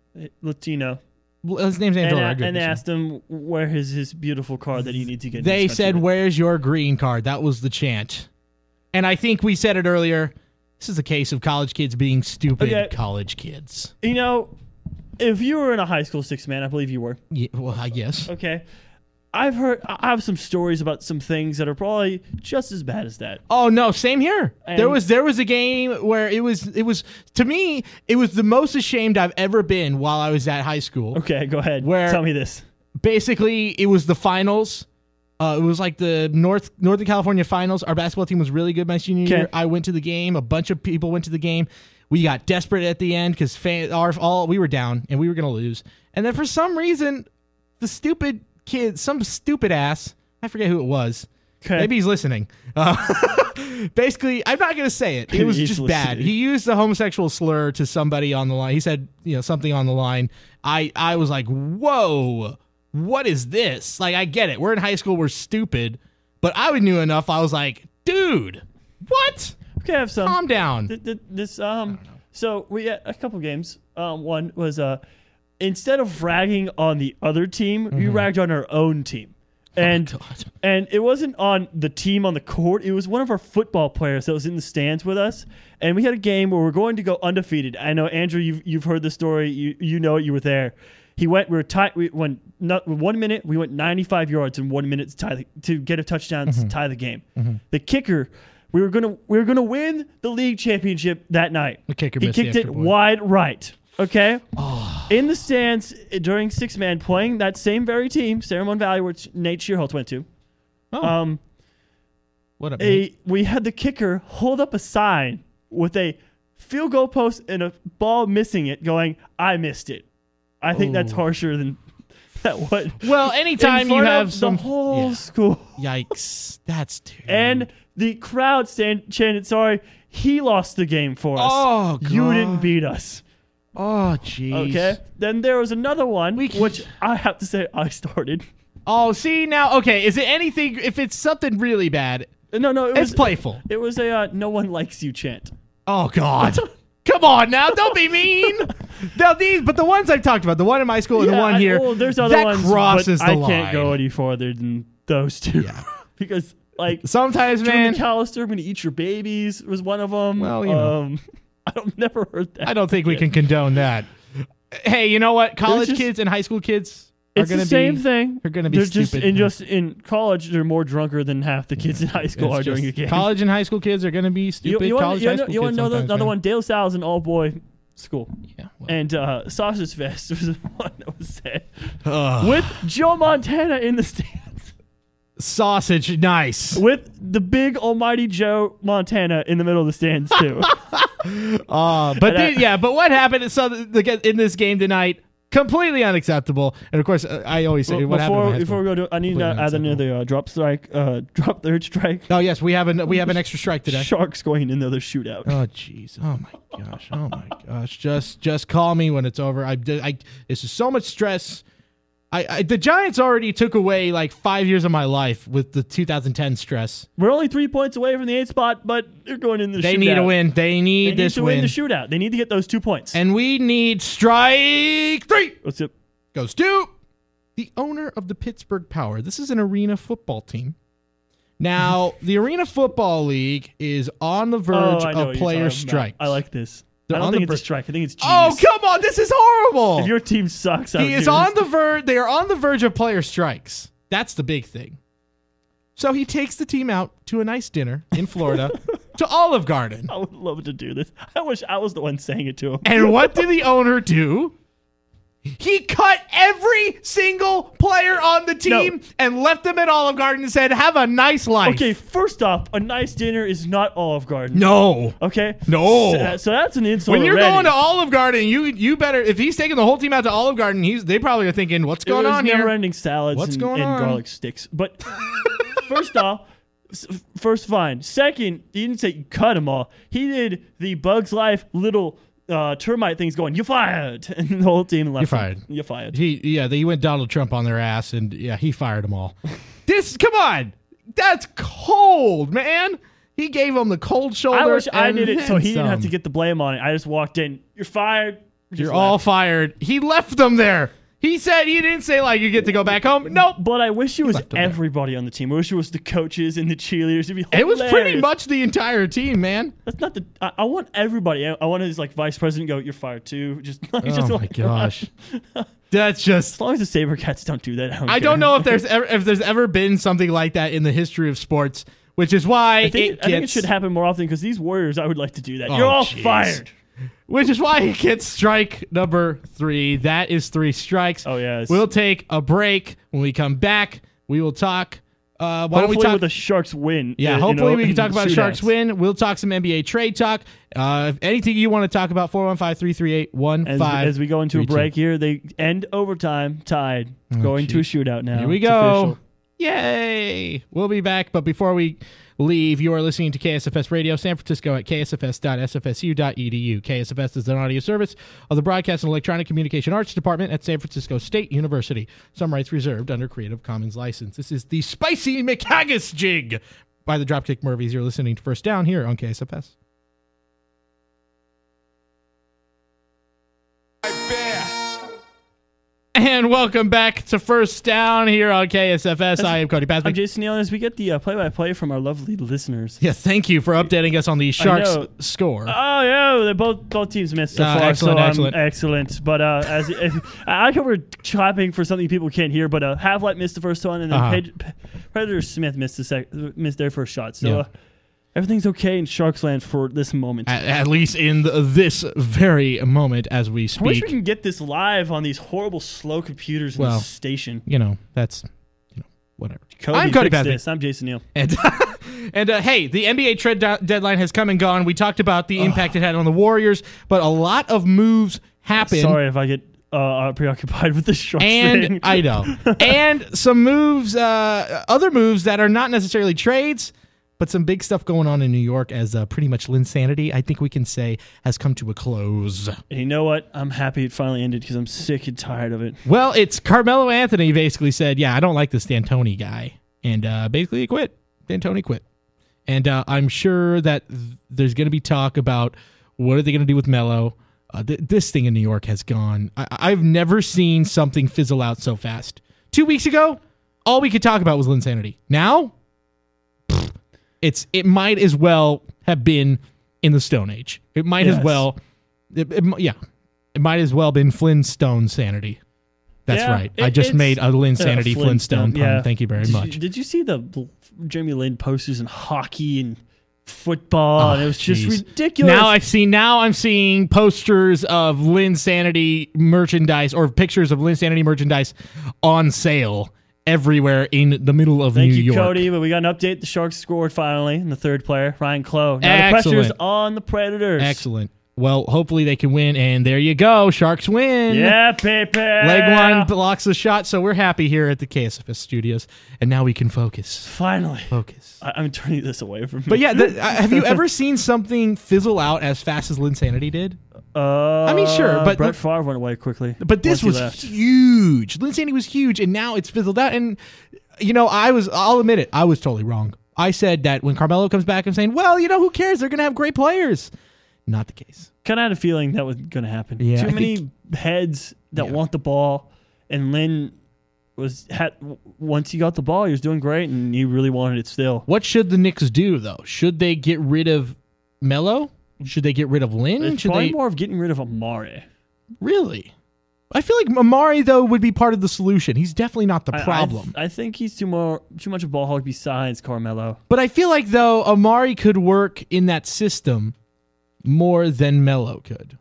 [SPEAKER 4] Latino.
[SPEAKER 5] His name's Angel
[SPEAKER 4] And,
[SPEAKER 5] Rodriguez.
[SPEAKER 4] and they asked him where his his beautiful card that he needs to get. in
[SPEAKER 5] They
[SPEAKER 4] this
[SPEAKER 5] said,
[SPEAKER 4] country.
[SPEAKER 5] "Where's your green card?" That was the chant. And I think we said it earlier. This is a case of college kids being stupid
[SPEAKER 4] Okay.
[SPEAKER 5] college kids.
[SPEAKER 4] You know, if you were in a high school six man, I believe you were.
[SPEAKER 5] Yeah, well, I guess.
[SPEAKER 4] Okay. I've heard. I have some stories about some things that are probably just as bad as that.
[SPEAKER 5] Oh no, same here.
[SPEAKER 4] And-
[SPEAKER 5] there was there was a game where it was it was to me it was the most ashamed I've ever been while I was at high school.
[SPEAKER 4] Okay, go ahead.
[SPEAKER 5] Where-
[SPEAKER 4] Tell me this.
[SPEAKER 5] Basically, it was the finals. Uh, it was like the North Northern California finals. Our basketball team was really good my senior
[SPEAKER 4] Okay.
[SPEAKER 5] year. I went to the game. A bunch of people went to the game. We got desperate at the end because fan, our all we were down and we were gonna lose. And then for some reason, the stupid kid, some stupid ass, I forget who it was.
[SPEAKER 4] Okay.
[SPEAKER 5] Maybe he's listening. Uh, basically, I'm not gonna say it. It was
[SPEAKER 4] He's
[SPEAKER 5] just bad.
[SPEAKER 4] listening.
[SPEAKER 5] He used the homosexual slur to somebody on the line. He said, you know, something on the line. I I was like, whoa. What is this? Like, I get it. We're in high school. We're stupid. But I knew enough. I was like, dude, what?
[SPEAKER 4] Okay, I have some.
[SPEAKER 5] Calm down.
[SPEAKER 4] Th- th- This um. So we had a couple games. Um, one was uh, instead of ragging on the other team, we ragged on our own team, and
[SPEAKER 5] Mm-hmm. Oh, God.
[SPEAKER 4] and it wasn't on the team on the court. It was one of our football players that was in the stands with us, and we had a game where we're going to go undefeated. I know, Andrew, you've you've heard the story. You you know it. You were there. He went. We were tied. We went not one minute. We went ninety-five yards in one minute to tie the, to get a touchdown
[SPEAKER 5] Mm-hmm.
[SPEAKER 4] to tie the game. The kicker. We were gonna we were gonna win the league championship that night.
[SPEAKER 5] The kicker
[SPEAKER 4] He
[SPEAKER 5] missed the
[SPEAKER 4] kicked it
[SPEAKER 5] extra point.
[SPEAKER 4] wide right. Okay. In the stands uh, during six man playing that same very team, Ceremon Valley, which Nate Shearholtz went to.
[SPEAKER 5] Oh,
[SPEAKER 4] Um,
[SPEAKER 5] what up,
[SPEAKER 4] a
[SPEAKER 5] Nate?
[SPEAKER 4] we had the kicker hold up a sign with a field goal post and a ball missing it, going, "I missed it." I think that's
[SPEAKER 5] Ooh.
[SPEAKER 4] harsher than that. What?
[SPEAKER 5] Well, anytime
[SPEAKER 4] in
[SPEAKER 5] you
[SPEAKER 4] front
[SPEAKER 5] have
[SPEAKER 4] of
[SPEAKER 5] some
[SPEAKER 4] the whole
[SPEAKER 5] yeah.
[SPEAKER 4] school.
[SPEAKER 5] Yikes, that's too.
[SPEAKER 4] And the crowd stand, chanted, "Sorry, he lost the game for us.
[SPEAKER 5] Oh,
[SPEAKER 4] You
[SPEAKER 5] God.
[SPEAKER 4] didn't beat us."
[SPEAKER 5] oh, jeez.
[SPEAKER 4] Okay. Then there was another one,
[SPEAKER 5] We can-
[SPEAKER 4] which I have to say I started.
[SPEAKER 5] Oh, see now. Okay, is it anything? If it's something really bad,
[SPEAKER 4] No, no, it
[SPEAKER 5] it's
[SPEAKER 4] was
[SPEAKER 5] playful.
[SPEAKER 4] It was a uh, "No one likes you" chant.
[SPEAKER 5] Oh God. Come on now, don't be mean. Now these, but the ones I've talked about, the one in my school and the one
[SPEAKER 4] I-
[SPEAKER 5] here,
[SPEAKER 4] well, there's other
[SPEAKER 5] that
[SPEAKER 4] ones,
[SPEAKER 5] crosses
[SPEAKER 4] but
[SPEAKER 5] the
[SPEAKER 4] I
[SPEAKER 5] line.
[SPEAKER 4] can't go any farther than those two. because like
[SPEAKER 5] Sometimes,
[SPEAKER 4] Drew
[SPEAKER 5] man,
[SPEAKER 4] McAllister, "I'm gonna eat your babies" was one of them.
[SPEAKER 5] Well, you know.
[SPEAKER 4] um, I've never heard that.
[SPEAKER 5] I don't think we can condone that. Hey, you know what? College
[SPEAKER 4] just-
[SPEAKER 5] kids and high school kids are
[SPEAKER 4] It's
[SPEAKER 5] going
[SPEAKER 4] the
[SPEAKER 5] to
[SPEAKER 4] same
[SPEAKER 5] be.
[SPEAKER 4] thing.
[SPEAKER 5] They're going to be
[SPEAKER 4] They're
[SPEAKER 5] stupid.
[SPEAKER 4] just in just in college. They're more drunker than half the kids in high school
[SPEAKER 5] It's
[SPEAKER 4] are during
[SPEAKER 5] just-
[SPEAKER 4] a game.
[SPEAKER 5] College and high school kids are going to be
[SPEAKER 4] You,
[SPEAKER 5] stupid.
[SPEAKER 4] you, want,
[SPEAKER 5] college
[SPEAKER 4] you,
[SPEAKER 5] high
[SPEAKER 4] know,
[SPEAKER 5] school
[SPEAKER 4] you want
[SPEAKER 5] kids
[SPEAKER 4] to know the,
[SPEAKER 5] sometimes,
[SPEAKER 4] another
[SPEAKER 5] man.
[SPEAKER 4] one? Dale Sal is an all boy school,
[SPEAKER 5] Yeah, well.
[SPEAKER 4] and uh, Sausage Fest was the one that was said
[SPEAKER 5] Ugh.
[SPEAKER 4] with Joe Montana in the stands,
[SPEAKER 5] Sausage, nice.
[SPEAKER 4] with the big almighty Joe Montana in the middle of the stands too.
[SPEAKER 5] Uh, but
[SPEAKER 4] And I-
[SPEAKER 5] the- yeah, but what happened is so the, the, in this game tonight? Completely unacceptable. And of course, uh, I always say
[SPEAKER 4] Well,
[SPEAKER 5] what happened. in
[SPEAKER 4] before
[SPEAKER 5] high
[SPEAKER 4] before we
[SPEAKER 5] school.
[SPEAKER 4] go to, I need to
[SPEAKER 5] Completely
[SPEAKER 4] add another uh, drop strike, uh, drop third strike.
[SPEAKER 5] Oh yes, we have an we have an extra strike today.
[SPEAKER 4] Sharks going in another shootout.
[SPEAKER 5] Oh jeez. Oh my gosh. Oh my gosh. Just just call me when it's over. I, I this is so much stress. I, I the Giants already took away like five years of my life with the two thousand ten stress.
[SPEAKER 4] We're only three points away from the eighth spot, but they're going in the
[SPEAKER 5] They
[SPEAKER 4] shootout.
[SPEAKER 5] need a win. They need
[SPEAKER 4] They need
[SPEAKER 5] this
[SPEAKER 4] to
[SPEAKER 5] win.
[SPEAKER 4] win the shootout. They need to get those two points.
[SPEAKER 5] And we need strike three.
[SPEAKER 4] What's it?
[SPEAKER 5] Goes to the owner of the Pittsburgh Power. This is an arena football team. Now, the Arena Football League is on the
[SPEAKER 4] Oh,
[SPEAKER 5] verge
[SPEAKER 4] I know
[SPEAKER 5] of
[SPEAKER 4] what you're
[SPEAKER 5] player
[SPEAKER 4] talking about.
[SPEAKER 5] strikes.
[SPEAKER 4] I like this.
[SPEAKER 5] They're
[SPEAKER 4] I don't
[SPEAKER 5] on
[SPEAKER 4] think
[SPEAKER 5] the
[SPEAKER 4] it's a
[SPEAKER 5] ver-
[SPEAKER 4] strike. I think it's genius.
[SPEAKER 5] Oh, come on. This is horrible.
[SPEAKER 4] If your team sucks, I
[SPEAKER 5] He
[SPEAKER 4] would
[SPEAKER 5] is
[SPEAKER 4] do
[SPEAKER 5] on
[SPEAKER 4] this.
[SPEAKER 5] the verge. They are on the verge of player strikes. That's the big thing. So he takes the team out to a nice dinner in Florida to Olive Garden.
[SPEAKER 4] I would love to do this. I wish I was the one saying it to him.
[SPEAKER 5] And what did the owner do? He cut every single player on the team
[SPEAKER 4] No.
[SPEAKER 5] and left them at Olive Garden and said, "Have a nice life."
[SPEAKER 4] Okay, first off, a nice dinner is not Olive Garden.
[SPEAKER 5] No.
[SPEAKER 4] Okay?
[SPEAKER 5] No.
[SPEAKER 4] So, so that's an insult
[SPEAKER 5] When you're
[SPEAKER 4] already.
[SPEAKER 5] going to Olive Garden, you you better if he's taking the whole team out to Olive Garden, he's they probably are thinking, "What's
[SPEAKER 4] It
[SPEAKER 5] going
[SPEAKER 4] was
[SPEAKER 5] on here?"
[SPEAKER 4] never-ending salads
[SPEAKER 5] What's
[SPEAKER 4] and,
[SPEAKER 5] going
[SPEAKER 4] and
[SPEAKER 5] on?
[SPEAKER 4] garlic sticks. But first off, S- First, fine. Second, he didn't say you cut them all. He did the Bugs Life little uh, termite things going, you fired. And the whole team left.
[SPEAKER 5] You're fired.
[SPEAKER 4] Him. You're fired.
[SPEAKER 5] He yeah, they went Donald Trump on their ass, and yeah, he fired them all. This, come on, that's cold, man. He gave them the cold shoulder.
[SPEAKER 4] I wish I
[SPEAKER 5] and
[SPEAKER 4] did it so
[SPEAKER 5] then
[SPEAKER 4] he didn't have
[SPEAKER 5] some.
[SPEAKER 4] to get the blame on it. I just walked in. You're fired. Just
[SPEAKER 5] You're all
[SPEAKER 4] left.
[SPEAKER 5] fired. He left them there. He said he didn't say like you get to go back home. Nope.
[SPEAKER 4] But I wish it was
[SPEAKER 5] left them there.
[SPEAKER 4] everybody on the team. I wish it was the coaches and the cheerleaders. It'd be
[SPEAKER 5] It was pretty
[SPEAKER 4] hilarious.
[SPEAKER 5] much the entire team, man.
[SPEAKER 4] That's not the. I, I want everybody. I, I want his like vice president go. You're fired too. Just. Like,
[SPEAKER 5] Oh
[SPEAKER 4] just
[SPEAKER 5] my
[SPEAKER 4] like,
[SPEAKER 5] gosh, that's just.
[SPEAKER 4] As long as the SaberCats don't do that, I don't,
[SPEAKER 5] I
[SPEAKER 4] care.
[SPEAKER 5] don't know if there's ever, if there's ever been something like that in the history of sports, which is why
[SPEAKER 4] I think,
[SPEAKER 5] it
[SPEAKER 4] I think it
[SPEAKER 5] gets,
[SPEAKER 4] should happen more often because these Warriors, I would like to do that.
[SPEAKER 5] Oh,
[SPEAKER 4] You're all
[SPEAKER 5] jeez.
[SPEAKER 4] fired.
[SPEAKER 5] which is why it gets strike number three. That is three strikes.
[SPEAKER 4] Oh yes.
[SPEAKER 5] We'll take a break. When we come back, we will talk. Uh, why
[SPEAKER 4] hopefully
[SPEAKER 5] don't we talk?
[SPEAKER 4] with the Sharks win.
[SPEAKER 5] Yeah,
[SPEAKER 4] uh, you
[SPEAKER 5] hopefully
[SPEAKER 4] know,
[SPEAKER 5] we can
[SPEAKER 4] in
[SPEAKER 5] talk about
[SPEAKER 4] shootouts.
[SPEAKER 5] Sharks win. We'll talk some N B A trade talk. Uh, if anything you want to talk about, four one five, three three eight, one
[SPEAKER 4] As,
[SPEAKER 5] five.
[SPEAKER 4] as we go into a break here, they end overtime tied, going to a shootout now.
[SPEAKER 5] Here we
[SPEAKER 4] It's
[SPEAKER 5] go.
[SPEAKER 4] official.
[SPEAKER 5] Yay! We'll be back, but before we leave, you are listening to K S F S Radio San Francisco at k s f s dot s f s u dot e d u. K S F S is an audio service of the Broadcast and Electronic Communication Arts Department at San Francisco State University. Some rights reserved under Creative Commons license. This is the Spicy McHaggis Jig by the Dropkick Murphys. You're listening to First Down here on K S F S. And welcome back to First Down here on K S F S. I am Cody
[SPEAKER 4] I'm
[SPEAKER 5] Pasnick.
[SPEAKER 4] Jason Neal, and as we get the uh, play-by-play from our lovely listeners.
[SPEAKER 5] Yes, thank you for updating us on the Sharks
[SPEAKER 4] know.
[SPEAKER 5] score.
[SPEAKER 4] Oh yeah, they both both teams missed so
[SPEAKER 5] Uh,
[SPEAKER 4] far.
[SPEAKER 5] excellent,
[SPEAKER 4] so, um,
[SPEAKER 5] excellent.
[SPEAKER 4] excellent. But uh, as if, I like how we're clapping for something people can't hear. But uh, Half-Life missed the first one, and then
[SPEAKER 5] Uh-huh.
[SPEAKER 4] Page, P- Predator Smith missed the sec- missed their first shot. So
[SPEAKER 5] Yeah.
[SPEAKER 4] uh, everything's okay in Sharks land for this moment.
[SPEAKER 5] At, at least in the, this very moment as we
[SPEAKER 4] I wish we
[SPEAKER 5] speak.
[SPEAKER 4] can get this live on these horrible slow computers in
[SPEAKER 5] Well,
[SPEAKER 4] the station.
[SPEAKER 5] You know, that's, you know, whatever.
[SPEAKER 4] Cody,
[SPEAKER 5] I'm Cody
[SPEAKER 4] fix
[SPEAKER 5] Pasnick.
[SPEAKER 4] this. I'm Jason Neal.
[SPEAKER 5] And, and uh, hey, the N B A trade de- deadline has come and gone. We talked about the impact it had on the Warriors, but a lot of moves happened.
[SPEAKER 4] Sorry if I get uh, preoccupied with the Sharks
[SPEAKER 5] And
[SPEAKER 4] thing.
[SPEAKER 5] I know. And some moves, uh, other moves that are not necessarily trades, but some big stuff going on in New York as uh, pretty much Linsanity, I think we can say, has come to a close.
[SPEAKER 4] And you know what? I'm happy it finally ended because I'm sick and tired of it.
[SPEAKER 5] Well, it's Carmelo Anthony basically said, yeah, I don't like this D'Antoni guy. And uh, basically he quit. D'Antoni quit. And uh, I'm sure that th- there's going to be talk about what are they going to do with Melo. Uh, th- this thing in New York has gone. I- I've never seen something fizzle out so fast. Two weeks ago, all we could talk about was Linsanity. Now, pfft, it's it might as well have been in the Stone Age. It might as
[SPEAKER 4] Yes.
[SPEAKER 5] well, it, it, yeah, it might as well have been Flintstone sanity. That's
[SPEAKER 4] Yeah,
[SPEAKER 5] right. I
[SPEAKER 4] it-
[SPEAKER 5] just
[SPEAKER 4] it's-
[SPEAKER 5] made a Linsanity
[SPEAKER 4] uh,
[SPEAKER 5] Flintstone pun.
[SPEAKER 4] yeah.
[SPEAKER 5] Thank you very
[SPEAKER 4] Did
[SPEAKER 5] much.
[SPEAKER 4] You, did you see the bl- Jeremy Lin posters in hockey and football? and it was just
[SPEAKER 5] Oh, jeez.
[SPEAKER 4] ridiculous.
[SPEAKER 5] Now I've seen. Now I'm seeing posters of Linsanity merchandise or pictures of Linsanity merchandise on sale everywhere in the middle of
[SPEAKER 4] Thank
[SPEAKER 5] New
[SPEAKER 4] you,
[SPEAKER 5] York.
[SPEAKER 4] Cody. But we got an update. The Sharks scored finally, and the third player, Ryan Clough. Now the pressure's
[SPEAKER 5] Excellent.
[SPEAKER 4] on the Predators.
[SPEAKER 5] Excellent. Well, hopefully they can win, and there you go. Sharks win.
[SPEAKER 4] Yeah, baby.
[SPEAKER 5] Leg one blocks the shot, so we're happy here at the K S F S studios, and now we can focus.
[SPEAKER 4] Finally.
[SPEAKER 5] Focus.
[SPEAKER 4] I- I'm turning this away from me.
[SPEAKER 5] But yeah, the, uh, have you ever seen something fizzle out as fast as Linsanity did?
[SPEAKER 4] uh,
[SPEAKER 5] I mean, sure, but-
[SPEAKER 4] Brett Favre went away quickly.
[SPEAKER 5] But this
[SPEAKER 4] once he
[SPEAKER 5] was
[SPEAKER 4] left.
[SPEAKER 5] huge. Linsanity was huge, and now it's fizzled out. And you know, I was, I'll admit it, I was totally wrong. I said that when Carmelo comes back, I'm saying, well, you know, who cares? They're going to have great players. Not the case.
[SPEAKER 4] Kind of had a feeling that was going to happen.
[SPEAKER 5] Yeah,
[SPEAKER 4] Too
[SPEAKER 5] I
[SPEAKER 4] many
[SPEAKER 5] think-
[SPEAKER 4] heads that
[SPEAKER 5] Yeah.
[SPEAKER 4] want the ball, and Lynn was had once he got the ball, he was doing great, and he really wanted it still.
[SPEAKER 5] What should the Knicks do, though? Should they get rid of Melo? Should they get rid of Lynn?
[SPEAKER 4] It's
[SPEAKER 5] Should
[SPEAKER 4] probably
[SPEAKER 5] they
[SPEAKER 4] more of getting rid of Amare.
[SPEAKER 5] really? I feel like Amari though would be part of the solution. He's definitely not the
[SPEAKER 4] I- I
[SPEAKER 5] problem.
[SPEAKER 4] th- I, think he's too more too much a ball hog besides Carmelo.
[SPEAKER 5] but I feel like though Amari could work in that system more than Melo could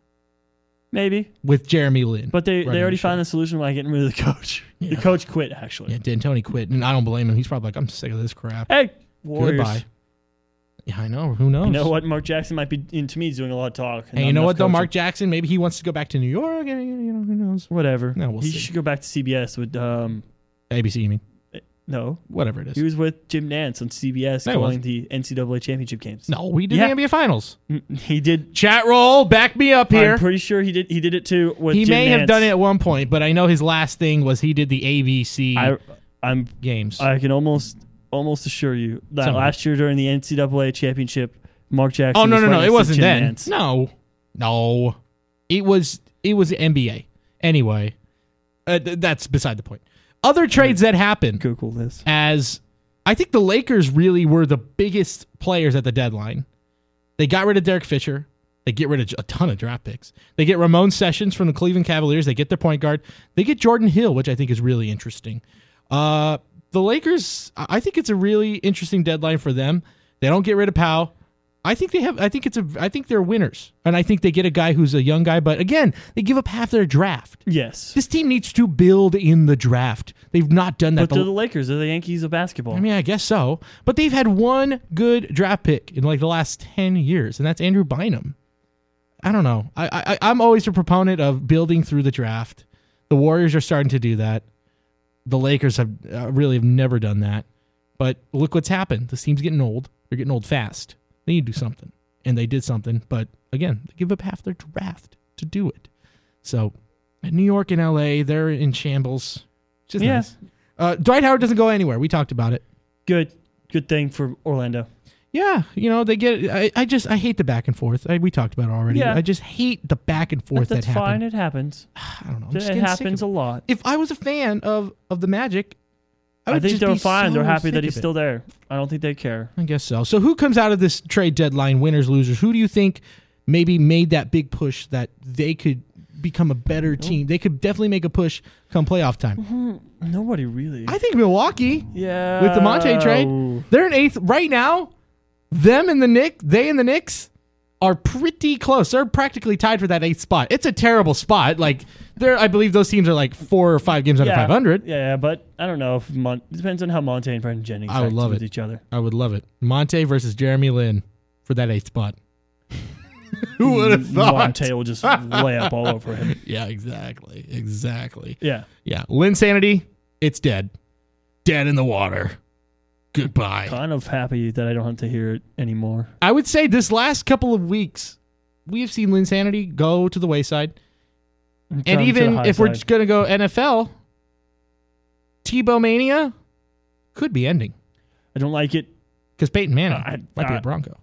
[SPEAKER 4] Maybe,
[SPEAKER 5] with Jeremy Lin.
[SPEAKER 4] but they,
[SPEAKER 5] running
[SPEAKER 4] they already
[SPEAKER 5] the show.
[SPEAKER 4] found the solution by getting rid of the coach.
[SPEAKER 5] Yeah.
[SPEAKER 4] The coach quit actually.
[SPEAKER 5] Yeah, D'Antoni quit, and I don't blame him. He's probably like, I'm sick of this crap.
[SPEAKER 4] Hey, Warriors.
[SPEAKER 5] Goodbye. Yeah, I know. Who knows?
[SPEAKER 4] You know what? Mark Jackson might be into me doing a lot of talk.
[SPEAKER 5] And you know what though, Mark Jackson, maybe he wants to go back to New York. You know, who knows?
[SPEAKER 4] Whatever.
[SPEAKER 5] No, we'll
[SPEAKER 4] he
[SPEAKER 5] see.
[SPEAKER 4] should go back to C B S with um
[SPEAKER 5] A B C, you mean?
[SPEAKER 4] No.
[SPEAKER 5] Whatever it is.
[SPEAKER 4] He was with Jim Nance on C B S
[SPEAKER 5] No, he
[SPEAKER 4] calling
[SPEAKER 5] wasn't.
[SPEAKER 4] the N C double A championship games.
[SPEAKER 5] No, he did
[SPEAKER 4] Yeah.
[SPEAKER 5] the N B A Finals.
[SPEAKER 4] Mm, He did.
[SPEAKER 5] Chat roll, back me up here.
[SPEAKER 4] I'm pretty sure he did. He did it too. With
[SPEAKER 5] He
[SPEAKER 4] Jim
[SPEAKER 5] may have
[SPEAKER 4] Nance.
[SPEAKER 5] done it at one point, but I know his last thing was he did the A B C
[SPEAKER 4] I, I'm.
[SPEAKER 5] games.
[SPEAKER 4] I can almost almost assure you that
[SPEAKER 5] Some of
[SPEAKER 4] last year during the N C double A championship, Mark Jackson.
[SPEAKER 5] oh no
[SPEAKER 4] was
[SPEAKER 5] no
[SPEAKER 4] right
[SPEAKER 5] no!
[SPEAKER 4] next
[SPEAKER 5] It
[SPEAKER 4] to
[SPEAKER 5] wasn't
[SPEAKER 4] Jim
[SPEAKER 5] then.
[SPEAKER 4] Nance.
[SPEAKER 5] No, no, it was it was N B A. Anyway, uh, th- that's beside the point. Other trades that happened
[SPEAKER 4] Google this.
[SPEAKER 5] as I think the Lakers really were the biggest players at the deadline. They got rid of Derek Fisher. They get rid of a ton of draft picks. They get Ramon Sessions from the Cleveland Cavaliers. They get their point guard. They get Jordan Hill, which I think is really interesting. Uh, the Lakers, I think it's a really interesting deadline for them. They don't get rid of Powell. I think they have. I think it's a. I think they're winners, and I think they get a guy who's a young guy. But again, they give up half their draft.
[SPEAKER 4] Yes.
[SPEAKER 5] This team needs to build in the draft. They've not done that.
[SPEAKER 4] But they're the Lakers. They're the Yankees of basketball.
[SPEAKER 5] I mean, I guess so. But they've had one good draft pick in like the last ten years, and that's Andrew Bynum. I don't know. I, I I'm always a proponent of building through the draft. The Warriors are starting to do that. The Lakers have uh, really have never done that. But look what's happened. This team's getting old. They're getting old fast. They need to do something. And they did something. But again, they give up half their draft to do it. So New York and L A, they're in shambles. Just
[SPEAKER 4] Yeah.
[SPEAKER 5] nice. Uh, Dwight Howard doesn't go anywhere. We talked about it.
[SPEAKER 4] Good. Good thing for Orlando.
[SPEAKER 5] Yeah, you know, they get I, I just I hate the back and forth. I, we talked about it already.
[SPEAKER 4] Yeah.
[SPEAKER 5] I just hate the back and forth
[SPEAKER 4] That's
[SPEAKER 5] that
[SPEAKER 4] fine.
[SPEAKER 5] happen.
[SPEAKER 4] It happens.
[SPEAKER 5] I don't know. I'm just
[SPEAKER 4] It
[SPEAKER 5] getting sick
[SPEAKER 4] happens a
[SPEAKER 5] of it.
[SPEAKER 4] lot.
[SPEAKER 5] If I was a fan of of the Magic, I,
[SPEAKER 4] I,
[SPEAKER 5] would
[SPEAKER 4] think
[SPEAKER 5] just
[SPEAKER 4] they're
[SPEAKER 5] be
[SPEAKER 4] fine.
[SPEAKER 5] so
[SPEAKER 4] they're happy
[SPEAKER 5] sick
[SPEAKER 4] that he's
[SPEAKER 5] of it.
[SPEAKER 4] still there. I don't think they care.
[SPEAKER 5] I guess so. So who comes out of this trade deadline, winners, losers? Who do you think maybe made that big push that they could become a better team? They could definitely make a push come playoff time.
[SPEAKER 4] Nobody really.
[SPEAKER 5] I think Milwaukee
[SPEAKER 4] yeah.
[SPEAKER 5] with the Monte trade, they're in eighth right now. Them and the Knicks, they and the Knicks are pretty close. They're practically tied for that eighth spot. It's a terrible spot. Like they're, I believe those teams are like four or five games under
[SPEAKER 4] yeah,
[SPEAKER 5] five hundred.
[SPEAKER 4] Yeah, yeah, but I don't know if Mon- it depends on how Monte and Brendan Jennings
[SPEAKER 5] I would
[SPEAKER 4] act
[SPEAKER 5] love
[SPEAKER 4] with
[SPEAKER 5] it.
[SPEAKER 4] each other.
[SPEAKER 5] I would love it. Monte versus Jeremy Lin for that eighth spot. Who would have thought?
[SPEAKER 4] Monte will just lay up all over him.
[SPEAKER 5] Yeah, exactly, exactly.
[SPEAKER 4] Yeah.
[SPEAKER 5] Yeah, Lin Sanity, it's dead, dead in the water. Goodbye.
[SPEAKER 4] Kind of happy that I don't have to hear it anymore.
[SPEAKER 5] I would say this last couple of weeks, we have seen Linsanity go to the wayside.
[SPEAKER 4] Come
[SPEAKER 5] And
[SPEAKER 4] to
[SPEAKER 5] even
[SPEAKER 4] the high
[SPEAKER 5] if we're
[SPEAKER 4] side.
[SPEAKER 5] going to go N F L, Tebow Mania could be ending.
[SPEAKER 4] I don't like it.
[SPEAKER 5] Because Peyton Manning
[SPEAKER 4] I-
[SPEAKER 5] might be
[SPEAKER 4] I-
[SPEAKER 5] a Bronco.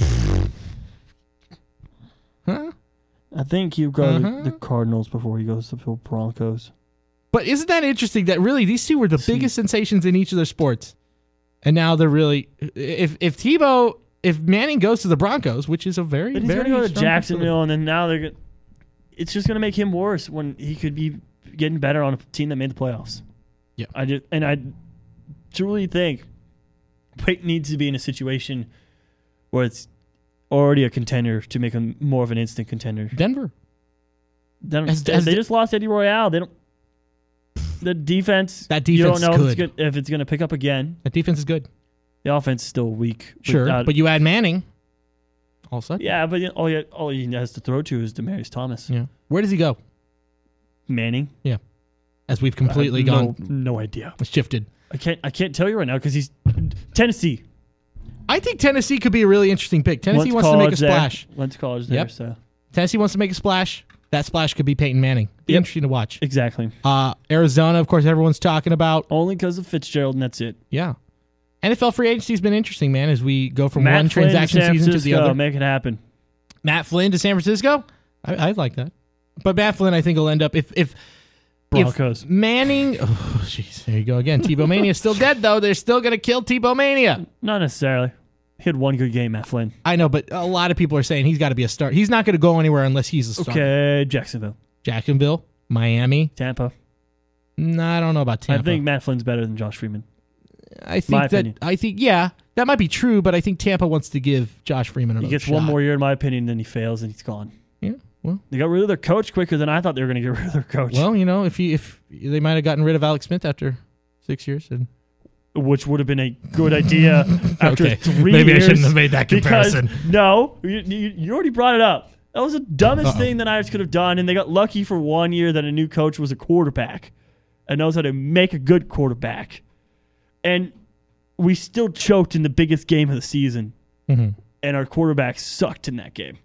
[SPEAKER 5] Huh?
[SPEAKER 4] I think he'll go
[SPEAKER 5] Uh-huh.
[SPEAKER 4] to the Cardinals before he goes to the Broncos.
[SPEAKER 5] But isn't that interesting that really these two were the
[SPEAKER 4] See.
[SPEAKER 5] biggest sensations in each of their sports? And now they're really... If if Tebow... If Manning goes to the Broncos, which is a very,
[SPEAKER 4] But he's
[SPEAKER 5] very
[SPEAKER 4] going to go to
[SPEAKER 5] strong
[SPEAKER 4] Jacksonville, and then now they're going it's just going to make him worse when he could be getting better on a team that made the playoffs.
[SPEAKER 5] Yeah.
[SPEAKER 4] I just, and I truly think Peyton needs to be in a situation where it's already a contender to make him more of an instant contender.
[SPEAKER 5] Denver.
[SPEAKER 4] They, don't,
[SPEAKER 5] As-
[SPEAKER 4] they,
[SPEAKER 5] as
[SPEAKER 4] they
[SPEAKER 5] the-
[SPEAKER 4] just lost Eddie Royale. They don't. The defense.
[SPEAKER 5] That
[SPEAKER 4] You
[SPEAKER 5] defense
[SPEAKER 4] don't know
[SPEAKER 5] is
[SPEAKER 4] if it's,
[SPEAKER 5] good.
[SPEAKER 4] good, if it's going to pick up again.
[SPEAKER 5] That defense is good.
[SPEAKER 4] The offense is still weak.
[SPEAKER 5] Sure.
[SPEAKER 4] without-
[SPEAKER 5] But you add Manning, all of a sudden.
[SPEAKER 4] yeah, but you know, all, he, all he has to throw to is Demaryius Thomas.
[SPEAKER 5] Yeah. Where does he go?
[SPEAKER 4] Manning.
[SPEAKER 5] As we've completely
[SPEAKER 4] I have
[SPEAKER 5] gone
[SPEAKER 4] No, no idea.
[SPEAKER 5] shifted.
[SPEAKER 4] I can't. I can't tell you right now because he's Tennessee.
[SPEAKER 5] I think Tennessee could be a really interesting pick. Tennessee
[SPEAKER 4] Went
[SPEAKER 5] wants to make a
[SPEAKER 4] college there.
[SPEAKER 5] splash.
[SPEAKER 4] Went to college there.
[SPEAKER 5] Yep.
[SPEAKER 4] So
[SPEAKER 5] Tennessee wants to make a splash. That splash could be Peyton Manning. Be
[SPEAKER 4] Yep.
[SPEAKER 5] interesting to watch.
[SPEAKER 4] exactly.
[SPEAKER 5] Uh, Arizona, of course, everyone's talking about.
[SPEAKER 4] Only because of Fitzgerald, and that's it.
[SPEAKER 5] Yeah. N F L free agency has been interesting, man, as we go from
[SPEAKER 4] Matt
[SPEAKER 5] one
[SPEAKER 4] Flynn to
[SPEAKER 5] transaction
[SPEAKER 4] San
[SPEAKER 5] season to the
[SPEAKER 4] Francisco,
[SPEAKER 5] other.
[SPEAKER 4] Make it happen.
[SPEAKER 5] Matt Flynn to San Francisco? I, I'd like that. But Matt Flynn, I think, will end up if if,
[SPEAKER 4] Broncos.
[SPEAKER 5] if Manning. Oh, jeez, there you go again. Tebow Mania is still dead, though. They're still going to kill Tebow Mania.
[SPEAKER 4] Not necessarily. He had one good game, Matt Flynn.
[SPEAKER 5] I know, but a lot of people are saying he's got to be a start. He's not going to go anywhere unless he's a starter.
[SPEAKER 4] Okay, Jacksonville,
[SPEAKER 5] Jacksonville, Miami.
[SPEAKER 4] Tampa.
[SPEAKER 5] No, I don't know about Tampa.
[SPEAKER 4] I think Matt Flynn's better than Josh Freeman.
[SPEAKER 5] I think
[SPEAKER 4] my
[SPEAKER 5] that
[SPEAKER 4] opinion.
[SPEAKER 5] I think yeah, that might be true, but I think Tampa wants to give Josh Freeman another
[SPEAKER 4] He gets
[SPEAKER 5] shot.
[SPEAKER 4] one more year, in my opinion, then he fails and he's gone.
[SPEAKER 5] Yeah, well,
[SPEAKER 4] They got rid of their coach quicker than I thought they were going to get rid of their coach.
[SPEAKER 5] well, you know, if he if they might have gotten rid of Alex Smith after six years, and
[SPEAKER 4] which would have been a good idea after
[SPEAKER 5] Okay,
[SPEAKER 4] three
[SPEAKER 5] maybe I
[SPEAKER 4] years.
[SPEAKER 5] shouldn't have made that
[SPEAKER 4] because-
[SPEAKER 5] comparison.
[SPEAKER 4] No, you, you, you already brought it up. That was the dumbest
[SPEAKER 5] Uh-oh.
[SPEAKER 4] thing the Niners could have done, and they got lucky for one year that a new coach was a quarterback and knows how to make a good quarterback. And we still choked in the biggest game of the season.
[SPEAKER 5] Mm-hmm.
[SPEAKER 4] And our quarterback sucked in that game.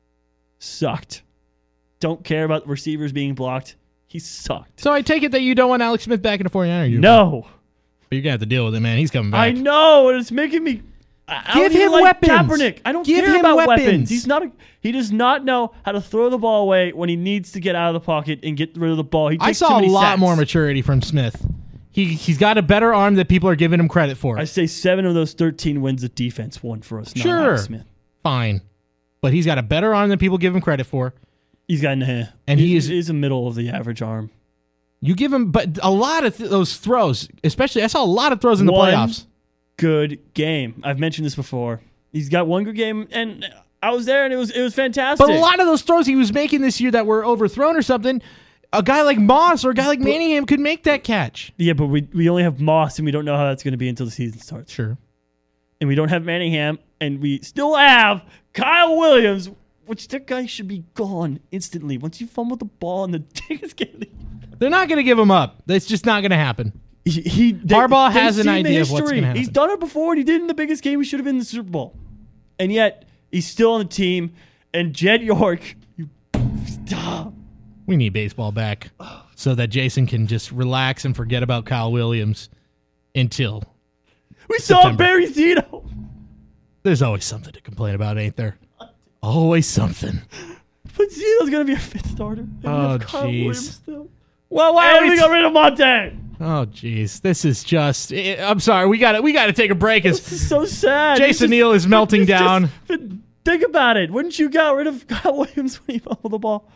[SPEAKER 4] Sucked. Don't care about receivers being blocked. He sucked.
[SPEAKER 5] So I take it that you don't want Alex Smith back in the 49er uniform.
[SPEAKER 4] No.
[SPEAKER 5] But you're going to have to deal with it, man. He's coming back.
[SPEAKER 4] I know, and it's making me... I
[SPEAKER 5] Give
[SPEAKER 4] don't
[SPEAKER 5] him
[SPEAKER 4] like
[SPEAKER 5] weapons.
[SPEAKER 4] Kaepernick. I don't
[SPEAKER 5] Give
[SPEAKER 4] care
[SPEAKER 5] him
[SPEAKER 4] about weapons.
[SPEAKER 5] weapons.
[SPEAKER 4] He's not. A, he does not know how to throw the ball away when he needs to get out of the pocket and get rid of the ball. He takes
[SPEAKER 5] I
[SPEAKER 4] too
[SPEAKER 5] saw a
[SPEAKER 4] many
[SPEAKER 5] lot
[SPEAKER 4] sacks.
[SPEAKER 5] more maturity from Smith. He, he's got a better arm that people are giving him credit for.
[SPEAKER 4] I say seven of those thirteen wins the defense won for us. Not
[SPEAKER 5] Sure.
[SPEAKER 4] Alex Smith.
[SPEAKER 5] Fine. But he's got a better arm than people give him credit for.
[SPEAKER 4] He's got a,
[SPEAKER 5] And he is-
[SPEAKER 4] is a middle of the average arm.
[SPEAKER 5] You give him, but a lot of th- those throws, especially, I saw a lot of throws in the
[SPEAKER 4] One
[SPEAKER 5] playoffs.
[SPEAKER 4] Good game. I've mentioned this before. He's got one good game, and I was there, and it was it was fantastic.
[SPEAKER 5] But a lot of those throws he was making this year that were overthrown or something, a guy like Moss or a guy like Manningham could make that catch.
[SPEAKER 4] Yeah, but we we only have Moss, and we don't know how that's going to be until the season starts.
[SPEAKER 5] Sure.
[SPEAKER 4] And we don't have Manningham, and we still have Kyle Williams, which that guy should be gone instantly. Once you fumble the ball in the biggest game.
[SPEAKER 5] They're not going to give him up. That's just not going to happen.
[SPEAKER 4] He, he they,
[SPEAKER 5] Harbaugh
[SPEAKER 4] they've
[SPEAKER 5] has an
[SPEAKER 4] seen the
[SPEAKER 5] idea of what's
[SPEAKER 4] history.
[SPEAKER 5] gonna happen.
[SPEAKER 4] He's done it before, and he did it in the biggest game. He should have been in the Super Bowl. And yet, he's still on the team. And Jed York, you stop.
[SPEAKER 5] We need baseball back so that Jason can just relax and forget about Kyle Williams until
[SPEAKER 4] We saw
[SPEAKER 5] September.
[SPEAKER 4] Barry Zito.
[SPEAKER 5] There's always something to complain about, ain't there? Always something.
[SPEAKER 4] But Zito's going to be a fifth starter. And we
[SPEAKER 5] Oh,
[SPEAKER 4] have Kyle
[SPEAKER 5] jeez.
[SPEAKER 4] Williams still.
[SPEAKER 5] Well, why
[SPEAKER 4] And we got rid of Monte.
[SPEAKER 5] Oh, jeez. This is just... I- I'm sorry. We got we got to take a break. As
[SPEAKER 4] This is so sad.
[SPEAKER 5] Jason
[SPEAKER 4] It's just-
[SPEAKER 5] Neal is melting
[SPEAKER 4] it's just-
[SPEAKER 5] down.
[SPEAKER 4] but think about it. Wouldn't you got rid of Kyle Williams when he fumbled the ball?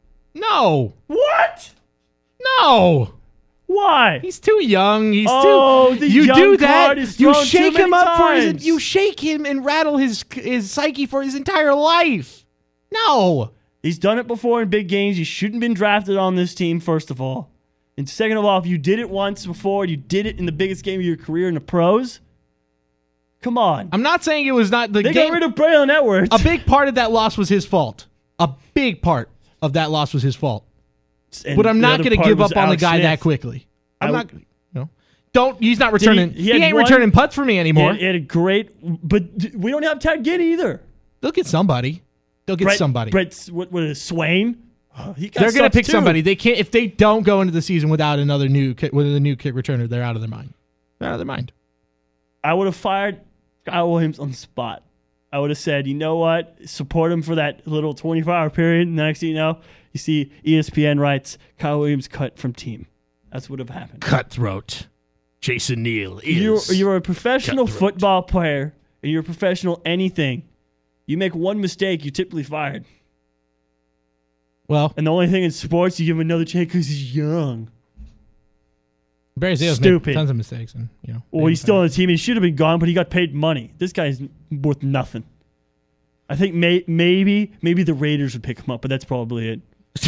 [SPEAKER 5] No.
[SPEAKER 4] What?
[SPEAKER 5] No.
[SPEAKER 4] Why?
[SPEAKER 5] He's too young. He's
[SPEAKER 4] Oh,
[SPEAKER 5] too.
[SPEAKER 4] the
[SPEAKER 5] You
[SPEAKER 4] young
[SPEAKER 5] do that.
[SPEAKER 4] card is
[SPEAKER 5] You
[SPEAKER 4] thrown too
[SPEAKER 5] shake him
[SPEAKER 4] many
[SPEAKER 5] up for
[SPEAKER 4] times.
[SPEAKER 5] his. You shake him and rattle his his psyche for his entire life. No.
[SPEAKER 4] He's done it before in big games. You shouldn't have been drafted on this team, first of all. And second of all, if you did it once before, you did it in the biggest game of your career in the pros. Come on.
[SPEAKER 5] I'm not saying it was not the
[SPEAKER 4] they
[SPEAKER 5] game.
[SPEAKER 4] got rid of Braylon Edwards.
[SPEAKER 5] A big part of that loss was his fault. A big part of that loss was his fault.
[SPEAKER 4] And
[SPEAKER 5] But I'm
[SPEAKER 4] the
[SPEAKER 5] not
[SPEAKER 4] other
[SPEAKER 5] going to
[SPEAKER 4] part
[SPEAKER 5] give
[SPEAKER 4] was
[SPEAKER 5] up on the
[SPEAKER 4] Alex
[SPEAKER 5] guy
[SPEAKER 4] Smith.
[SPEAKER 5] that quickly. I'm
[SPEAKER 4] I
[SPEAKER 5] not.
[SPEAKER 4] w-
[SPEAKER 5] You know, don't. He's not returning.
[SPEAKER 4] he
[SPEAKER 5] He,
[SPEAKER 4] had
[SPEAKER 5] ain't
[SPEAKER 4] one-
[SPEAKER 5] returning putts for me
[SPEAKER 4] He
[SPEAKER 5] anymore.
[SPEAKER 4] had, he had a great, but d- we don't have Ted Ginn either.
[SPEAKER 5] They'll get somebody. They'll get
[SPEAKER 4] Brett,
[SPEAKER 5] somebody.
[SPEAKER 4] Brett, what, what is Swain? Oh, he
[SPEAKER 5] They're
[SPEAKER 4] going to
[SPEAKER 5] pick somebody. They can't if they don't go into the season without another new kick, with a new kick returner. They're out of their mind. They're out of their mind.
[SPEAKER 4] I would have fired Kyle Williams on the spot. I would have said, you know what? Support him for that little twenty-four hour period. And the next thing you know, you see E S P N writes Kyle Williams cut from team. That's what would have happened.
[SPEAKER 5] Cutthroat. Jason Neal is.
[SPEAKER 4] You're, you're a professional
[SPEAKER 5] cutthroat.
[SPEAKER 4] football player, and you're a professional anything. You make one mistake, you're typically fired.
[SPEAKER 5] Well,
[SPEAKER 4] And the only thing in sports, you give him another chance because he's young.
[SPEAKER 5] Barry Zales
[SPEAKER 4] Stupid.
[SPEAKER 5] made tons of mistakes, and you know.
[SPEAKER 4] Well, he's still on the team. He should have been gone, but he got paid money. This guy's worth nothing. I think may, maybe maybe the Raiders would pick him up, but that's probably it.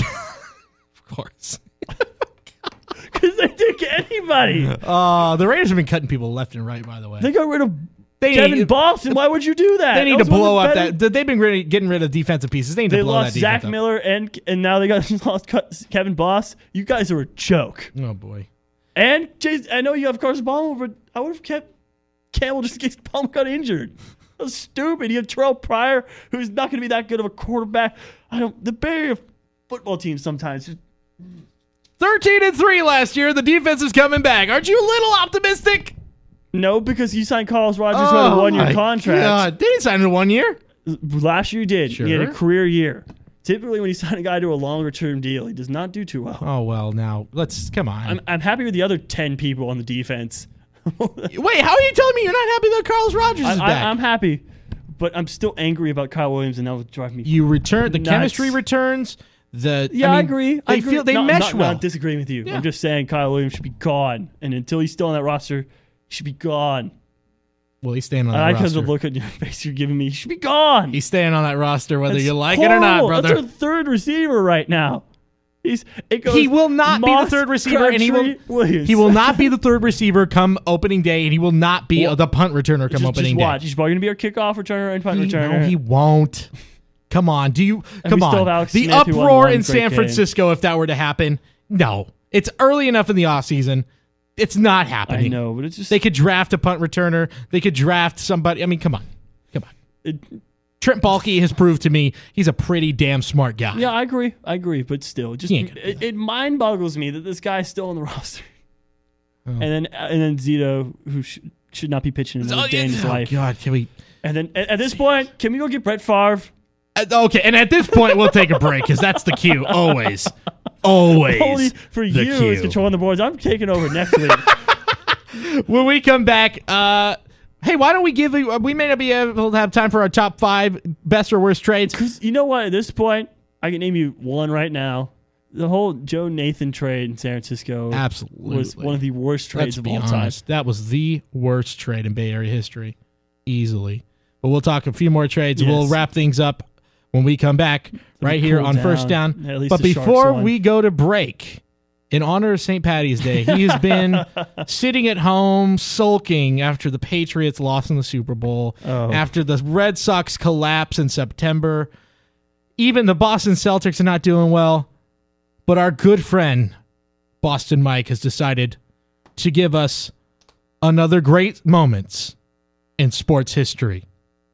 [SPEAKER 5] of course.
[SPEAKER 4] Because they take anybody.
[SPEAKER 5] Uh, the Raiders have been cutting people left and right. By the way,
[SPEAKER 4] They got rid of
[SPEAKER 5] They
[SPEAKER 4] Kevin
[SPEAKER 5] need-
[SPEAKER 4] Boston. Why would you do that?
[SPEAKER 5] they need
[SPEAKER 4] That
[SPEAKER 5] to
[SPEAKER 4] was one of
[SPEAKER 5] blow
[SPEAKER 4] the
[SPEAKER 5] up
[SPEAKER 4] better-
[SPEAKER 5] that. They've been really getting rid of defensive pieces. They need
[SPEAKER 4] They
[SPEAKER 5] to blow
[SPEAKER 4] lost
[SPEAKER 5] that
[SPEAKER 4] Zach
[SPEAKER 5] defense up.
[SPEAKER 4] Miller and and now they got lost Kevin Boss. You guys are a joke.
[SPEAKER 5] Oh boy.
[SPEAKER 4] And Jason, I know you have Carson Palmer, but I would have kept Campbell just in case Palmer got injured. That was stupid. You have Terrell Pryor, who's not going to be that good of a quarterback. I don't. The Bay football team sometimes.
[SPEAKER 5] Thirteen and three last year. The defense is coming back. Aren't you a little optimistic?
[SPEAKER 4] No, because you signed Carlos Rogers to a one-year
[SPEAKER 5] Oh my
[SPEAKER 4] contract.
[SPEAKER 5] God. They didn't sign him to one year.
[SPEAKER 4] Last year you did. He had a
[SPEAKER 5] Sure.
[SPEAKER 4] career year. Typically, when you sign a guy to a longer-term deal, he does not do too well.
[SPEAKER 5] Oh well. Now let's come on.
[SPEAKER 4] I'm, I'm happy with the other ten people on the defense.
[SPEAKER 5] Wait, how are you telling me you're not happy that Carlos Rogers
[SPEAKER 4] I,
[SPEAKER 5] is back?
[SPEAKER 4] I, I'm happy, but I'm still angry about Kyle Williams, and that would drive me.
[SPEAKER 5] you return the
[SPEAKER 4] nuts.
[SPEAKER 5] chemistry returns. The
[SPEAKER 4] Yeah, I,
[SPEAKER 5] mean,
[SPEAKER 4] agree.
[SPEAKER 5] They
[SPEAKER 4] I agree.
[SPEAKER 5] feel they
[SPEAKER 4] no,
[SPEAKER 5] mesh
[SPEAKER 4] I'm not,
[SPEAKER 5] well.
[SPEAKER 4] not disagreeing with you.
[SPEAKER 5] Yeah.
[SPEAKER 4] I'm just saying Kyle Williams should be gone, and until he's still on that roster, he should be gone.
[SPEAKER 5] well, he's staying on
[SPEAKER 4] I
[SPEAKER 5] that
[SPEAKER 4] like how
[SPEAKER 5] roster.
[SPEAKER 4] the look on your face you're giving me. He should be gone.
[SPEAKER 5] He's staying on that roster whether
[SPEAKER 4] That's
[SPEAKER 5] you like it or not,
[SPEAKER 4] horrible.
[SPEAKER 5] brother.
[SPEAKER 4] That's our third receiver right now. He's it goes
[SPEAKER 5] He will not be the
[SPEAKER 4] Moss,
[SPEAKER 5] third receiver, and he will
[SPEAKER 4] Crabtree, Williams.
[SPEAKER 5] he will not be the third receiver come opening day, and he will not be
[SPEAKER 4] Well,
[SPEAKER 5] the punt returner come
[SPEAKER 4] just,
[SPEAKER 5] opening
[SPEAKER 4] just watch.
[SPEAKER 5] day.
[SPEAKER 4] He's probably going to be our kickoff returner and punt
[SPEAKER 5] He,
[SPEAKER 4] returner.
[SPEAKER 5] no, he won't. Come on, do you?
[SPEAKER 4] And
[SPEAKER 5] Come
[SPEAKER 4] we still
[SPEAKER 5] on,
[SPEAKER 4] have Alex
[SPEAKER 5] the
[SPEAKER 4] Smith, who won
[SPEAKER 5] uproar
[SPEAKER 4] one
[SPEAKER 5] in
[SPEAKER 4] great
[SPEAKER 5] San
[SPEAKER 4] game.
[SPEAKER 5] Francisco if that were to happen. No, it's early enough in the offseason. It's not
[SPEAKER 4] I
[SPEAKER 5] happening.
[SPEAKER 4] know, but it's just
[SPEAKER 5] They could draft a punt returner. They could draft somebody. I mean, come on. Come on.
[SPEAKER 4] It,
[SPEAKER 5] Trent Baalke has proved to me he's a pretty damn smart guy.
[SPEAKER 4] yeah, I agree. I agree, but still, just
[SPEAKER 5] He ain't gonna do
[SPEAKER 4] it, it mind boggles me that this guy's still on the roster.
[SPEAKER 5] Oh.
[SPEAKER 4] And then and then Zito, who sh- should not be pitching in
[SPEAKER 5] Oh,
[SPEAKER 4] a day in his
[SPEAKER 5] oh,
[SPEAKER 4] life.
[SPEAKER 5] God, can we?
[SPEAKER 4] And then at, at this point, can we go get Brett Favre?
[SPEAKER 5] Uh, okay, and at this point, we'll take a break because that's the cue. Always. Always.
[SPEAKER 4] Only for
[SPEAKER 5] the
[SPEAKER 4] you
[SPEAKER 5] cue.
[SPEAKER 4] is controlling the boards. I'm taking over next week.
[SPEAKER 5] When we come back, uh, hey, why don't we give you, we may not be able to have time for our top five best or worst trades.
[SPEAKER 4] Because you know what? At this point, I can name you one right now. The whole Joe Nathan trade in San Francisco
[SPEAKER 5] Absolutely.
[SPEAKER 4] was one of the worst trades
[SPEAKER 5] Let's
[SPEAKER 4] of
[SPEAKER 5] be
[SPEAKER 4] all time.
[SPEAKER 5] honest. That was the worst trade in Bay Area history. Easily. But we'll talk a few more trades.
[SPEAKER 4] Yes.
[SPEAKER 5] We'll wrap things up when we come back right here
[SPEAKER 4] cool
[SPEAKER 5] on First
[SPEAKER 4] down.
[SPEAKER 5] Down.
[SPEAKER 4] At least
[SPEAKER 5] But
[SPEAKER 4] the Sharks
[SPEAKER 5] before
[SPEAKER 4] won.
[SPEAKER 5] we go to break, in honor of Saint Patty's Day, he has been sitting at home sulking after the Patriots lost in the Super Bowl,
[SPEAKER 4] Oh.
[SPEAKER 5] after the Red Sox collapse in September. Even the Boston Celtics are not doing well. But our good friend, Boston Mike, has decided to give us another great moments in sports history.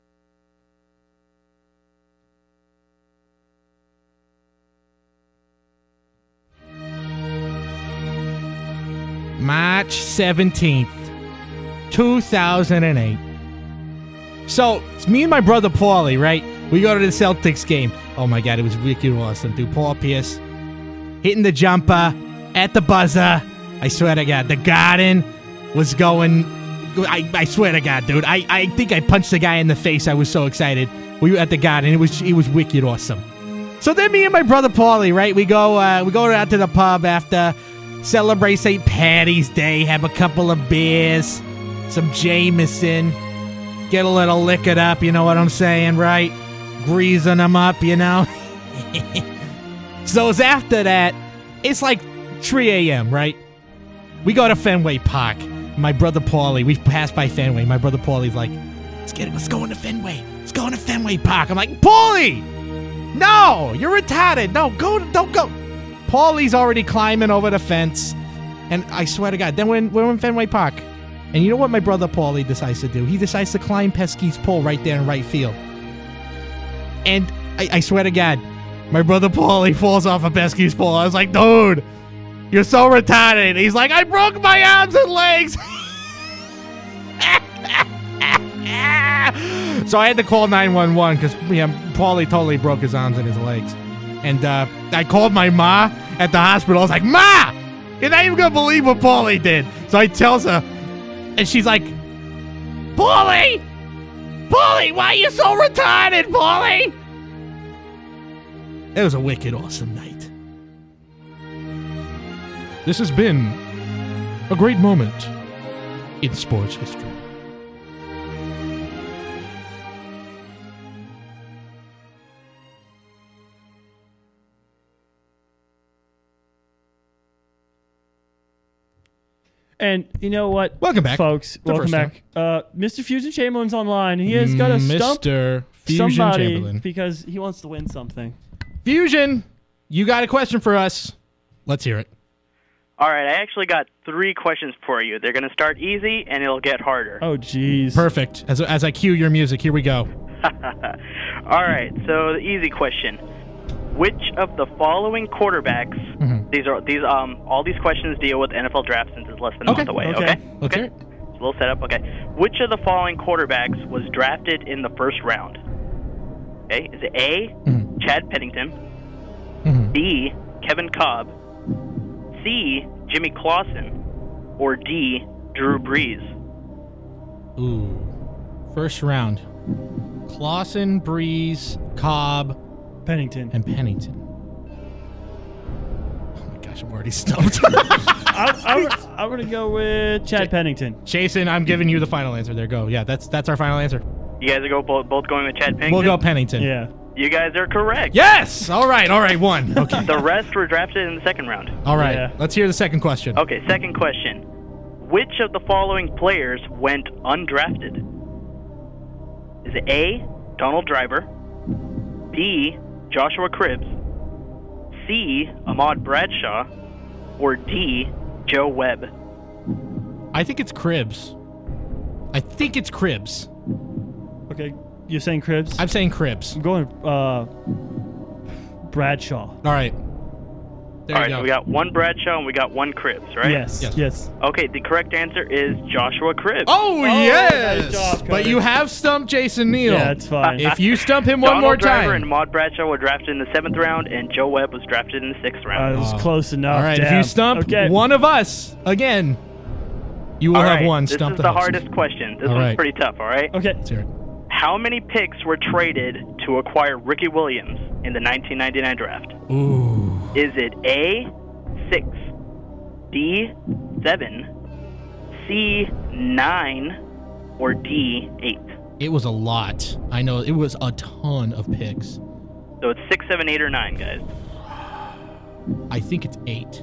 [SPEAKER 5] March seventeenth, two thousand eight. So, it's me and my brother Paulie, right? We go to the Celtics game. Oh my God, it was wicked awesome, dude. Paul Pierce hitting the jumper at the buzzer. I swear to God, the Garden was going. I, I swear to God, dude. I, I think I punched the guy in the face. I was so excited. We were at the Garden. It was it was wicked awesome. So then me and my brother Paulie, right? We go uh, we go out to the pub after celebrate Saint Patty's Day. Have a couple of beers, some Jameson, get a little liquored up. You know what I'm saying, right? Greasing them up, you know. So it's after that. It's like three a.m., right? We go to Fenway Park. My brother Paulie, we passed by Fenway. My brother Paulie's like, let's get it. Let's go into Fenway. Let's go into Fenway Park. I'm like, Paulie, no, you're retarded. No, go, don't go. Paulie's already climbing over the fence. And I swear to God, then we're in, we're in Fenway Park. And you know what my brother Paulie decides to do? He decides to climb Pesky's pole right there in right field. And I, I swear to God, my brother Paulie falls off of Pesky's pole. I was like, dude, you're so retarded. He's like, I broke my arms and legs. So I had to call nine one one because yeah, Paulie totally broke his arms and his legs. And uh, I called my ma at the hospital. I was like, Ma, you're not even going to believe what Paulie did. So I tells her, and she's like, Paulie, Paulie, why are you so retarded, Paulie? It was a wicked awesome night. This has been a great moment in sports history.
[SPEAKER 4] And you know what?
[SPEAKER 5] Welcome back.
[SPEAKER 4] folks.
[SPEAKER 5] The
[SPEAKER 4] Welcome
[SPEAKER 5] first
[SPEAKER 4] back. Uh, Mister Fusion Chamberlain's online. He has got to stump
[SPEAKER 5] Mister Fusion
[SPEAKER 4] somebody
[SPEAKER 5] Chamberlain.
[SPEAKER 4] because he wants to win something.
[SPEAKER 5] Fusion, you got a question for us. Let's hear it.
[SPEAKER 7] All right, I actually got three questions for you. They're going to start easy, and it'll get harder.
[SPEAKER 4] Oh, jeez.
[SPEAKER 5] Perfect. As, as I cue your music, here we go.
[SPEAKER 7] All right, so the easy question. Which of the following quarterbacks,
[SPEAKER 5] Mhm.
[SPEAKER 7] these are these um all these questions deal with the N F L draft since it's less than a
[SPEAKER 5] Okay,
[SPEAKER 7] month away,
[SPEAKER 4] okay.
[SPEAKER 7] okay?
[SPEAKER 5] Let's hear
[SPEAKER 7] Okay.
[SPEAKER 5] it.
[SPEAKER 7] It's a little setup, okay. Which of the following quarterbacks was drafted in the first round? Okay, is it A,
[SPEAKER 5] Mhm.
[SPEAKER 7] Chad Pennington,
[SPEAKER 5] Mhm.
[SPEAKER 7] B, Kevin Cobb, C, Jimmy Clausen, or D, Drew Brees?
[SPEAKER 5] Ooh. First round. Clausen, Breeze, Cobb,
[SPEAKER 4] Pennington.
[SPEAKER 5] and Pennington. Oh my gosh, I'm already stumped.
[SPEAKER 4] I, I, I'm going to go with Chad Pennington.
[SPEAKER 5] Jason, I'm giving you the final answer. There, go. Yeah, that's that's our final answer.
[SPEAKER 7] You guys are go both, both going with Chad Pennington?
[SPEAKER 5] We'll go Pennington.
[SPEAKER 4] Yeah.
[SPEAKER 7] You guys are correct.
[SPEAKER 5] Yes! All right, all right, one. Okay.
[SPEAKER 7] The rest were drafted in the second round.
[SPEAKER 5] All right,
[SPEAKER 4] Yeah.
[SPEAKER 5] let's hear the second question.
[SPEAKER 7] Okay, second question. Which of the following players went undrafted? Is it A, Donald Driver, B, Joshua Cribbs, C, Ahmad Bradshaw, or D, Joe Webb?
[SPEAKER 5] I think it's Cribs. I think it's Cribs.
[SPEAKER 4] Okay, you're saying Cribs?
[SPEAKER 5] I'm saying Cribs.
[SPEAKER 4] I'm going uh, Bradshaw.
[SPEAKER 5] All right. There
[SPEAKER 7] All
[SPEAKER 5] you
[SPEAKER 7] right,
[SPEAKER 5] go.
[SPEAKER 7] so we got one Bradshaw and we got one Cribs, right?
[SPEAKER 4] Yes,
[SPEAKER 5] Yes.
[SPEAKER 4] yes.
[SPEAKER 7] Okay, the correct answer is Joshua Cribs.
[SPEAKER 5] Oh, yes!
[SPEAKER 4] nice job,
[SPEAKER 5] But
[SPEAKER 4] Cody.
[SPEAKER 5] you have stumped Jason Neal.
[SPEAKER 4] Yeah, it's fine.
[SPEAKER 5] If you stump him one
[SPEAKER 7] Donald
[SPEAKER 5] more
[SPEAKER 7] Driver
[SPEAKER 5] time.
[SPEAKER 7] and Maud Bradshaw were drafted in the seventh round, and Joe Webb was drafted in the sixth
[SPEAKER 4] Uh,
[SPEAKER 7] round.
[SPEAKER 4] it was close enough.
[SPEAKER 5] All right, if
[SPEAKER 4] Damn.
[SPEAKER 5] you stump
[SPEAKER 4] okay.
[SPEAKER 5] one of us again, you will
[SPEAKER 7] all
[SPEAKER 5] have
[SPEAKER 7] right,
[SPEAKER 5] one
[SPEAKER 7] this
[SPEAKER 5] stump
[SPEAKER 7] is
[SPEAKER 5] the
[SPEAKER 7] the
[SPEAKER 5] host.
[SPEAKER 7] hardest question. This
[SPEAKER 5] All
[SPEAKER 7] one's
[SPEAKER 5] right.
[SPEAKER 7] pretty tough, all right?
[SPEAKER 4] Okay.
[SPEAKER 5] Let's hear it.
[SPEAKER 7] How many picks were traded to acquire Ricky Williams in the nineteen ninety-nine draft?
[SPEAKER 5] Ooh.
[SPEAKER 7] Is it A, six, B, seven, C, nine, or D, eight?
[SPEAKER 5] It was a lot. I know it was a ton of picks.
[SPEAKER 7] So it's six, seven, eight, or nine, guys.
[SPEAKER 5] I think it's eight.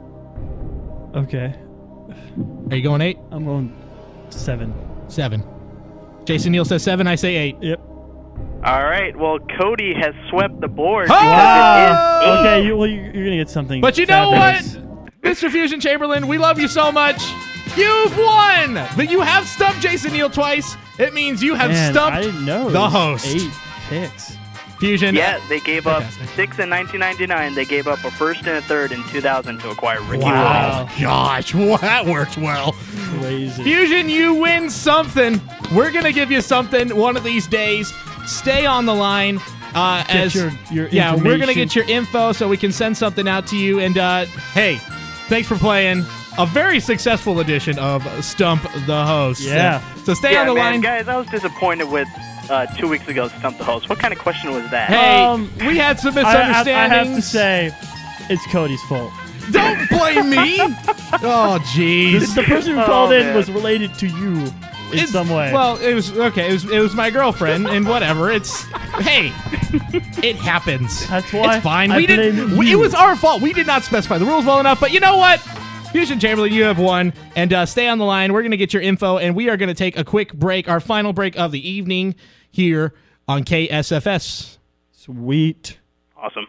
[SPEAKER 4] Okay.
[SPEAKER 5] Are you going eight?
[SPEAKER 4] I'm going seven.
[SPEAKER 5] Seven. Jason Neal says seven. I say eight.
[SPEAKER 4] Yep.
[SPEAKER 7] All right, well, Cody has swept the board.
[SPEAKER 5] Oh!
[SPEAKER 7] because it is eight.
[SPEAKER 4] Okay, you, well, you, you're going to get something.
[SPEAKER 5] But you know
[SPEAKER 4] fabulous.
[SPEAKER 5] what? Mister Fusion Chamberlain, we love you so much. You've won! But you have stumped Jason Neal twice. It means you have
[SPEAKER 4] Man,
[SPEAKER 5] stumped
[SPEAKER 4] I didn't know.
[SPEAKER 5] the
[SPEAKER 4] It was
[SPEAKER 5] host.
[SPEAKER 4] Eight picks.
[SPEAKER 5] Fusion.
[SPEAKER 7] Yeah, they gave up
[SPEAKER 5] Fantastic.
[SPEAKER 7] six in nineteen ninety-nine. They gave up a first and a third in two thousand to acquire Ricky Williams.
[SPEAKER 5] Wow. Gosh, well, that worked well.
[SPEAKER 4] Crazy.
[SPEAKER 5] Fusion, you win something. We're going to give you something one of these days. Stay on the line. Uh,
[SPEAKER 4] Get
[SPEAKER 5] as
[SPEAKER 4] your- your
[SPEAKER 5] Yeah, we're going to
[SPEAKER 4] information.
[SPEAKER 5] get your info so we can send something out to you. And uh, hey, thanks for playing a very successful edition of Stump the Host.
[SPEAKER 4] Yeah.
[SPEAKER 5] So stay
[SPEAKER 7] yeah,
[SPEAKER 5] on the
[SPEAKER 7] man,
[SPEAKER 5] line.
[SPEAKER 7] guys, I was disappointed with uh, two weeks ago Stump the Host. What kind of question was that?
[SPEAKER 5] Hey,
[SPEAKER 4] Um,
[SPEAKER 5] we had some
[SPEAKER 4] I, I, I
[SPEAKER 5] misunderstandings.
[SPEAKER 4] have to say, it's Cody's fault.
[SPEAKER 5] Don't blame me. Oh, jeez.
[SPEAKER 4] The person who
[SPEAKER 7] Oh,
[SPEAKER 4] called in
[SPEAKER 7] man.
[SPEAKER 4] was related to you in
[SPEAKER 5] It's-
[SPEAKER 4] some way.
[SPEAKER 5] Well, it was okay. It was it was my girlfriend, and whatever. It's hey, it happens.
[SPEAKER 4] That's why
[SPEAKER 5] it's fine.
[SPEAKER 4] I
[SPEAKER 5] we didn't.
[SPEAKER 4] blame
[SPEAKER 5] We, it
[SPEAKER 4] you.
[SPEAKER 5] was our fault. We did not specify the rules well enough. But you know what? Fusion Chamberlain, you have won, and uh, stay on the line. We're gonna get your info, and we are gonna take a quick break, our final break of the evening here on K S F S.
[SPEAKER 4] Sweet.
[SPEAKER 7] Awesome.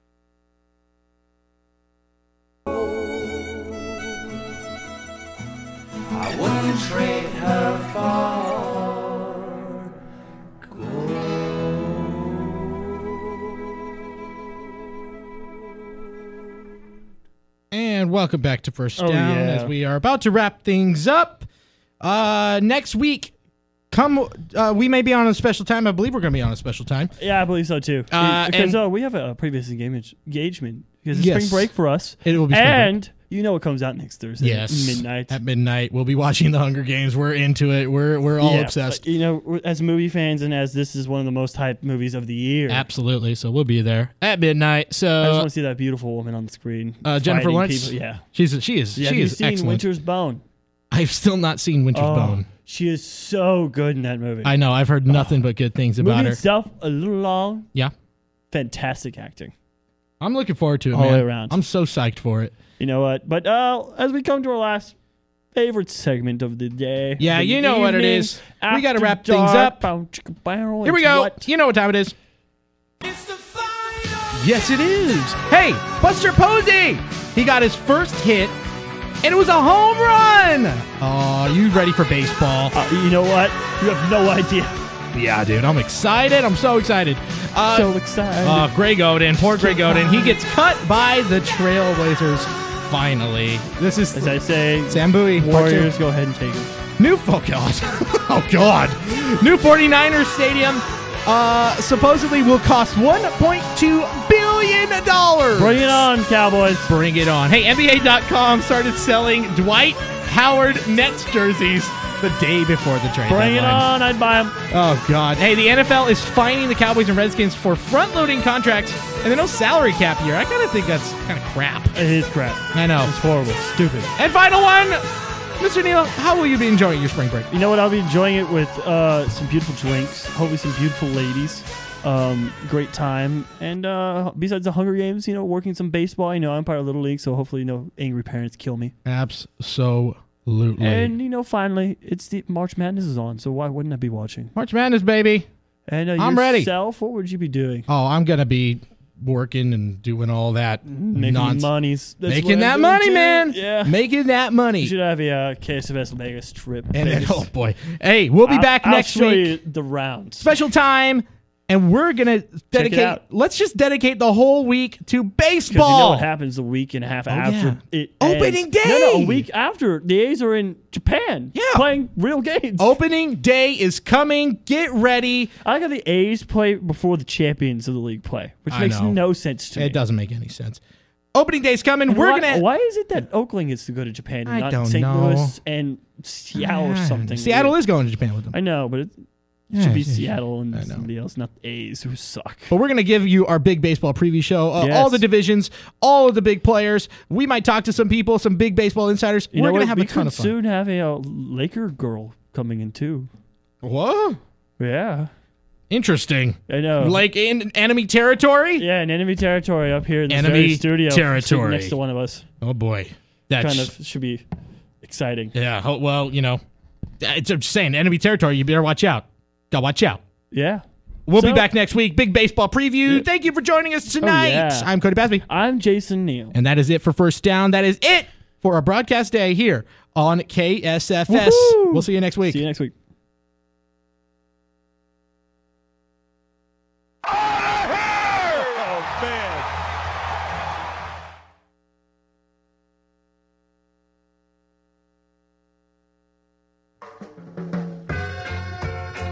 [SPEAKER 1] I wouldn't trade her for
[SPEAKER 5] And welcome back to First
[SPEAKER 4] Oh,
[SPEAKER 5] Down
[SPEAKER 4] yeah.
[SPEAKER 5] as we are about to wrap things up. Uh, next week, come. Uh, we may be on a special time. I believe we're going to be on a special time.
[SPEAKER 4] Yeah, I believe so too.
[SPEAKER 5] Uh,
[SPEAKER 4] because
[SPEAKER 5] and-
[SPEAKER 4] uh, we have a previous engagement, engagement because it's
[SPEAKER 5] Yes.
[SPEAKER 4] spring break for us.
[SPEAKER 5] It will be spring break.
[SPEAKER 4] and you know what comes out next Thursday?
[SPEAKER 5] Yes,
[SPEAKER 4] midnight.
[SPEAKER 5] At midnight, we'll be watching the Hunger Games. We're into it. We're we're all
[SPEAKER 4] Yeah,
[SPEAKER 5] obsessed.
[SPEAKER 4] but, you know, we're- as movie fans, and as this is one of the most hyped movies of the year,
[SPEAKER 5] Absolutely. So we'll be there at midnight.
[SPEAKER 4] I just
[SPEAKER 5] So
[SPEAKER 4] want to see that beautiful woman on the screen.
[SPEAKER 5] uh, Jennifer
[SPEAKER 4] fighting
[SPEAKER 5] Lawrence.
[SPEAKER 4] people. Yeah.
[SPEAKER 5] she's she is
[SPEAKER 4] Yeah, have
[SPEAKER 5] she
[SPEAKER 4] you
[SPEAKER 5] is
[SPEAKER 4] seen
[SPEAKER 5] excellent.
[SPEAKER 4] Winter's Bone?
[SPEAKER 5] I've still not seen Winter's
[SPEAKER 4] Oh,
[SPEAKER 5] Bone.
[SPEAKER 4] she is so good in that movie.
[SPEAKER 5] I know. I've heard nothing but good things about
[SPEAKER 4] movie
[SPEAKER 5] her.
[SPEAKER 4] itself a little long.
[SPEAKER 5] Yeah,
[SPEAKER 4] Fantastic acting.
[SPEAKER 5] I'm looking forward to it,
[SPEAKER 4] All the
[SPEAKER 5] man.
[SPEAKER 4] way around.
[SPEAKER 5] I'm so psyched for it.
[SPEAKER 4] You know what? But uh, as we come to our last favorite segment of the day,
[SPEAKER 5] Yeah,
[SPEAKER 4] the
[SPEAKER 5] you know what it
[SPEAKER 4] evening,
[SPEAKER 5] is. We gotta
[SPEAKER 4] after
[SPEAKER 5] wrap things
[SPEAKER 4] dark,
[SPEAKER 5] up.
[SPEAKER 4] bow, chicka, bow,
[SPEAKER 5] Here we
[SPEAKER 4] it's
[SPEAKER 5] go.
[SPEAKER 4] what?
[SPEAKER 5] You know what time it is.
[SPEAKER 1] It's the final.
[SPEAKER 5] Yes, it is. Hey, Buster Posey. He got his first hit, and it was a home run. Oh, you ready for baseball?
[SPEAKER 4] Uh, you know what? You have no idea.
[SPEAKER 5] Yeah, dude. I'm excited. I'm so excited. Uh,
[SPEAKER 4] so excited.
[SPEAKER 5] uh, Greg Oden, poor Greg Oden. He gets cut by the Trailblazers finally. This is
[SPEAKER 4] As I say,
[SPEAKER 5] Sam Bowie. part two.
[SPEAKER 4] Warriors, go ahead and take it.
[SPEAKER 5] New, oh God, oh God, new forty-niners stadium uh, supposedly will cost one point two billion dollars.
[SPEAKER 4] Bring it on, Cowboys.
[SPEAKER 5] Bring it on. Hey, N B A dot com started selling Dwight Howard Nets jerseys the day before the trade
[SPEAKER 4] Bring it
[SPEAKER 5] deadline.
[SPEAKER 4] on. I'd buy them.
[SPEAKER 5] Oh, God. Hey, the N F L is fining the Cowboys and Redskins for front-loading contracts and then no salary cap year. I kind of think that's kind of crap.
[SPEAKER 4] It is crap.
[SPEAKER 5] I know.
[SPEAKER 4] It's horrible. Stupid.
[SPEAKER 5] And final one, Mister Neal, how will you be enjoying your spring break?
[SPEAKER 4] You know what? I'll be enjoying it with uh, some beautiful drinks, hopefully some beautiful ladies. Um, great time. And uh, besides the Hunger Games, you know, working some baseball. I know Empire Little League, so hopefully no angry parents kill me.
[SPEAKER 5] Absolutely.
[SPEAKER 4] And, you know, finally, it's the March Madness is on, so why wouldn't I be watching?
[SPEAKER 5] March Madness, baby.
[SPEAKER 4] And uh,
[SPEAKER 5] I'm ready.
[SPEAKER 4] yourself, what would you be doing?
[SPEAKER 5] Oh, I'm going to be working and doing all that
[SPEAKER 4] Making
[SPEAKER 5] nonsense.
[SPEAKER 4] monies. That's
[SPEAKER 5] Making
[SPEAKER 4] what
[SPEAKER 5] that
[SPEAKER 4] I'm
[SPEAKER 5] money,
[SPEAKER 4] doing,
[SPEAKER 5] man.
[SPEAKER 4] too. Yeah.
[SPEAKER 5] Making that money.
[SPEAKER 4] You should have a uh, K S F S Vegas trip.
[SPEAKER 5] And then,
[SPEAKER 4] Vegas.
[SPEAKER 5] oh boy. Hey, we'll be
[SPEAKER 4] I'll-
[SPEAKER 5] back
[SPEAKER 4] I'll
[SPEAKER 5] next
[SPEAKER 4] show
[SPEAKER 5] week.
[SPEAKER 4] you the rounds.
[SPEAKER 5] Special time. And we're going to dedicate,
[SPEAKER 4] out.
[SPEAKER 5] let's just dedicate the whole week to
[SPEAKER 4] Because
[SPEAKER 5] baseball.
[SPEAKER 4] you know what happens a week and a half after
[SPEAKER 5] yeah.
[SPEAKER 4] it
[SPEAKER 5] Opening
[SPEAKER 4] ends. No, no,
[SPEAKER 5] day!
[SPEAKER 4] a week after. The A's are in Japan
[SPEAKER 5] Yeah.
[SPEAKER 4] playing real games.
[SPEAKER 5] Opening day is coming. Get ready.
[SPEAKER 4] I like how the A's play before the champions of the league play, which
[SPEAKER 5] I
[SPEAKER 4] makes
[SPEAKER 5] know.
[SPEAKER 4] no sense to me.
[SPEAKER 5] It doesn't make any sense. Opening day's coming.
[SPEAKER 4] And
[SPEAKER 5] We're
[SPEAKER 4] why,
[SPEAKER 5] going to.
[SPEAKER 4] Why is it that Oakland gets to go to Japan and
[SPEAKER 5] I
[SPEAKER 4] not
[SPEAKER 5] don't
[SPEAKER 4] Saint
[SPEAKER 5] know.
[SPEAKER 4] Louis and Seattle or something?
[SPEAKER 5] Seattle
[SPEAKER 4] weird?
[SPEAKER 5] is going to Japan with them.
[SPEAKER 4] I know, but it
[SPEAKER 5] Yeah,
[SPEAKER 4] should be
[SPEAKER 5] yeah,
[SPEAKER 4] Seattle and
[SPEAKER 5] I know.
[SPEAKER 4] somebody else, not the A's who suck.
[SPEAKER 5] But we're going to give you our big baseball preview show. Uh,
[SPEAKER 4] Yes.
[SPEAKER 5] All the divisions, all of the big players. We might talk to some people, some big baseball insiders.
[SPEAKER 4] You
[SPEAKER 5] we're
[SPEAKER 4] know
[SPEAKER 5] going to
[SPEAKER 4] what?
[SPEAKER 5] have
[SPEAKER 4] we
[SPEAKER 5] a ton
[SPEAKER 4] could
[SPEAKER 5] of fun.
[SPEAKER 4] soon have a uh, Laker girl coming in too.
[SPEAKER 5] Whoa.
[SPEAKER 4] Yeah,
[SPEAKER 5] Interesting.
[SPEAKER 4] I know.
[SPEAKER 5] Like in enemy territory?
[SPEAKER 4] Yeah, in enemy territory up here in this
[SPEAKER 5] Enemy
[SPEAKER 4] very studio,
[SPEAKER 5] territory.
[SPEAKER 4] sitting next to one of us.
[SPEAKER 5] Oh, boy. That's
[SPEAKER 4] Kind of should be exciting.
[SPEAKER 5] Yeah. ho- Well, you know, it's, I'm just saying, enemy territory, you better watch out. Gotta watch out.
[SPEAKER 4] Yeah.
[SPEAKER 5] We'll be
[SPEAKER 4] So-
[SPEAKER 5] back next week. Big baseball preview.
[SPEAKER 4] Yeah.
[SPEAKER 5] Thank you for joining us tonight.
[SPEAKER 4] yeah.
[SPEAKER 5] I'm Cody Basby.
[SPEAKER 4] I'm Jason Neal.
[SPEAKER 5] And that is it for First Down. That is it for our broadcast day here on K S F S.
[SPEAKER 4] Woohoo!
[SPEAKER 5] We'll see you next week.
[SPEAKER 4] See you next week.